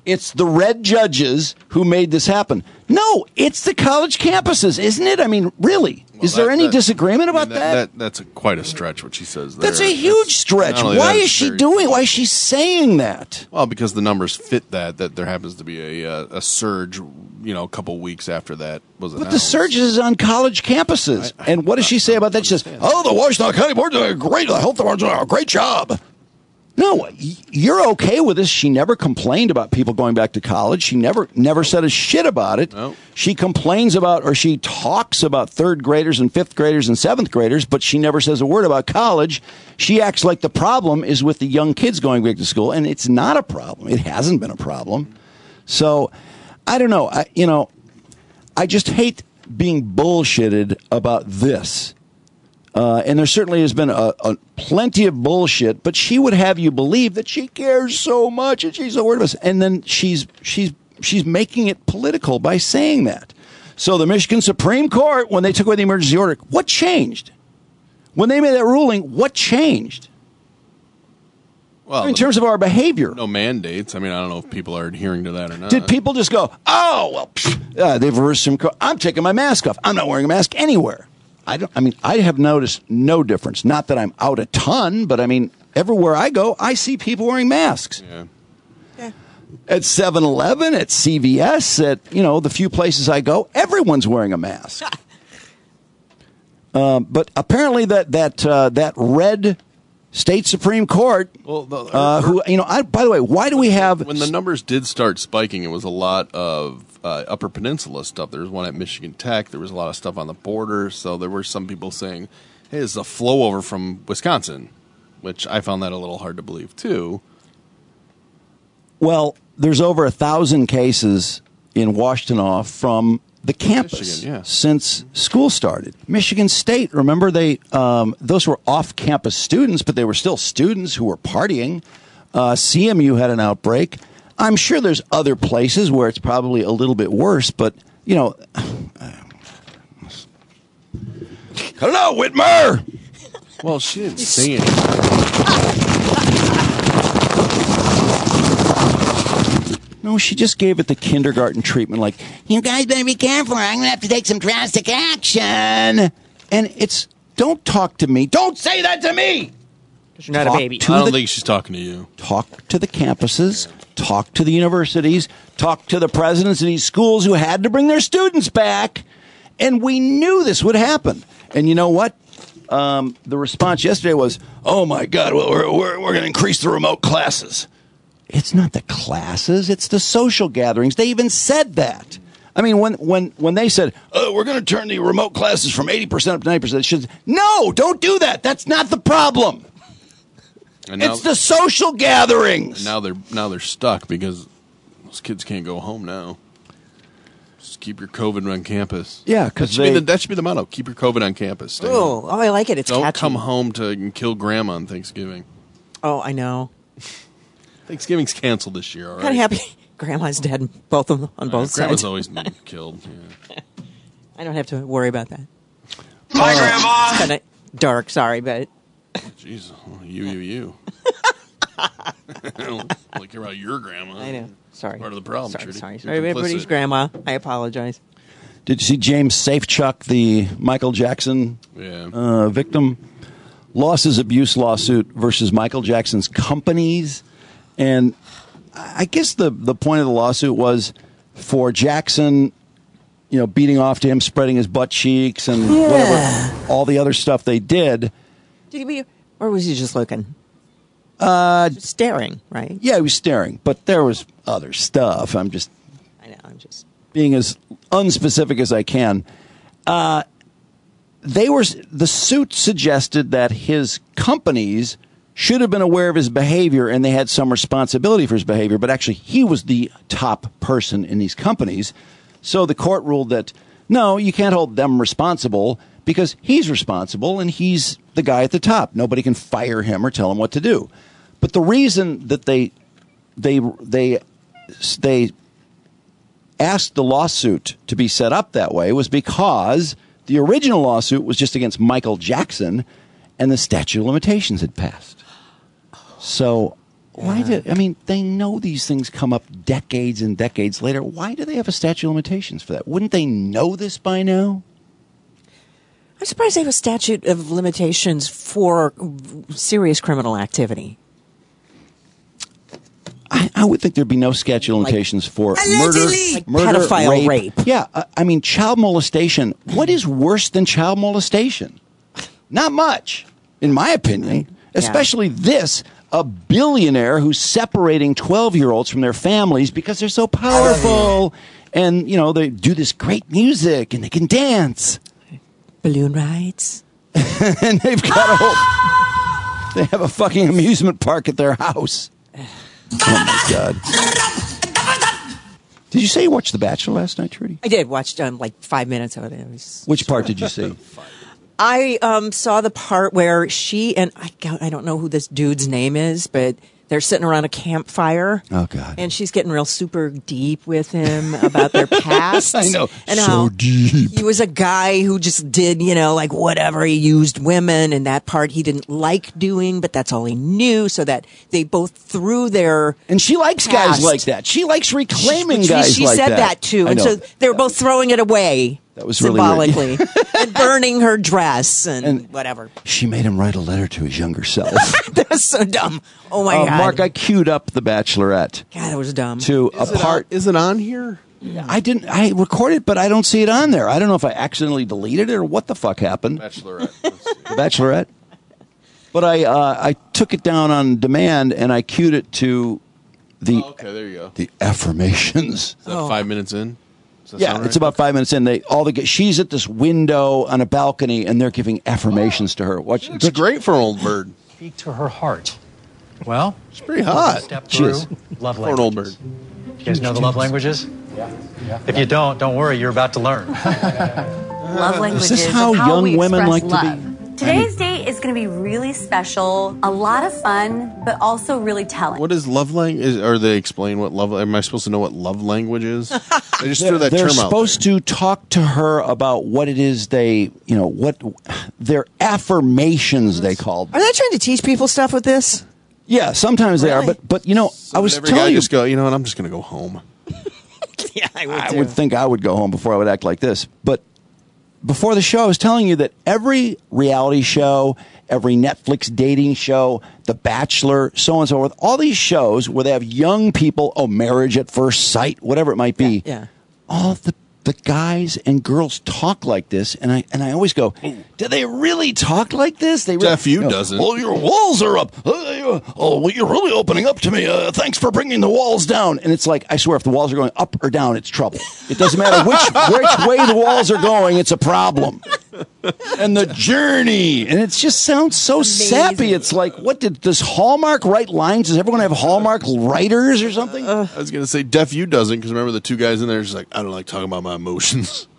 it's the red judges who made this happen. No, it's the college campuses, isn't it? I mean, really? Well, is that, there any that, disagreement I mean, about that, that? that? That's a, quite a stretch, what she says there. That's a huge stretch. not only Why that, is it's she very- doing? Why is she saying that? Well, because the numbers fit that. That there happens to be a uh, a surge, you know, a couple weeks after that was announced. But the surge is on college campuses. I, I, and what does she say about that? She says, oh, the Washington County Board doing a great, the health department's doing a great job. No, you're okay with this. She never complained about people going back to college. She never never said a shit about it. Nope. She complains about, or she talks about third graders and fifth graders and seventh graders, but she never says a word about college. She acts like the problem is with the young kids going back to school, and it's not a problem. It hasn't been a problem. So, I don't know. I, you know, I just hate being bullshitted about this. Uh, and there certainly has been a, a plenty of bullshit, but she would have you believe that she cares so much and she's so worried about us. And then she's she's she's making it political by saying that. So the Michigan Supreme Court, when they took away the emergency order, what changed? When they made that ruling, what changed? Well, in terms of our behavior. No mandates. I mean, I don't know if people are adhering to that or not. Did people just go, oh, well, pfft, uh, they've reversed some, co- I'm taking my mask off. I'm not wearing a mask anywhere. I don't. I mean, I have noticed no difference. Not that I'm out a ton, but I mean, everywhere I go, I see people wearing masks. Yeah. Yeah. At seven eleven, at C V S, at, you know, the few places I go, everyone's wearing a mask. uh, but apparently that that uh, that red state Supreme Court, well, the, uh, who, you know, I, by the way, why do we have... When the numbers did start spiking, it was a lot of uh, Upper Peninsula stuff. There was one at Michigan Tech. There was a lot of stuff on the border. So there were some people saying, hey, this is a flow over from Wisconsin, which I found that a little hard to believe, too. Well, there's over a thousand cases in Washtenaw from the campus Michigan, yeah. since school started. Michigan State, remember, they um, those were off-campus students, but they were still students who were partying. Uh, C M U had an outbreak. I'm sure there's other places where it's probably a little bit worse, but, you know... Hello, Whitmer! Well, she didn't say anything. No, she just gave it the kindergarten treatment, like, you guys better be careful, or I'm going to have to take some drastic action. And it's, don't talk to me. Don't say that to me! Because you're not Talk a baby. to I don't the- think she's talking to you. Talk to the campuses, talk to the universities, talk to the presidents of these schools who had to bring their students back. And we knew this would happen. And you know what? Um, the response yesterday was, oh, my God, well, we're, we're, we're going to increase the remote classes. It's not the classes. It's the social gatherings. They even said that. I mean, when when, when they said, oh, we're going to turn the remote classes from eighty percent up to ninety percent, it should, no, don't do that. That's not the problem. And now, It's the social gatherings. and now they're now they're stuck because those kids can't go home now. Just keep your COVID on campus. Yeah, that because should, be the, that should be the motto. Keep your COVID on campus. Stay home. Oh, oh, I like it. It's Don't catchy. come home to kill grandma on Thanksgiving. Oh, I know. Thanksgiving's canceled this year, all right? Kind of happy. Grandma's dead, both of them on both Uh, grandma's sides. always been killed. Yeah. I don't have to worry about that. My grandma. It's kind of dark. Sorry, but Jeez, you, you, you. I don't really care about your grandma. I know. Sorry. Part of the problem, Sorry, Trudy. sorry, You're sorry. Everybody's complicit. grandma. I apologize. Did you see James Safechuck, the Michael Jackson Yeah. uh, victim? Lost his abuse lawsuit versus Michael Jackson's companies. And I guess the, the point of the lawsuit was for Jackson, you know, beating off to him, spreading his butt cheeks and Yeah. whatever, all the other stuff they did. Did he be, or was he just looking? Uh, Just staring, right? yeah, he was staring, but there was other stuff. I'm just I know. I'm just. being as unspecific as I can. Uh, they were the suit suggested that his companies should have been aware of his behavior and they had some responsibility for his behavior, but actually he was the top person in these companies. So the court ruled that no, you can't hold them responsible because he's responsible and he's the guy at the top. Nobody can fire him or tell him what to do. But the reason that they they they they asked the lawsuit to be set up that way was because the original lawsuit was just against Michael Jackson and the statute of limitations had passed. So Why do I mean they know these things come up decades and decades later? Why do they have a statute of limitations for that? Wouldn't they know this by now? I'm surprised they have a statute of limitations for serious criminal activity. I, I would think there'd be no statute of limitations like, for murder, like murder, pedophile rape. rape. Yeah, uh, I mean, child molestation. What is worse than child molestation? Not much, in my opinion. Especially yeah. this, a billionaire who's separating twelve-year-olds from their families because they're so powerful. And, you know, they do this great music and they can dance. Balloon rides. And they've got a whole... They have a fucking amusement park at their house. Oh, my God. Did you say you watched The Bachelor last night, Trudy? I did. Watched um, like five minutes of it. it was Which part did you see? I um, saw the part where she and I, I don't know who this dude's name is, but they're sitting around a campfire. Oh, God. And she's getting real super deep with him about their past. I know. And so how deep. He was a guy who just did, you know, like whatever. He used women, and that part he didn't like doing, but that's all he knew. So that they both threw their And she likes past. guys like that. She likes reclaiming she, guys she like said that. that, too. I And know. so they were both throwing it away. That was really symbolically, weird. and burning her dress and, and whatever. She made him write a letter to his younger self. That's so dumb. Oh my uh, God, Mark, I queued up The Bachelorette. God, that was dumb. To is a part. It on, is it on here? I didn't. I recorded, but I don't see it on there. I don't know if I accidentally deleted it or what the fuck happened. Bachelorette. The Bachelorette. But I uh, I took it down on demand and I queued it to the. Oh, okay, there you go. The affirmations. Is that oh. five minutes in? Yeah, it's about five minutes in. They all the she's at this window on a balcony, and they're giving affirmations to her. Watch, it's great for an old bird. Speak to her heart. Well, it's pretty hot. Step she through is. Love for an old bird. You guys know the love languages? Yeah. yeah. If you don't, don't worry. You're about to learn. Love languages. Is this how, how young we women like love. to be? Today's date is going to be really special, a lot of fun, but also really telling. What is love language? Or they explain what love? Am I supposed to know what love language is? I just they're, threw that they're term out. supposed to talk to her about what it is they, you know, what their affirmations they called. Are they trying to teach people stuff with this? Yeah, sometimes really? they are, but but you know, so I was every telling guy you, just go. You know what? I'm just going to go home. Yeah, I would. I too. would think I would go home before I would act like this, but. Before the show, I was telling you that every reality show, every Netflix dating show, The Bachelor, so on and so forth, all these shows where they have young people, oh, Marriage at First Sight, whatever it might be, yeah, yeah. all the the guys and girls talk like this, and I and I always go, do they really talk like this? They really, Jeff, you you know, doesn't. Oh, your walls are up. Uh, oh, well, you're really opening up to me. Uh, thanks for bringing the walls down. And it's like, I swear, if the walls are going up or down, it's trouble. It doesn't matter which which way the walls are going, it's a problem. And the journey, and it just sounds so Amazing. sappy. It's like, what did does Hallmark write lines? Does everyone have Hallmark writers or something? Uh, I was going to say, Jeff, you doesn't, because remember the two guys in there just like, I don't like talking about my emotions.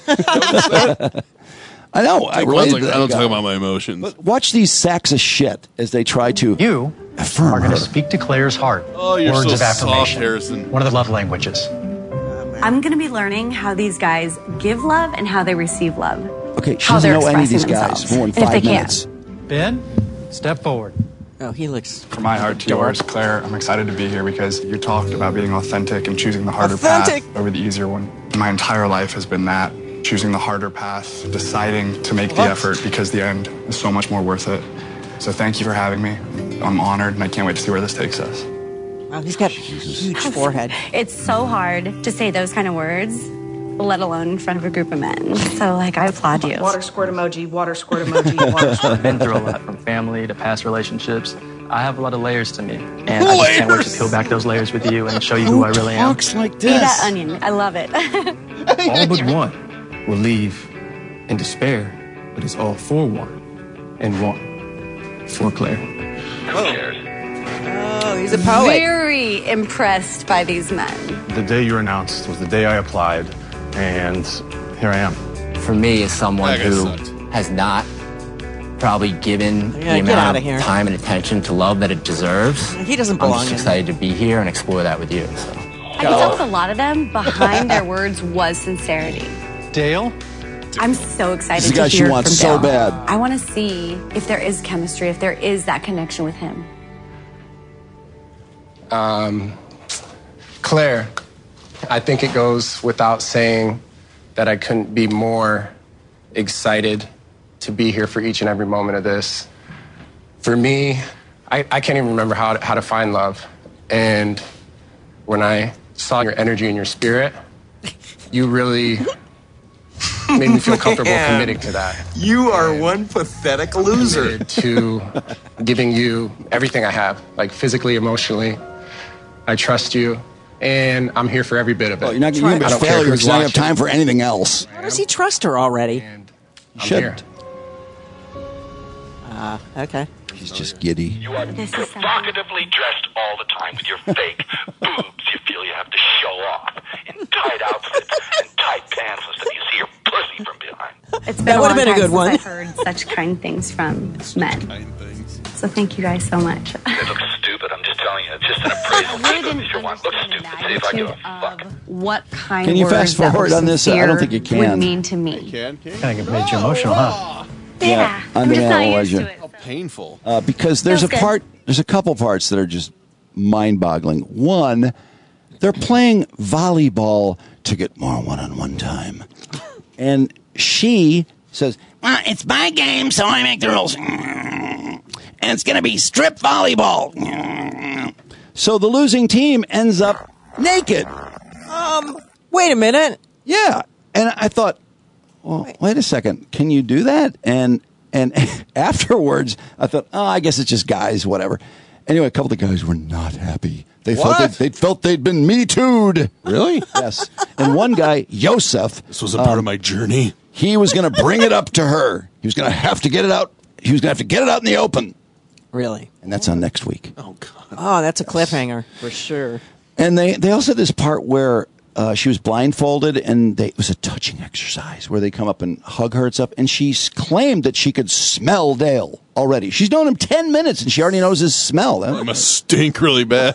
I know. I, Everyone's like, that I don't guy. talk about my emotions. But watch these sacks of shit as they try to You affirm are going her. to speak to Claire's heart. Oh, you're Words so of soft, affirmation. Harrison. One of the love languages. I'm going to be learning how these guys give love and how they receive love. Okay, she how doesn't they're know any of these expressing guys themselves. for more And than if they five can. minutes. Ben, step forward. Oh, he looks. From my heart to yours, Claire, I'm excited to be here because you talked about being authentic and choosing the harder Authentic. path over the easier one. My entire life has been that, choosing the harder path, deciding to make the What? effort because the end is so much more worth it. So thank you for having me. I'm honored and I can't wait to see where this takes us. Wow, he's got a huge forehead. It's so hard to say those kind of words, let alone in front of a group of men. So, like, I applaud you. Water squirt emoji, water squirt emoji, water squirt I've been through a lot, from family to past relationships. I have a lot of layers to me, and I just can't wait to peel back those layers with you and show you who, Who I really am. talks like Be this? that onion. I love it. All but one will leave in despair, but it's all for one and one for Claire. Oh, he's a poet. Very impressed by these men. The day you were announced was the day I applied, and here I am. For me, as someone That guy who sucked. has not probably given Yeah, the get outta amount here. of time and attention to love that it deserves, He doesn't I'm belong just in excited to be here and explore that with you. So. I can tell with a lot of them, behind their words was sincerity. Dale, I'm so excited This is the to guy she hear wants from so Dale. bad. I want to see if there is chemistry, if there is that connection with him. Um, Claire, I think it goes without saying that I couldn't be more excited to be here for each and every moment of this. For me, I, I can't even remember how to, how to find love. And when I saw your energy and your spirit, you really made me feel comfortable Man, committing to that. You are one pathetic loser. To giving you everything I have, like physically, emotionally. I trust you, and I'm here for every bit of it. Well, you're not going to be a failure because you don't have time for anything else. How does he trust her already? I'm Shouldn't. Ah, uh, okay. He's just giddy. You are provocatively dressed all the time with your fake boobs. You feel you have to show off in tight outfits and tight pants so you see your pussy from behind. It's been That a would've long been a time good since one. I've heard such kind things from men. So thank you guys so much. It looks stupid. I'm just telling you. It's just an appraisal. I really Think of it didn't if you want. Look stupid. See if I give a fuck. What kind Can you words fast that forward were on this? I don't think you sincere can. would mean to me. Can, can? Kind of made you emotional, huh? Yeah, on I'm just not Demand used Legend. to it. How painful. Uh, because there's Feels a good. part, there's a couple parts that are just mind-boggling. One, they're playing volleyball to get more one-on-one time, and she says, well, "It's my game, so I make the rules, and it's going to be strip volleyball." So the losing team ends up naked. Um, wait a minute. Yeah, and I thought, well, wait a second, can you do that? And and afterwards, I thought, oh, I guess it's just guys, whatever. Anyway, a couple of the guys were not happy. They What? felt they felt they'd been Me Too'd. Really? Yes. And one guy, Yosef, This was a part of my journey. he was going to bring it up to her. He was going to have to get it out. He was going to have to get it out in the open. Really? And that's on next week. Oh, God. Oh, that's a cliffhanger for sure. And they, they also had this part where uh, she was blindfolded, and they, it was a touching exercise where they come up and hug her and stuff. And she s- claimed that she could smell Dale already. She's known him ten minutes, and she already knows his smell. It must stink really bad.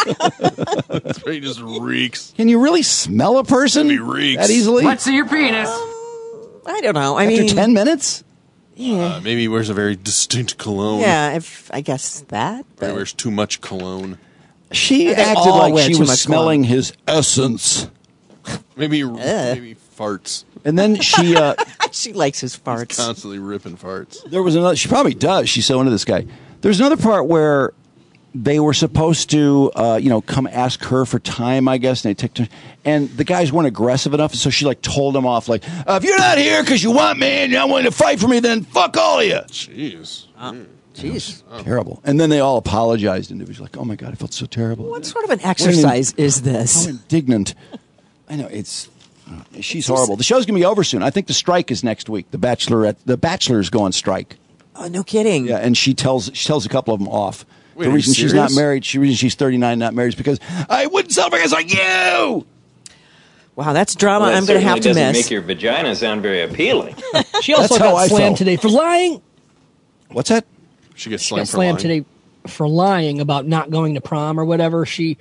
He just reeks. Can you really smell a person He reeks. that easily? What's your penis? I don't know. I After mean, ten minutes? yeah, Uh, maybe he wears a very distinct cologne. yeah. If I guess that. Or he wears too much cologne. She They acted all like wear she too was much smelling his essence. Maybe maybe farts. And then she, uh, she likes his farts. Constantly ripping farts. there was another, she probably does. She's so into this guy. There's another part where they were supposed to, uh, you know, come ask her for time, I guess, and they took to, and the guys weren't aggressive enough, so she like told them off, like, uh, if you're not here because you want me and you're not willing to fight for me, then fuck all of you. Jeez. Jeez. Terrible. And then they all apologized individually, like, oh my God, I felt so terrible. What sort of an exercise is How this? indignant. I know, it's, uh, she's horrible. The show's going to be over soon. I think the strike is next week. The Bachelorette, the Bachelors go on strike. Oh, no kidding. Yeah, and she tells she tells a couple of them off. Wait, the are you reason she's not serious? married, she reason she's thirty-nine, not married, is because I wouldn't settle for guys like you. Wow, that's drama Well, that I'm going to have to certainly doesn't miss. make your vagina sound very appealing. She also That's how got I slammed felt. today for lying. What's that? She gets She slammed got for slammed lying. today for lying about not going to prom or whatever. She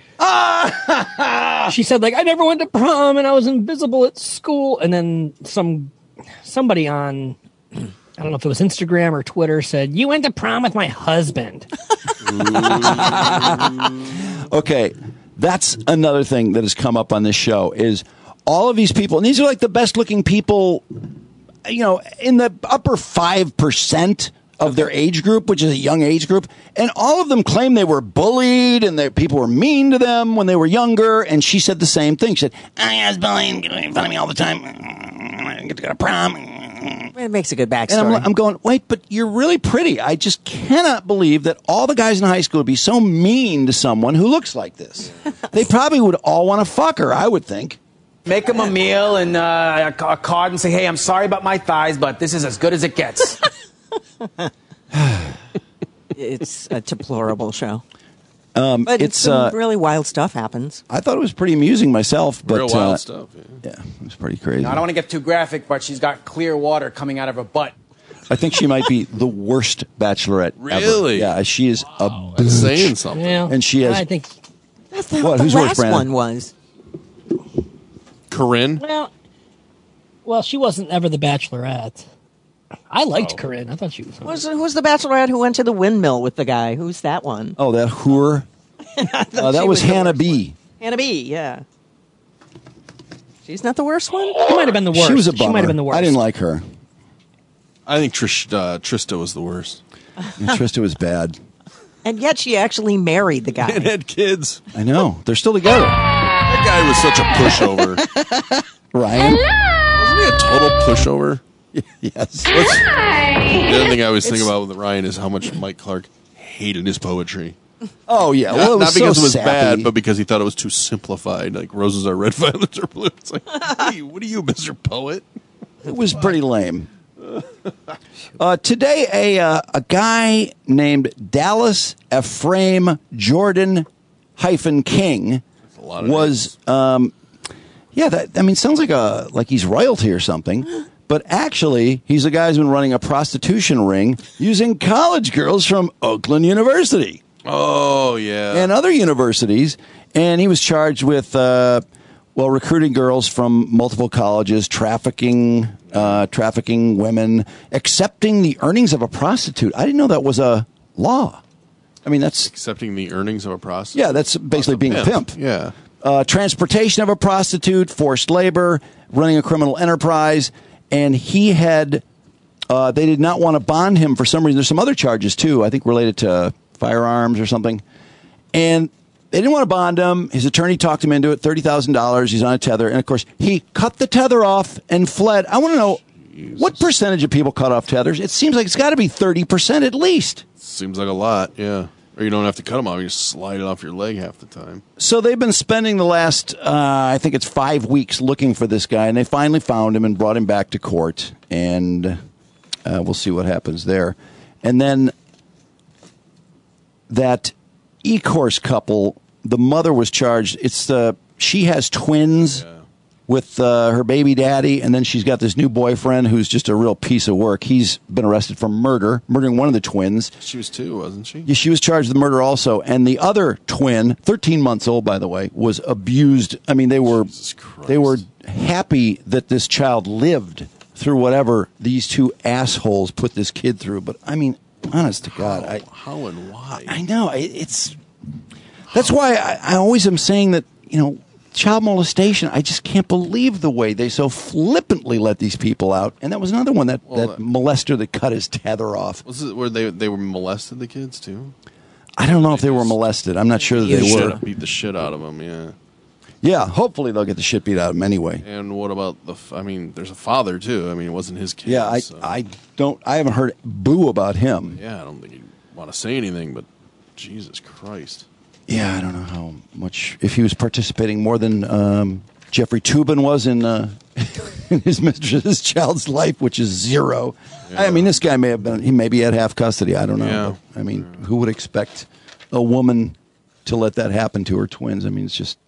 she said like I never went to prom and I was invisible at school. And then some somebody on I don't know if it was Instagram or Twitter said you went to prom with my husband. Okay, that's another thing that has come up on this show is all of these people, and these are like the best looking people, you know, in the upper five percent of their age group, which is a young age group, and all of them claim they were bullied and that people were mean to them when they were younger. And she said the same thing. She said, "I was bullied, getting in front of me all the time. I didn't get to go to prom." It makes a good And backstory. I'm, I'm going, wait, but you're really pretty. I just cannot believe that all the guys in high school would be so mean to someone who looks like this. They probably would all want to fuck her, I would think. Make him a meal and uh, a, a card and say, hey, I'm sorry about my thighs, but this is as good as it gets. It's a deplorable show. Um, But it's some uh, really wild stuff happens. I thought it was pretty amusing myself, but Real wild uh, stuff. Yeah. yeah, it was pretty crazy. Now, I don't want to get too graphic, but she's got clear water coming out of her butt. I think she might be the worst bachelorette ever. Really? Yeah, she is a That's bitch. saying something. Yeah, And she has- I think That's the, What? the Who's worse, last Brandon? one was. Corinne? well, well, she wasn't ever the Bachelorette. I liked Corinne. I thought she was. Who's, who's the bachelorette who went to the windmill with the guy? Who's that one? Oh, that whore. Uh, that was, was Hannah B. Hannah B, yeah. She's not the worst one? She might have been the worst. She was a bummer. She might have been the worst. I didn't like her. I think Trish, uh, Trista was the worst. And Trista was bad. And yet she actually married the guy. And had kids. I know. They're still together. That guy was such a pushover. Ryan? Wasn't he a total pushover? Yes. What's, the other thing I always it's, think about with Ryan is how much Mike Clark hated his poetry. Oh, yeah. Well, it was Not because so it was sappy. bad, but because he thought it was too simplified. Like, roses are red, violets are blue. It's like, what are you, what are you Mister Poet? It was pretty lame. Uh, today, a uh, a guy named Dallas Ephraim Jordan hyphen King was, um, yeah, that I mean, sounds like a like he's royalty or something. But actually, he's a guy who's been running a prostitution ring using college girls from Oakland University. Oh, yeah. And other universities. And he was charged with, uh, well, recruiting girls from multiple colleges, trafficking, uh, trafficking women, accepting the earnings of a prostitute. I didn't know that was a law. I mean, that's... Accepting the earnings of a prostitute? Yeah, that's basically being pimp. a pimp. Yeah. Uh, transportation of a prostitute, forced labor, running a criminal enterprise. And he had... Uh, they did not want to bond him for some reason. There's some other charges, too, I think related to firearms or something. And they didn't want to bond him. His attorney talked him into it, thirty thousand dollars. He's on a tether. And, of course, he cut the tether off and fled. I want to know, Jesus. What percentage of people cut off tethers? It seems like it's got to be thirty percent at least. Seems like a lot, yeah. Or you don't have to cut them off. You just slide it off your leg half the time. So they've been spending the last, uh, I think it's five weeks looking for this guy. And they finally found him and brought him back to court. And uh, we'll see what happens there. And then that E-Course couple, the mother was charged. It's the she has twins yeah. with uh, her baby daddy, and then she's got this new boyfriend who's just a real piece of work. He's been arrested for murder, murdering one of the twins. She was two, wasn't she? Yeah, she was charged with murder also. And the other twin, thirteen months old, by the way, was abused. I mean, they were they were happy that this child lived through whatever these two assholes put this kid through. But I mean, honest to God, how, I, how and why? I know it's. That's why I, I always am saying that, you know, child molestation. I just can't believe the way they so flippantly let these people out. And that was another one that, well, that molester that cut his tether off. Was it where they they were molested the kids too? I don't know if they were molested. I'm not sure that they were. Beat the shit out of them. Yeah. Yeah, hopefully they'll get the shit beat out of him anyway. And what about the? I mean, there's a father too. I mean, it wasn't his kid. Yeah, I, so. I don't. I haven't heard boo about him. Yeah, I don't think he'd want to say anything. But Jesus Christ. Yeah, I don't know how much if he was participating more than um, Jeffrey Toobin was in, uh, in his mistress's child's life, which is zero. Yeah. I mean, this guy may have been. He maybe had half custody. I don't know. Yeah. But, I mean, yeah. Who would expect a woman to let that happen to her twins? I mean, it's just.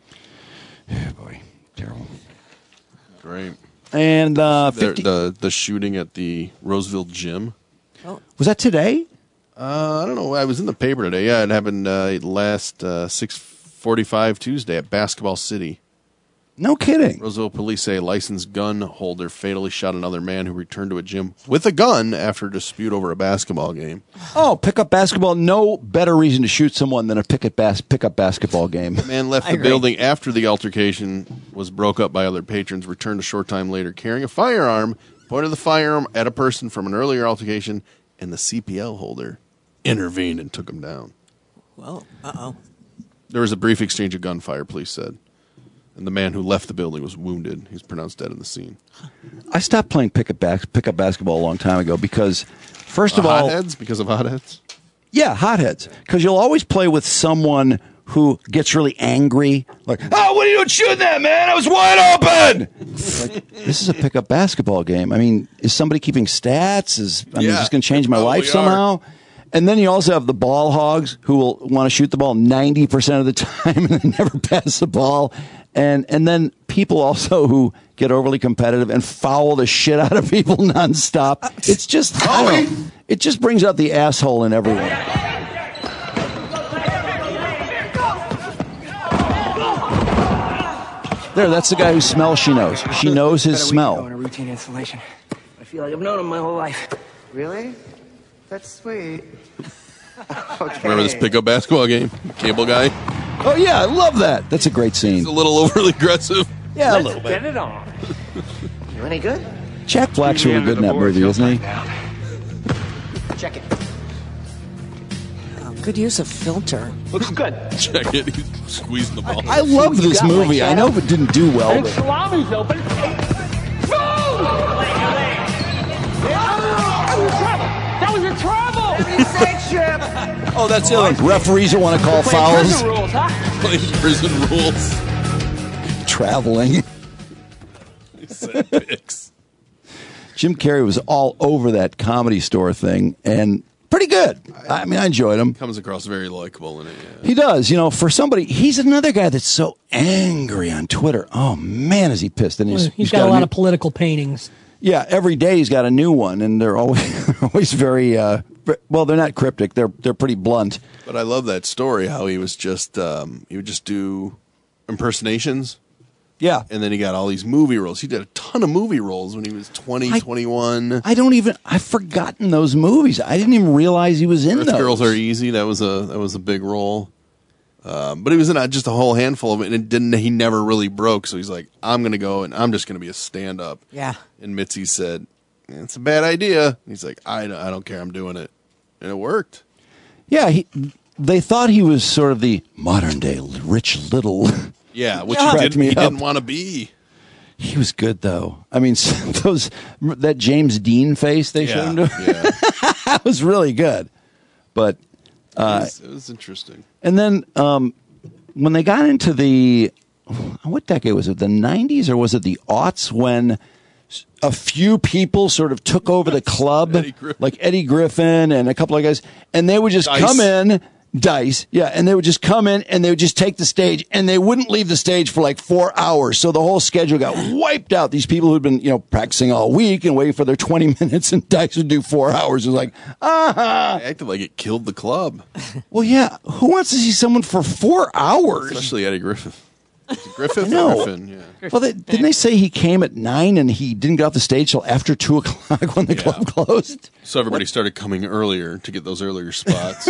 Oh boy, terrible. Great. And uh, fifty- the, the the shooting at the Roseville gym. Oh. Was that today? Uh, I don't know. I was in the paper today. Yeah, it happened uh, last uh, six forty-five Tuesday at Basketball City. No kidding. Roseville police say a licensed gun holder fatally shot another man who returned to a gym with a gun after a dispute over a basketball game. Oh, pickup basketball. No better reason to shoot someone than a pick bas- pickup basketball game. The man left the building after the altercation was broke up by other patrons, returned a short time later carrying a firearm, pointed the firearm at a person from an earlier altercation, and the C P L holder intervened and took him down. Well, uh-oh. There was a brief exchange of gunfire, police said. And the man who left the building was wounded. He's pronounced dead in the scene. I stopped playing pickup bas- pickup basketball a long time ago because, first of uh, all, hotheads because of hotheads. Yeah, hotheads. Because you'll always play with someone who gets really angry, like, "Oh, what are you doing shooting that, man? I was wide open." Like, this is a pickup basketball game. I mean, is somebody keeping stats? Is I mean, yeah, is this going to change my life somehow? Are. And then you also have the ball hogs who will want to shoot the ball ninety percent of the time and never pass the ball. And and then people also who get overly competitive and foul the shit out of people nonstop. It's just, I don't know, it just brings out the asshole in everyone. There, that's the guy whose smell she knows. She knows his smell. On a routine installation. I feel like I've known him my whole life. Really? That's sweet. Remember this pickup basketball game? Cable guy? Oh, yeah, I love that. That's a great scene. He's a little overly aggressive. Yeah, Let's a little bit. get it on. You any good? Jack Black's really good in that movie, isn't he? Check it. Oh, good use of filter. Looks good. Check it. He's squeezing the ball. I love this movie. I know it didn't do well, I think but salami's open. That was a trouble. oh, that's the other thing. Referees that want to call fouls. Prison rules, huh? Playing prison rules. Traveling. He said picks. Jim Carrey was all over that Comedy Store thing, and pretty good. I mean, I enjoyed him. Comes across very likable in it. Yeah. He does. You know, for somebody, he's another guy that's so angry on Twitter. Oh, man, is he pissed. And he's, he's, he's got, got a lot new, of political paintings. Yeah, every day he's got a new one, and they're always always very, uh, well, they're not cryptic. They're they're pretty blunt. But I love that story, how he was just, um, he would just do impersonations. Yeah. And then he got all these movie roles. He did a ton of movie roles when he was twenty, I, twenty-one. I don't even, I've forgotten those movies. I didn't even realize he was in Earth those. Girls Are Easy. That was a that was a big role. Um, but he was in a, just a whole handful of it, and it didn't. He never really broke. So he's like, I'm going to go, and I'm just going to be a stand-up. Yeah. And Mitzi said, it's a bad idea. And he's like, I, I don't care. I'm doing it. And it worked. Yeah, he, they thought he was sort of the modern-day Rich Little. Yeah, which Yeah. he, Cracked didn't, me he up. didn't want to be. He was good, though. I mean, those that James Dean face they showed him Yeah, to, yeah. that was really good. But It uh, was, it was interesting. and then um, when they got into the what decade was it? The nineties or was it the aughts when a few people sort of took over the club, Eddie Griffin. like Eddie Griffin and a couple of guys, and they would just Dice. come in. Dice, yeah, and they would just come in and they would just take the stage and they wouldn't leave the stage for like four hours. So the whole schedule got wiped out. These people who'd been, you know, practicing all week and waiting for their twenty minutes, and Dice would do four hours. It was like, ah, It acted like it killed the club, well, yeah. Who wants to see someone for four hours? especially Eddie Griffin. Was it Griffith No. or Griffin? Yeah. Well, they, didn't they say he came at nine and he didn't get off the stage till after two o'clock when the Yeah. club closed? So everybody started coming earlier to get those earlier spots.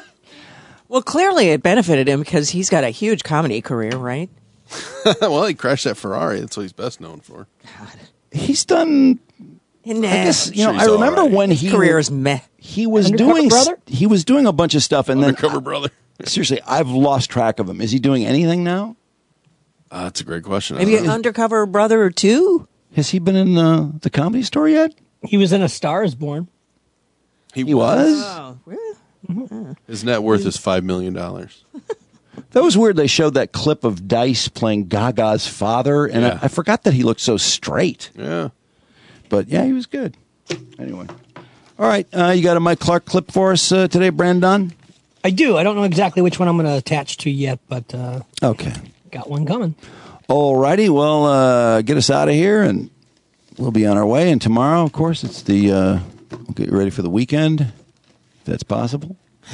Well, clearly it benefited him because he's got a huge comedy career, right? Well, he crashed that Ferrari. That's what he's best known for. He's done. And I guess you sure know. he's I all remember right. when he career is meh. he was Undercover doing Brother? he was doing a bunch of stuff, and Undercover then brother. seriously, I've lost track of him. Is he doing anything now? Uh, that's a great question. I Maybe don't an know. undercover brother or two? Has he been in uh, the Comedy Store yet? He was in A Star Is Born. he, He was. Oh, really? His net worth is five million dollars. That was weird. They showed that clip of Dice playing Gaga's father, and Yeah. I, I forgot that he looked so straight. Yeah. But yeah, he was good. Anyway, all right. Uh, you got a Mike Clark clip for us uh, today, Brandon? I do. I don't know exactly which one I'm going to attach to yet, but uh, Okay. got one coming. All righty. Well, uh, get us out of here, and we'll be on our way. And tomorrow, of course, it's the uh, we'll get you ready for the weekend, if that's possible.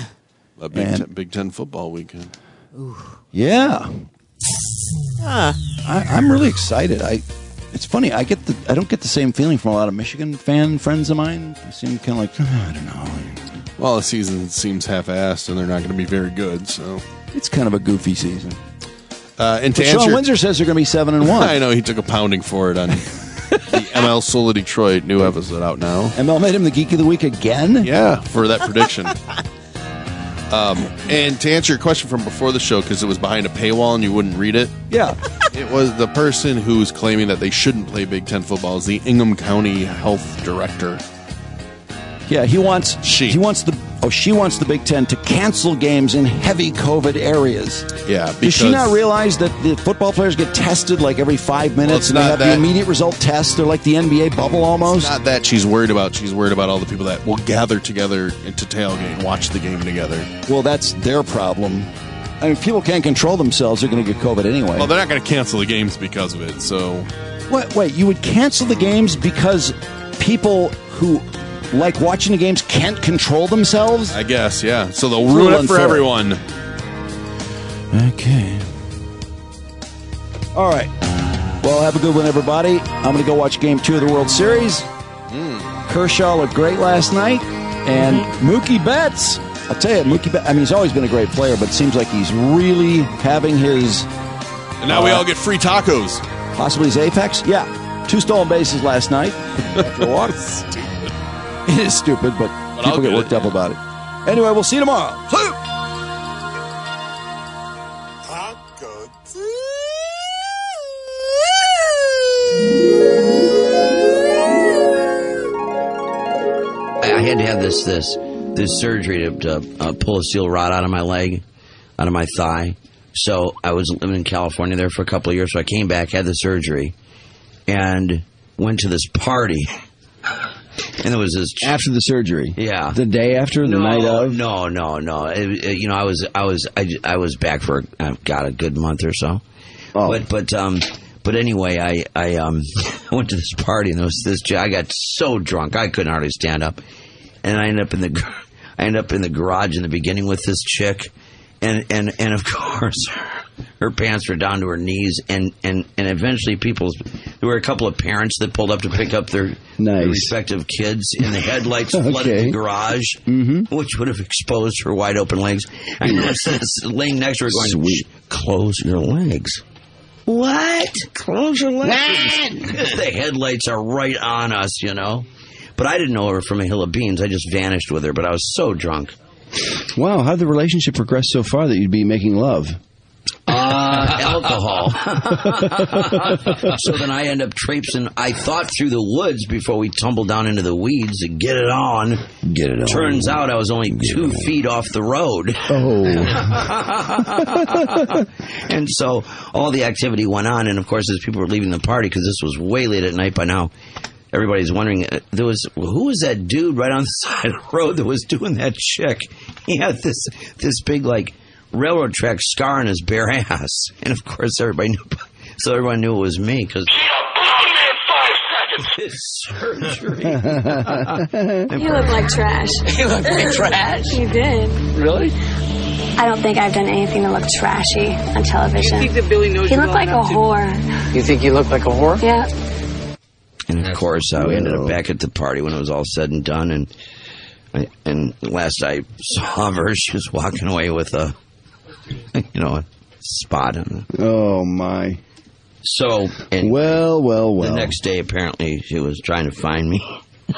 A Big, And- ten, Big Ten football weekend. Yeah. Huh. I, I'm really excited. I. It's funny. I get the. I don't get the same feeling from a lot of Michigan fan friends of mine. They seem kind of like "Oh, I don't know. Well, the season seems half-assed, and they're not going to be very good. So, It's kind of a goofy season. uh, and to But Sean answer, Windsor says they're going to be seven and one. I know he took a pounding for it on the M L Sola Detroit new episode out now. M L made him the Geek of the Week again. Yeah, for that prediction. Um, and to answer your question from before the show, because it was behind a paywall and you wouldn't read it, Yeah. it was the person who's claiming that they shouldn't play Big Ten football is the Ingham County Health Director. Yeah. He wants. She. He wants the. Oh, she wants the Big Ten to cancel games in heavy COVID areas. Yeah, because Does she not realize that the football players get tested like every five minutes, it's and they not have the that- immediate result test? They're like the N B A bubble almost. not that she's worried about. She's worried about all the people that will gather together and to tailgate and watch the game together. Well, that's their problem. I mean, if people can't control themselves, they're going to get COVID anyway. Well, they're not going to cancel the games because of it. So, Wait, wait, you would cancel the games because people who like watching the games can't control themselves? I guess, yeah. So they'll It's a ruin little it for unfair. everyone. Okay. All right. Well, have a good one, everybody. I'm going to go watch Game Two of the World Series. Kershaw looked great last night, and Mookie Betts I'll tell you, Mookie Betts, I mean, he's always been a great player, but it seems like he's really having his... And now uh, we all get free tacos. Possibly his apex? Yeah. Two stolen bases last night after a walk. It is stupid, but, but people get worked it, up yeah. about it. Anyway, we'll see you tomorrow. See you! I had to have this this this surgery to, to uh, pull a steel rod out of my leg, out of my thigh. So I was living in California there for a couple of years. So I came back, had the surgery, and went to this party. And there was this ch- after the surgery. Yeah, the day after, the no, night of. No, no, no. It, it, you know, I was, I was, I, I was back for uh, got a good month or so. Oh. But but um, but anyway, I I um went to this party and there was this. I got so drunk I couldn't hardly stand up, and I ended up in the I ended up in the garage in the beginning with this chick, and and and of course. Her pants were down to her knees, and, and, and eventually people, there were a couple of parents that pulled up to pick up their, nice. their respective kids, and the headlights okay. flooded the garage, mm-hmm. which would have exposed her wide open legs. And I was laying next to her going, Sweet. Close your legs. What? Close your legs? The headlights are right on us, you know. But I didn't know her from a hill of beans. I just vanished with her, but I was so drunk. Wow, how did the relationship progress so far that you'd be making love? Uh, alcohol. So then I end up traipsing, I thought through the woods before we tumbled down into the weeds to get it on. Get it on. Turns out I was only get two feet off the road. Oh. And so all the activity went on, and of course as people were leaving the party, because this was way late at night by now, everybody's wondering, uh, there was, who was that dude right on the side of the road that was doing that chick? He had this, this big, like, railroad track scar on his bare ass, and of course everybody knew. So everyone knew it was me because this surgery. You look like trash. You look like trash. You did. Really? I don't think I've done anything to look trashy on television. You think that Billy knows he you looked like a whore. You think you look like a whore? Yeah. And of course, uh, we ended up back at the party when it was all said and done, and I, and last I saw her, she was walking away with a. You know, a spot on it. Oh, my. So, and well, well, well. The next day, apparently, she was trying to find me.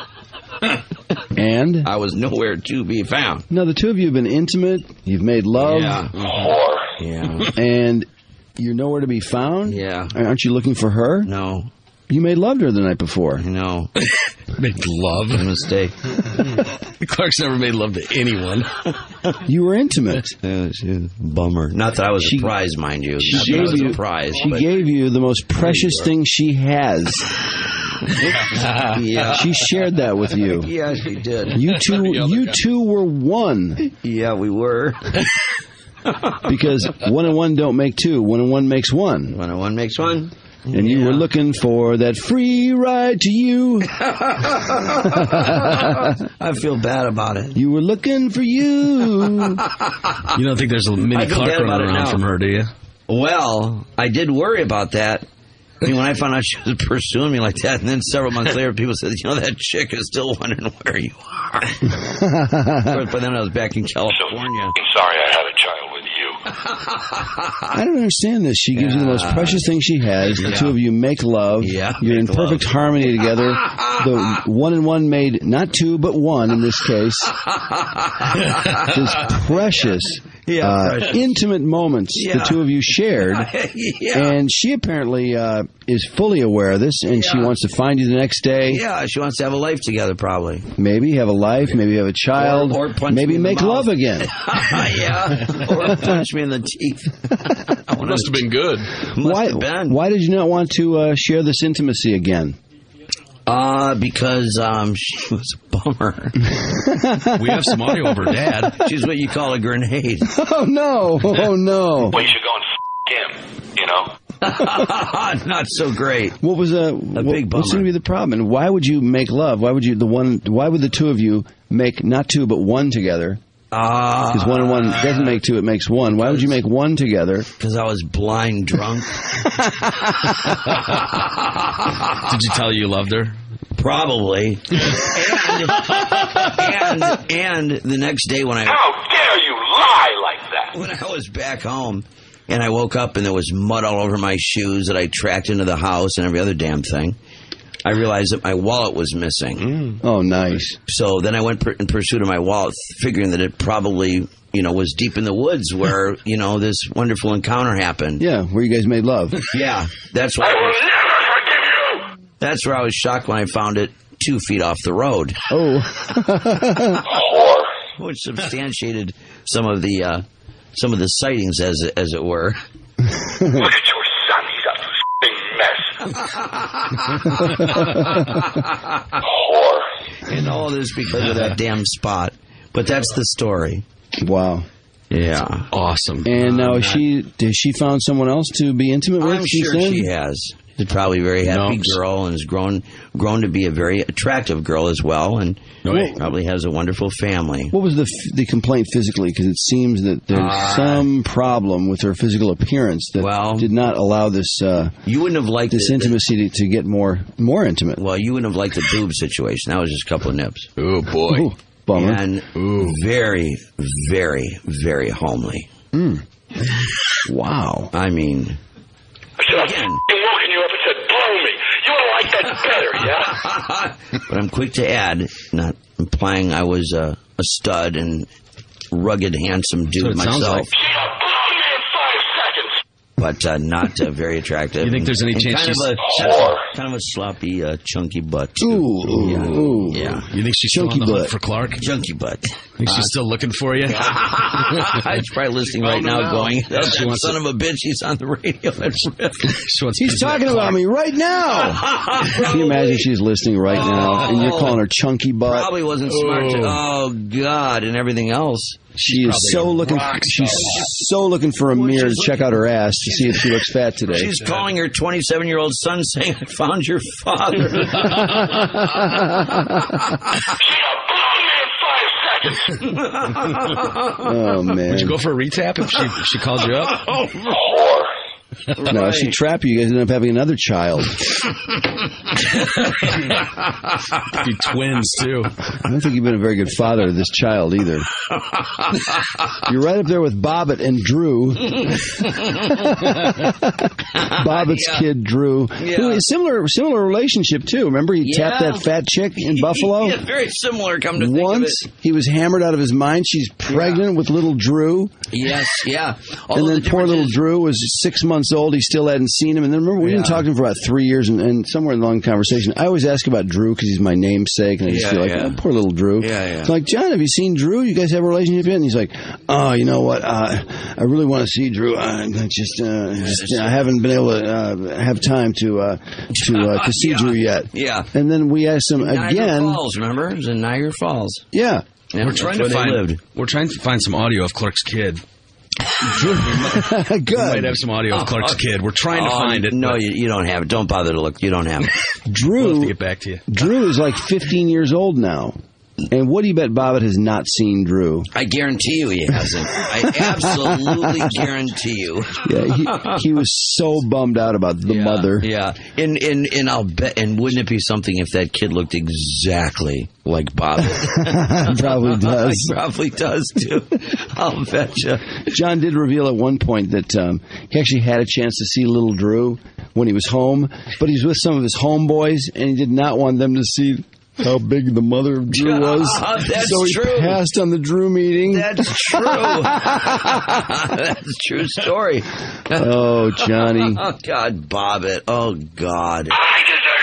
And? I was nowhere to be found. No, the two of you have been intimate. You've made love. Yeah. Mm-hmm. Yeah. And you're nowhere to be found? Yeah. Aren't you looking for her? No. You made love to her the night before. No. Made love? A mistake. Clark's never made love to anyone. You were intimate. Yeah, bummer. Not that I was she, a prize, mind you. She Not gave that I was you, a prize. She but gave you the most precious thing she has. Yeah. She shared that with you. Yeah, she did. You two, you two were one. Yeah, we were. Because one and one don't make two. One and one makes one. One and one makes one. And you yeah. were looking for that free ride to you. I feel bad about it. You were looking for you. You don't think there's a mini Clark running around from her, do you? Well, I did worry about that. I mean, when I found out she was pursuing me like that, and then several months later, people said, you know, that chick is still wondering where you are. But then I was back in California. I'm sorry I had a child with you. I don't understand this. She gives yeah. you the most precious thing she has. The yeah. two of you make love. Yeah, You're make in perfect love. harmony together. The one and one made not two, but one in this case. This precious, yeah, uh, precious. intimate moments yeah. the two of you shared. Yeah. And she apparently uh, is fully aware of this, and yeah. she wants to find you the next day. Yeah, she wants to have a life together, probably. Maybe have a life, maybe have a child, or, or punch maybe me make in the love mouth. again. Yeah, or punch me in the teeth. Must have been good. Must why, have been. Why did you not want to uh, share this intimacy again? Uh, because um, she was a bummer. We have some audio of her dad. She's what you call a grenade. Oh, no. Oh, no. Well, you should go and f*** him, you know? Not so great. What was a, a what, big bummer. What's going to be the problem? And why would you make love? Why would you the one? Why would the two of you make not two but one together? Because uh, one and one doesn't make two; it makes one. Why would you make one together? Because I was blind drunk. Did you tell her you loved her? Probably. and, and and the next day when I how when I was back home, and I woke up and there was mud all over my shoes that I tracked into the house and every other damn thing, I realized that my wallet was missing. Mm. Oh, nice. So then I went per- in pursuit of my wallet, figuring that it probably, you know, was deep in the woods where, you know, this wonderful encounter happened. Yeah, where you guys made love. Yeah, that's why I was, that's where I was shocked when I found it two feet off the road. Oh. Which substantiated some of the uh, some of the sightings, as as it were. Look at your son. He's a f***ing mess. Whore. And all this because of that damn spot. But that's the story. Wow. Yeah. Awesome. And now is she has she found someone else to be intimate with? I'm sure then? she has. She's probably a very happy No. girl and has grown grown to be a very attractive girl as well, and No, wait. probably has a wonderful family. What was the f- the complaint physically? Because it seems that there's Uh, some problem with her physical appearance that well, did not allow this. Uh, you wouldn't have liked this it, intimacy to, to get more more intimate. Well, you wouldn't have liked the boob situation. That was just a couple of nips. Oh boy. Ooh, bummer. And Ooh. very, very, very homely. Mm. Wow. I mean, I should have again. f***ing woken you up and said, blow me. You would have liked that better, yeah? But I'm quick to add, not implying I was a, a stud and rugged, handsome dude That's what it sounds myself, like. She'd have blown me in five seconds. but uh, not uh, very attractive. You think there's any And chance kind she's- of a, kind of a, kind of a sloppy, uh, chunky butt? Too. Ooh, yeah. ooh. Yeah. You think she's still Chunky on the hunt butt. for Clark? Chunky butt. Think she's still looking for you? She's probably listening right Oh, now, no. going, Yeah, "That she wants son to- of a bitch, he's on the radio." That's riff. She wants He's to talking visit about Clark. me right now. Can you imagine she's listening right now, and you're calling her chunky butt? Probably wasn't smart. To, oh God, and everything else. She is so looking. She's so looking for a mirror to check out her ass to see if she looks fat today. She's calling her twenty-seven-year-old son, saying, "I found your father." Oh man! Would you go for a retap if she if she called you up? No, if she trap you, you guys end up having another child. Be twins too. I don't think you've been a very good father to this child either. You're right up there with Bobbitt and Drew. Bobbitt's Yeah. kid, Drew. Yeah. Who is similar similar relationship too. Remember he tapped Yeah. that fat chick in Buffalo? Yeah, very similar. Come to think Once of it. he was hammered out of his mind. She's pregnant with little Drew. Yes, yeah. And Although then the poor difference little is- Drew was six months old. He still hadn't seen him. And then remember, we didn't Yeah. talk to him for about three years. And, and somewhere along the conversation, I always ask about Drew because he's my namesake. And I just Yeah, feel like, yeah. oh, poor little Drew. Yeah, yeah. It's like, John, have you seen Drew? You guys have a relationship yet? And he's like, oh, you know what? Uh, I really want to see Drew. I I just, uh, just uh, I haven't been able to uh, have time to uh, to uh, to see Yeah. Drew yet. Yeah. And then we asked him Niagara again. Falls, remember? It was in Niagara Falls. Yeah. Yeah, We're that's trying where to they find. lived. We're trying to find some audio of Clark's kid. Good. We might have some audio of Clark's kid. We're trying to Oh, find it. No, but you, you don't have it. Don't bother to look. You don't have it. we'll Drew. have to get back to you. Drew is like fifteen years old now. And what do you bet Bobbitt has not seen Drew? I guarantee you he hasn't. I absolutely guarantee you. Yeah, he, he was so bummed out about the Yeah, mother. Yeah, and and and I'll bet. And wouldn't it be something if that kid looked exactly like Bobbitt? Probably does. He probably does too. I'll bet you. John did reveal at one point that um, he actually had a chance to see little Drew when he was home, but he was with some of his homeboys, and he did not want them to see how big the mother of Drew was. That's so he true. passed on the Drew meeting. That's true. That's a true story. Oh, Johnny. Oh, God, Bobbitt. Oh, God. I deserve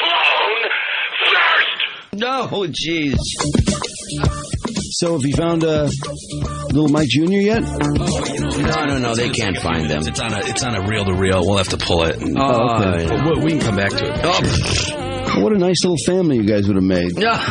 to be blown first. No, jeez. So have you found uh, little Mike Junior yet? No, no, no. They can't find them. It's on a it's on a reel to reel. We'll have to pull it. Oh, okay. But we, we can come back to it. Oh. Sure. What a nice little family you guys would have made. Yeah.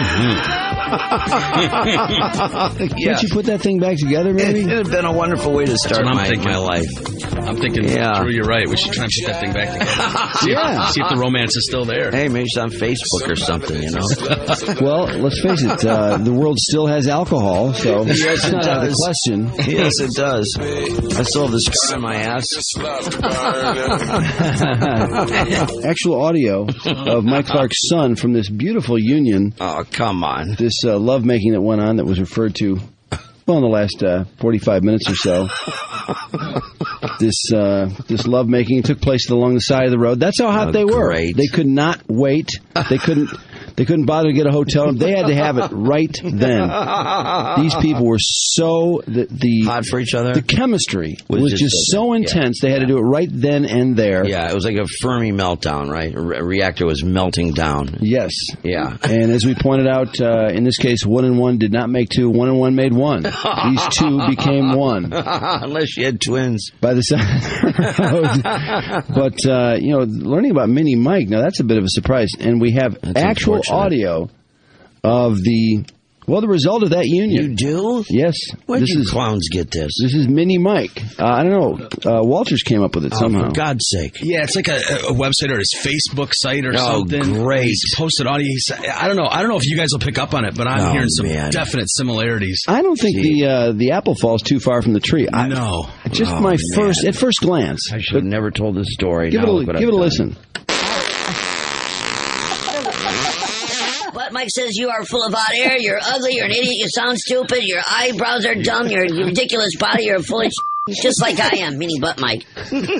Can't you put that thing back together, It maybe? would have been a wonderful way to start what I'm my, thinking. my life. I'm thinking, Yeah. Drew, you're right. We should try and put that thing back together. See, Yeah. if, see if the romance is still there. Hey, maybe it's on Facebook or something, you know? Well, let's face it, uh, the world still has alcohol, so Yes, that's it not out of the does. question. Yes, it does. I still have the scar on my ass. Actual audio of Mike Clark's son from this beautiful union, Oh, come on. this uh, lovemaking that went on that was referred to well, in the last uh, forty-five minutes or so, this uh, this lovemaking took place along the side of the road. That's how hot Oh, they were. great. They could not wait. They couldn't. They couldn't bother to get a hotel room. They had to have it right then. These people were so the, the hot for each other. The chemistry Was was, just just, so so good. intense. They had to do it right then and there. Yeah, it was like a Fermi meltdown, right? A re- reactor was melting down. Yes. Yeah. And as we pointed out, uh, in this case, one and one did not make two. One and one made one. These two became one. Unless you had twins. By the side of the road. But, uh, you know, learning about Mini Mike, now that's a bit of a surprise. And we have That's actual unfortunate. audio of the, well, the result of that union. You do? Yes. Where did this you is, clowns get this? This is Mini Mike. Uh, I don't know. Uh, Walters came up with it Oh, somehow. for God's sake. Yeah, it's like a, a website or his Facebook site or Oh, something. great. He's posted audio. He's, I don't know. I don't know if you guys will pick up on it, but I'm Oh, hearing some man. definite similarities. I don't think the uh, the apple falls too far from the tree. I, No. Just Oh, my man. first, at first glance. I should have never told this story. Give Now it look a, what give I've it a done. listen. But Mike says you are full of hot air, you're ugly, you're an idiot, you sound stupid, your eyebrows are dumb, you're a ridiculous body, you're full of shit, just like I am, Mini Butt Mike. Mini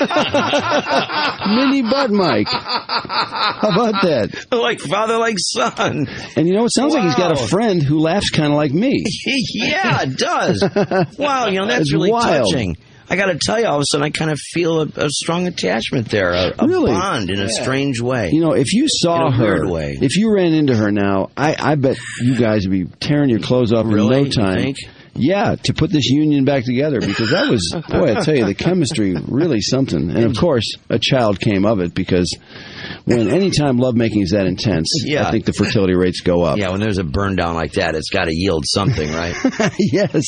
Butt Mike. How about that? Like father, like son. And you know, it sounds like he's got Wow. a friend who laughs kind of like me. Yeah, it does. Wow, you know, that's It's really wild. touching. I got to tell you, all of a sudden, I kind of feel a, a strong attachment there, a, a Really? bond in a strange way. You know, if you saw In a her, weird way. if you ran into her now, I, I bet you guys would be tearing your clothes off Really? in You no time. think? Yeah, to put this union back together, because that was, boy, I tell you, the chemistry really something. And of course, a child came of it, because when anytime lovemaking is that intense, Yeah. I think the fertility rates go up. Yeah, when there's a burn down like that, it's got to yield something, right? Yes.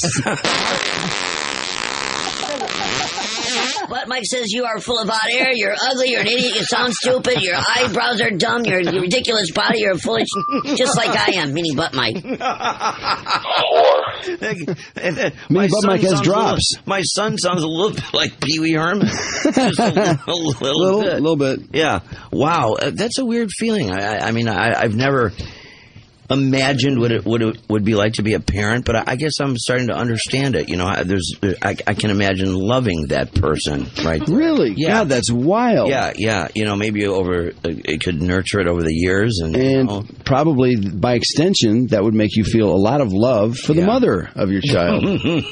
But Mike says you are full of hot air, you're ugly, you're an idiot, you sound stupid, your eyebrows are dumb, you're a ridiculous body, you're full of shit, just like I am, Mini Butt Mike. Mini My Butt son Mike has sounds a drops. little- my son sounds a little bit like Pee Wee Herman. Just a little, little, little, bit. little bit. Yeah. Wow. Uh, that's a weird feeling. I, I, I mean, I, I've never imagined what it would it would be like to be a parent, but I, I guess I'm starting to understand it. You know, I, there's I, I can imagine loving that person, right? Really? Yeah. God, that's wild. Yeah, yeah. You know, maybe over uh, it could nurture it over the years, and, you And know. probably by extension, that would make you feel a lot of love for the Yeah. mother of your child.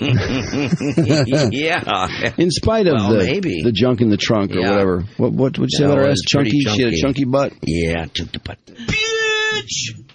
Yeah. In spite of Well, the maybe. the junk in the trunk or Yeah. whatever. What what would you say No, about her ass? it's pretty Chunky? She had a chunky. chunky butt. Yeah, chunky butt. Bitch.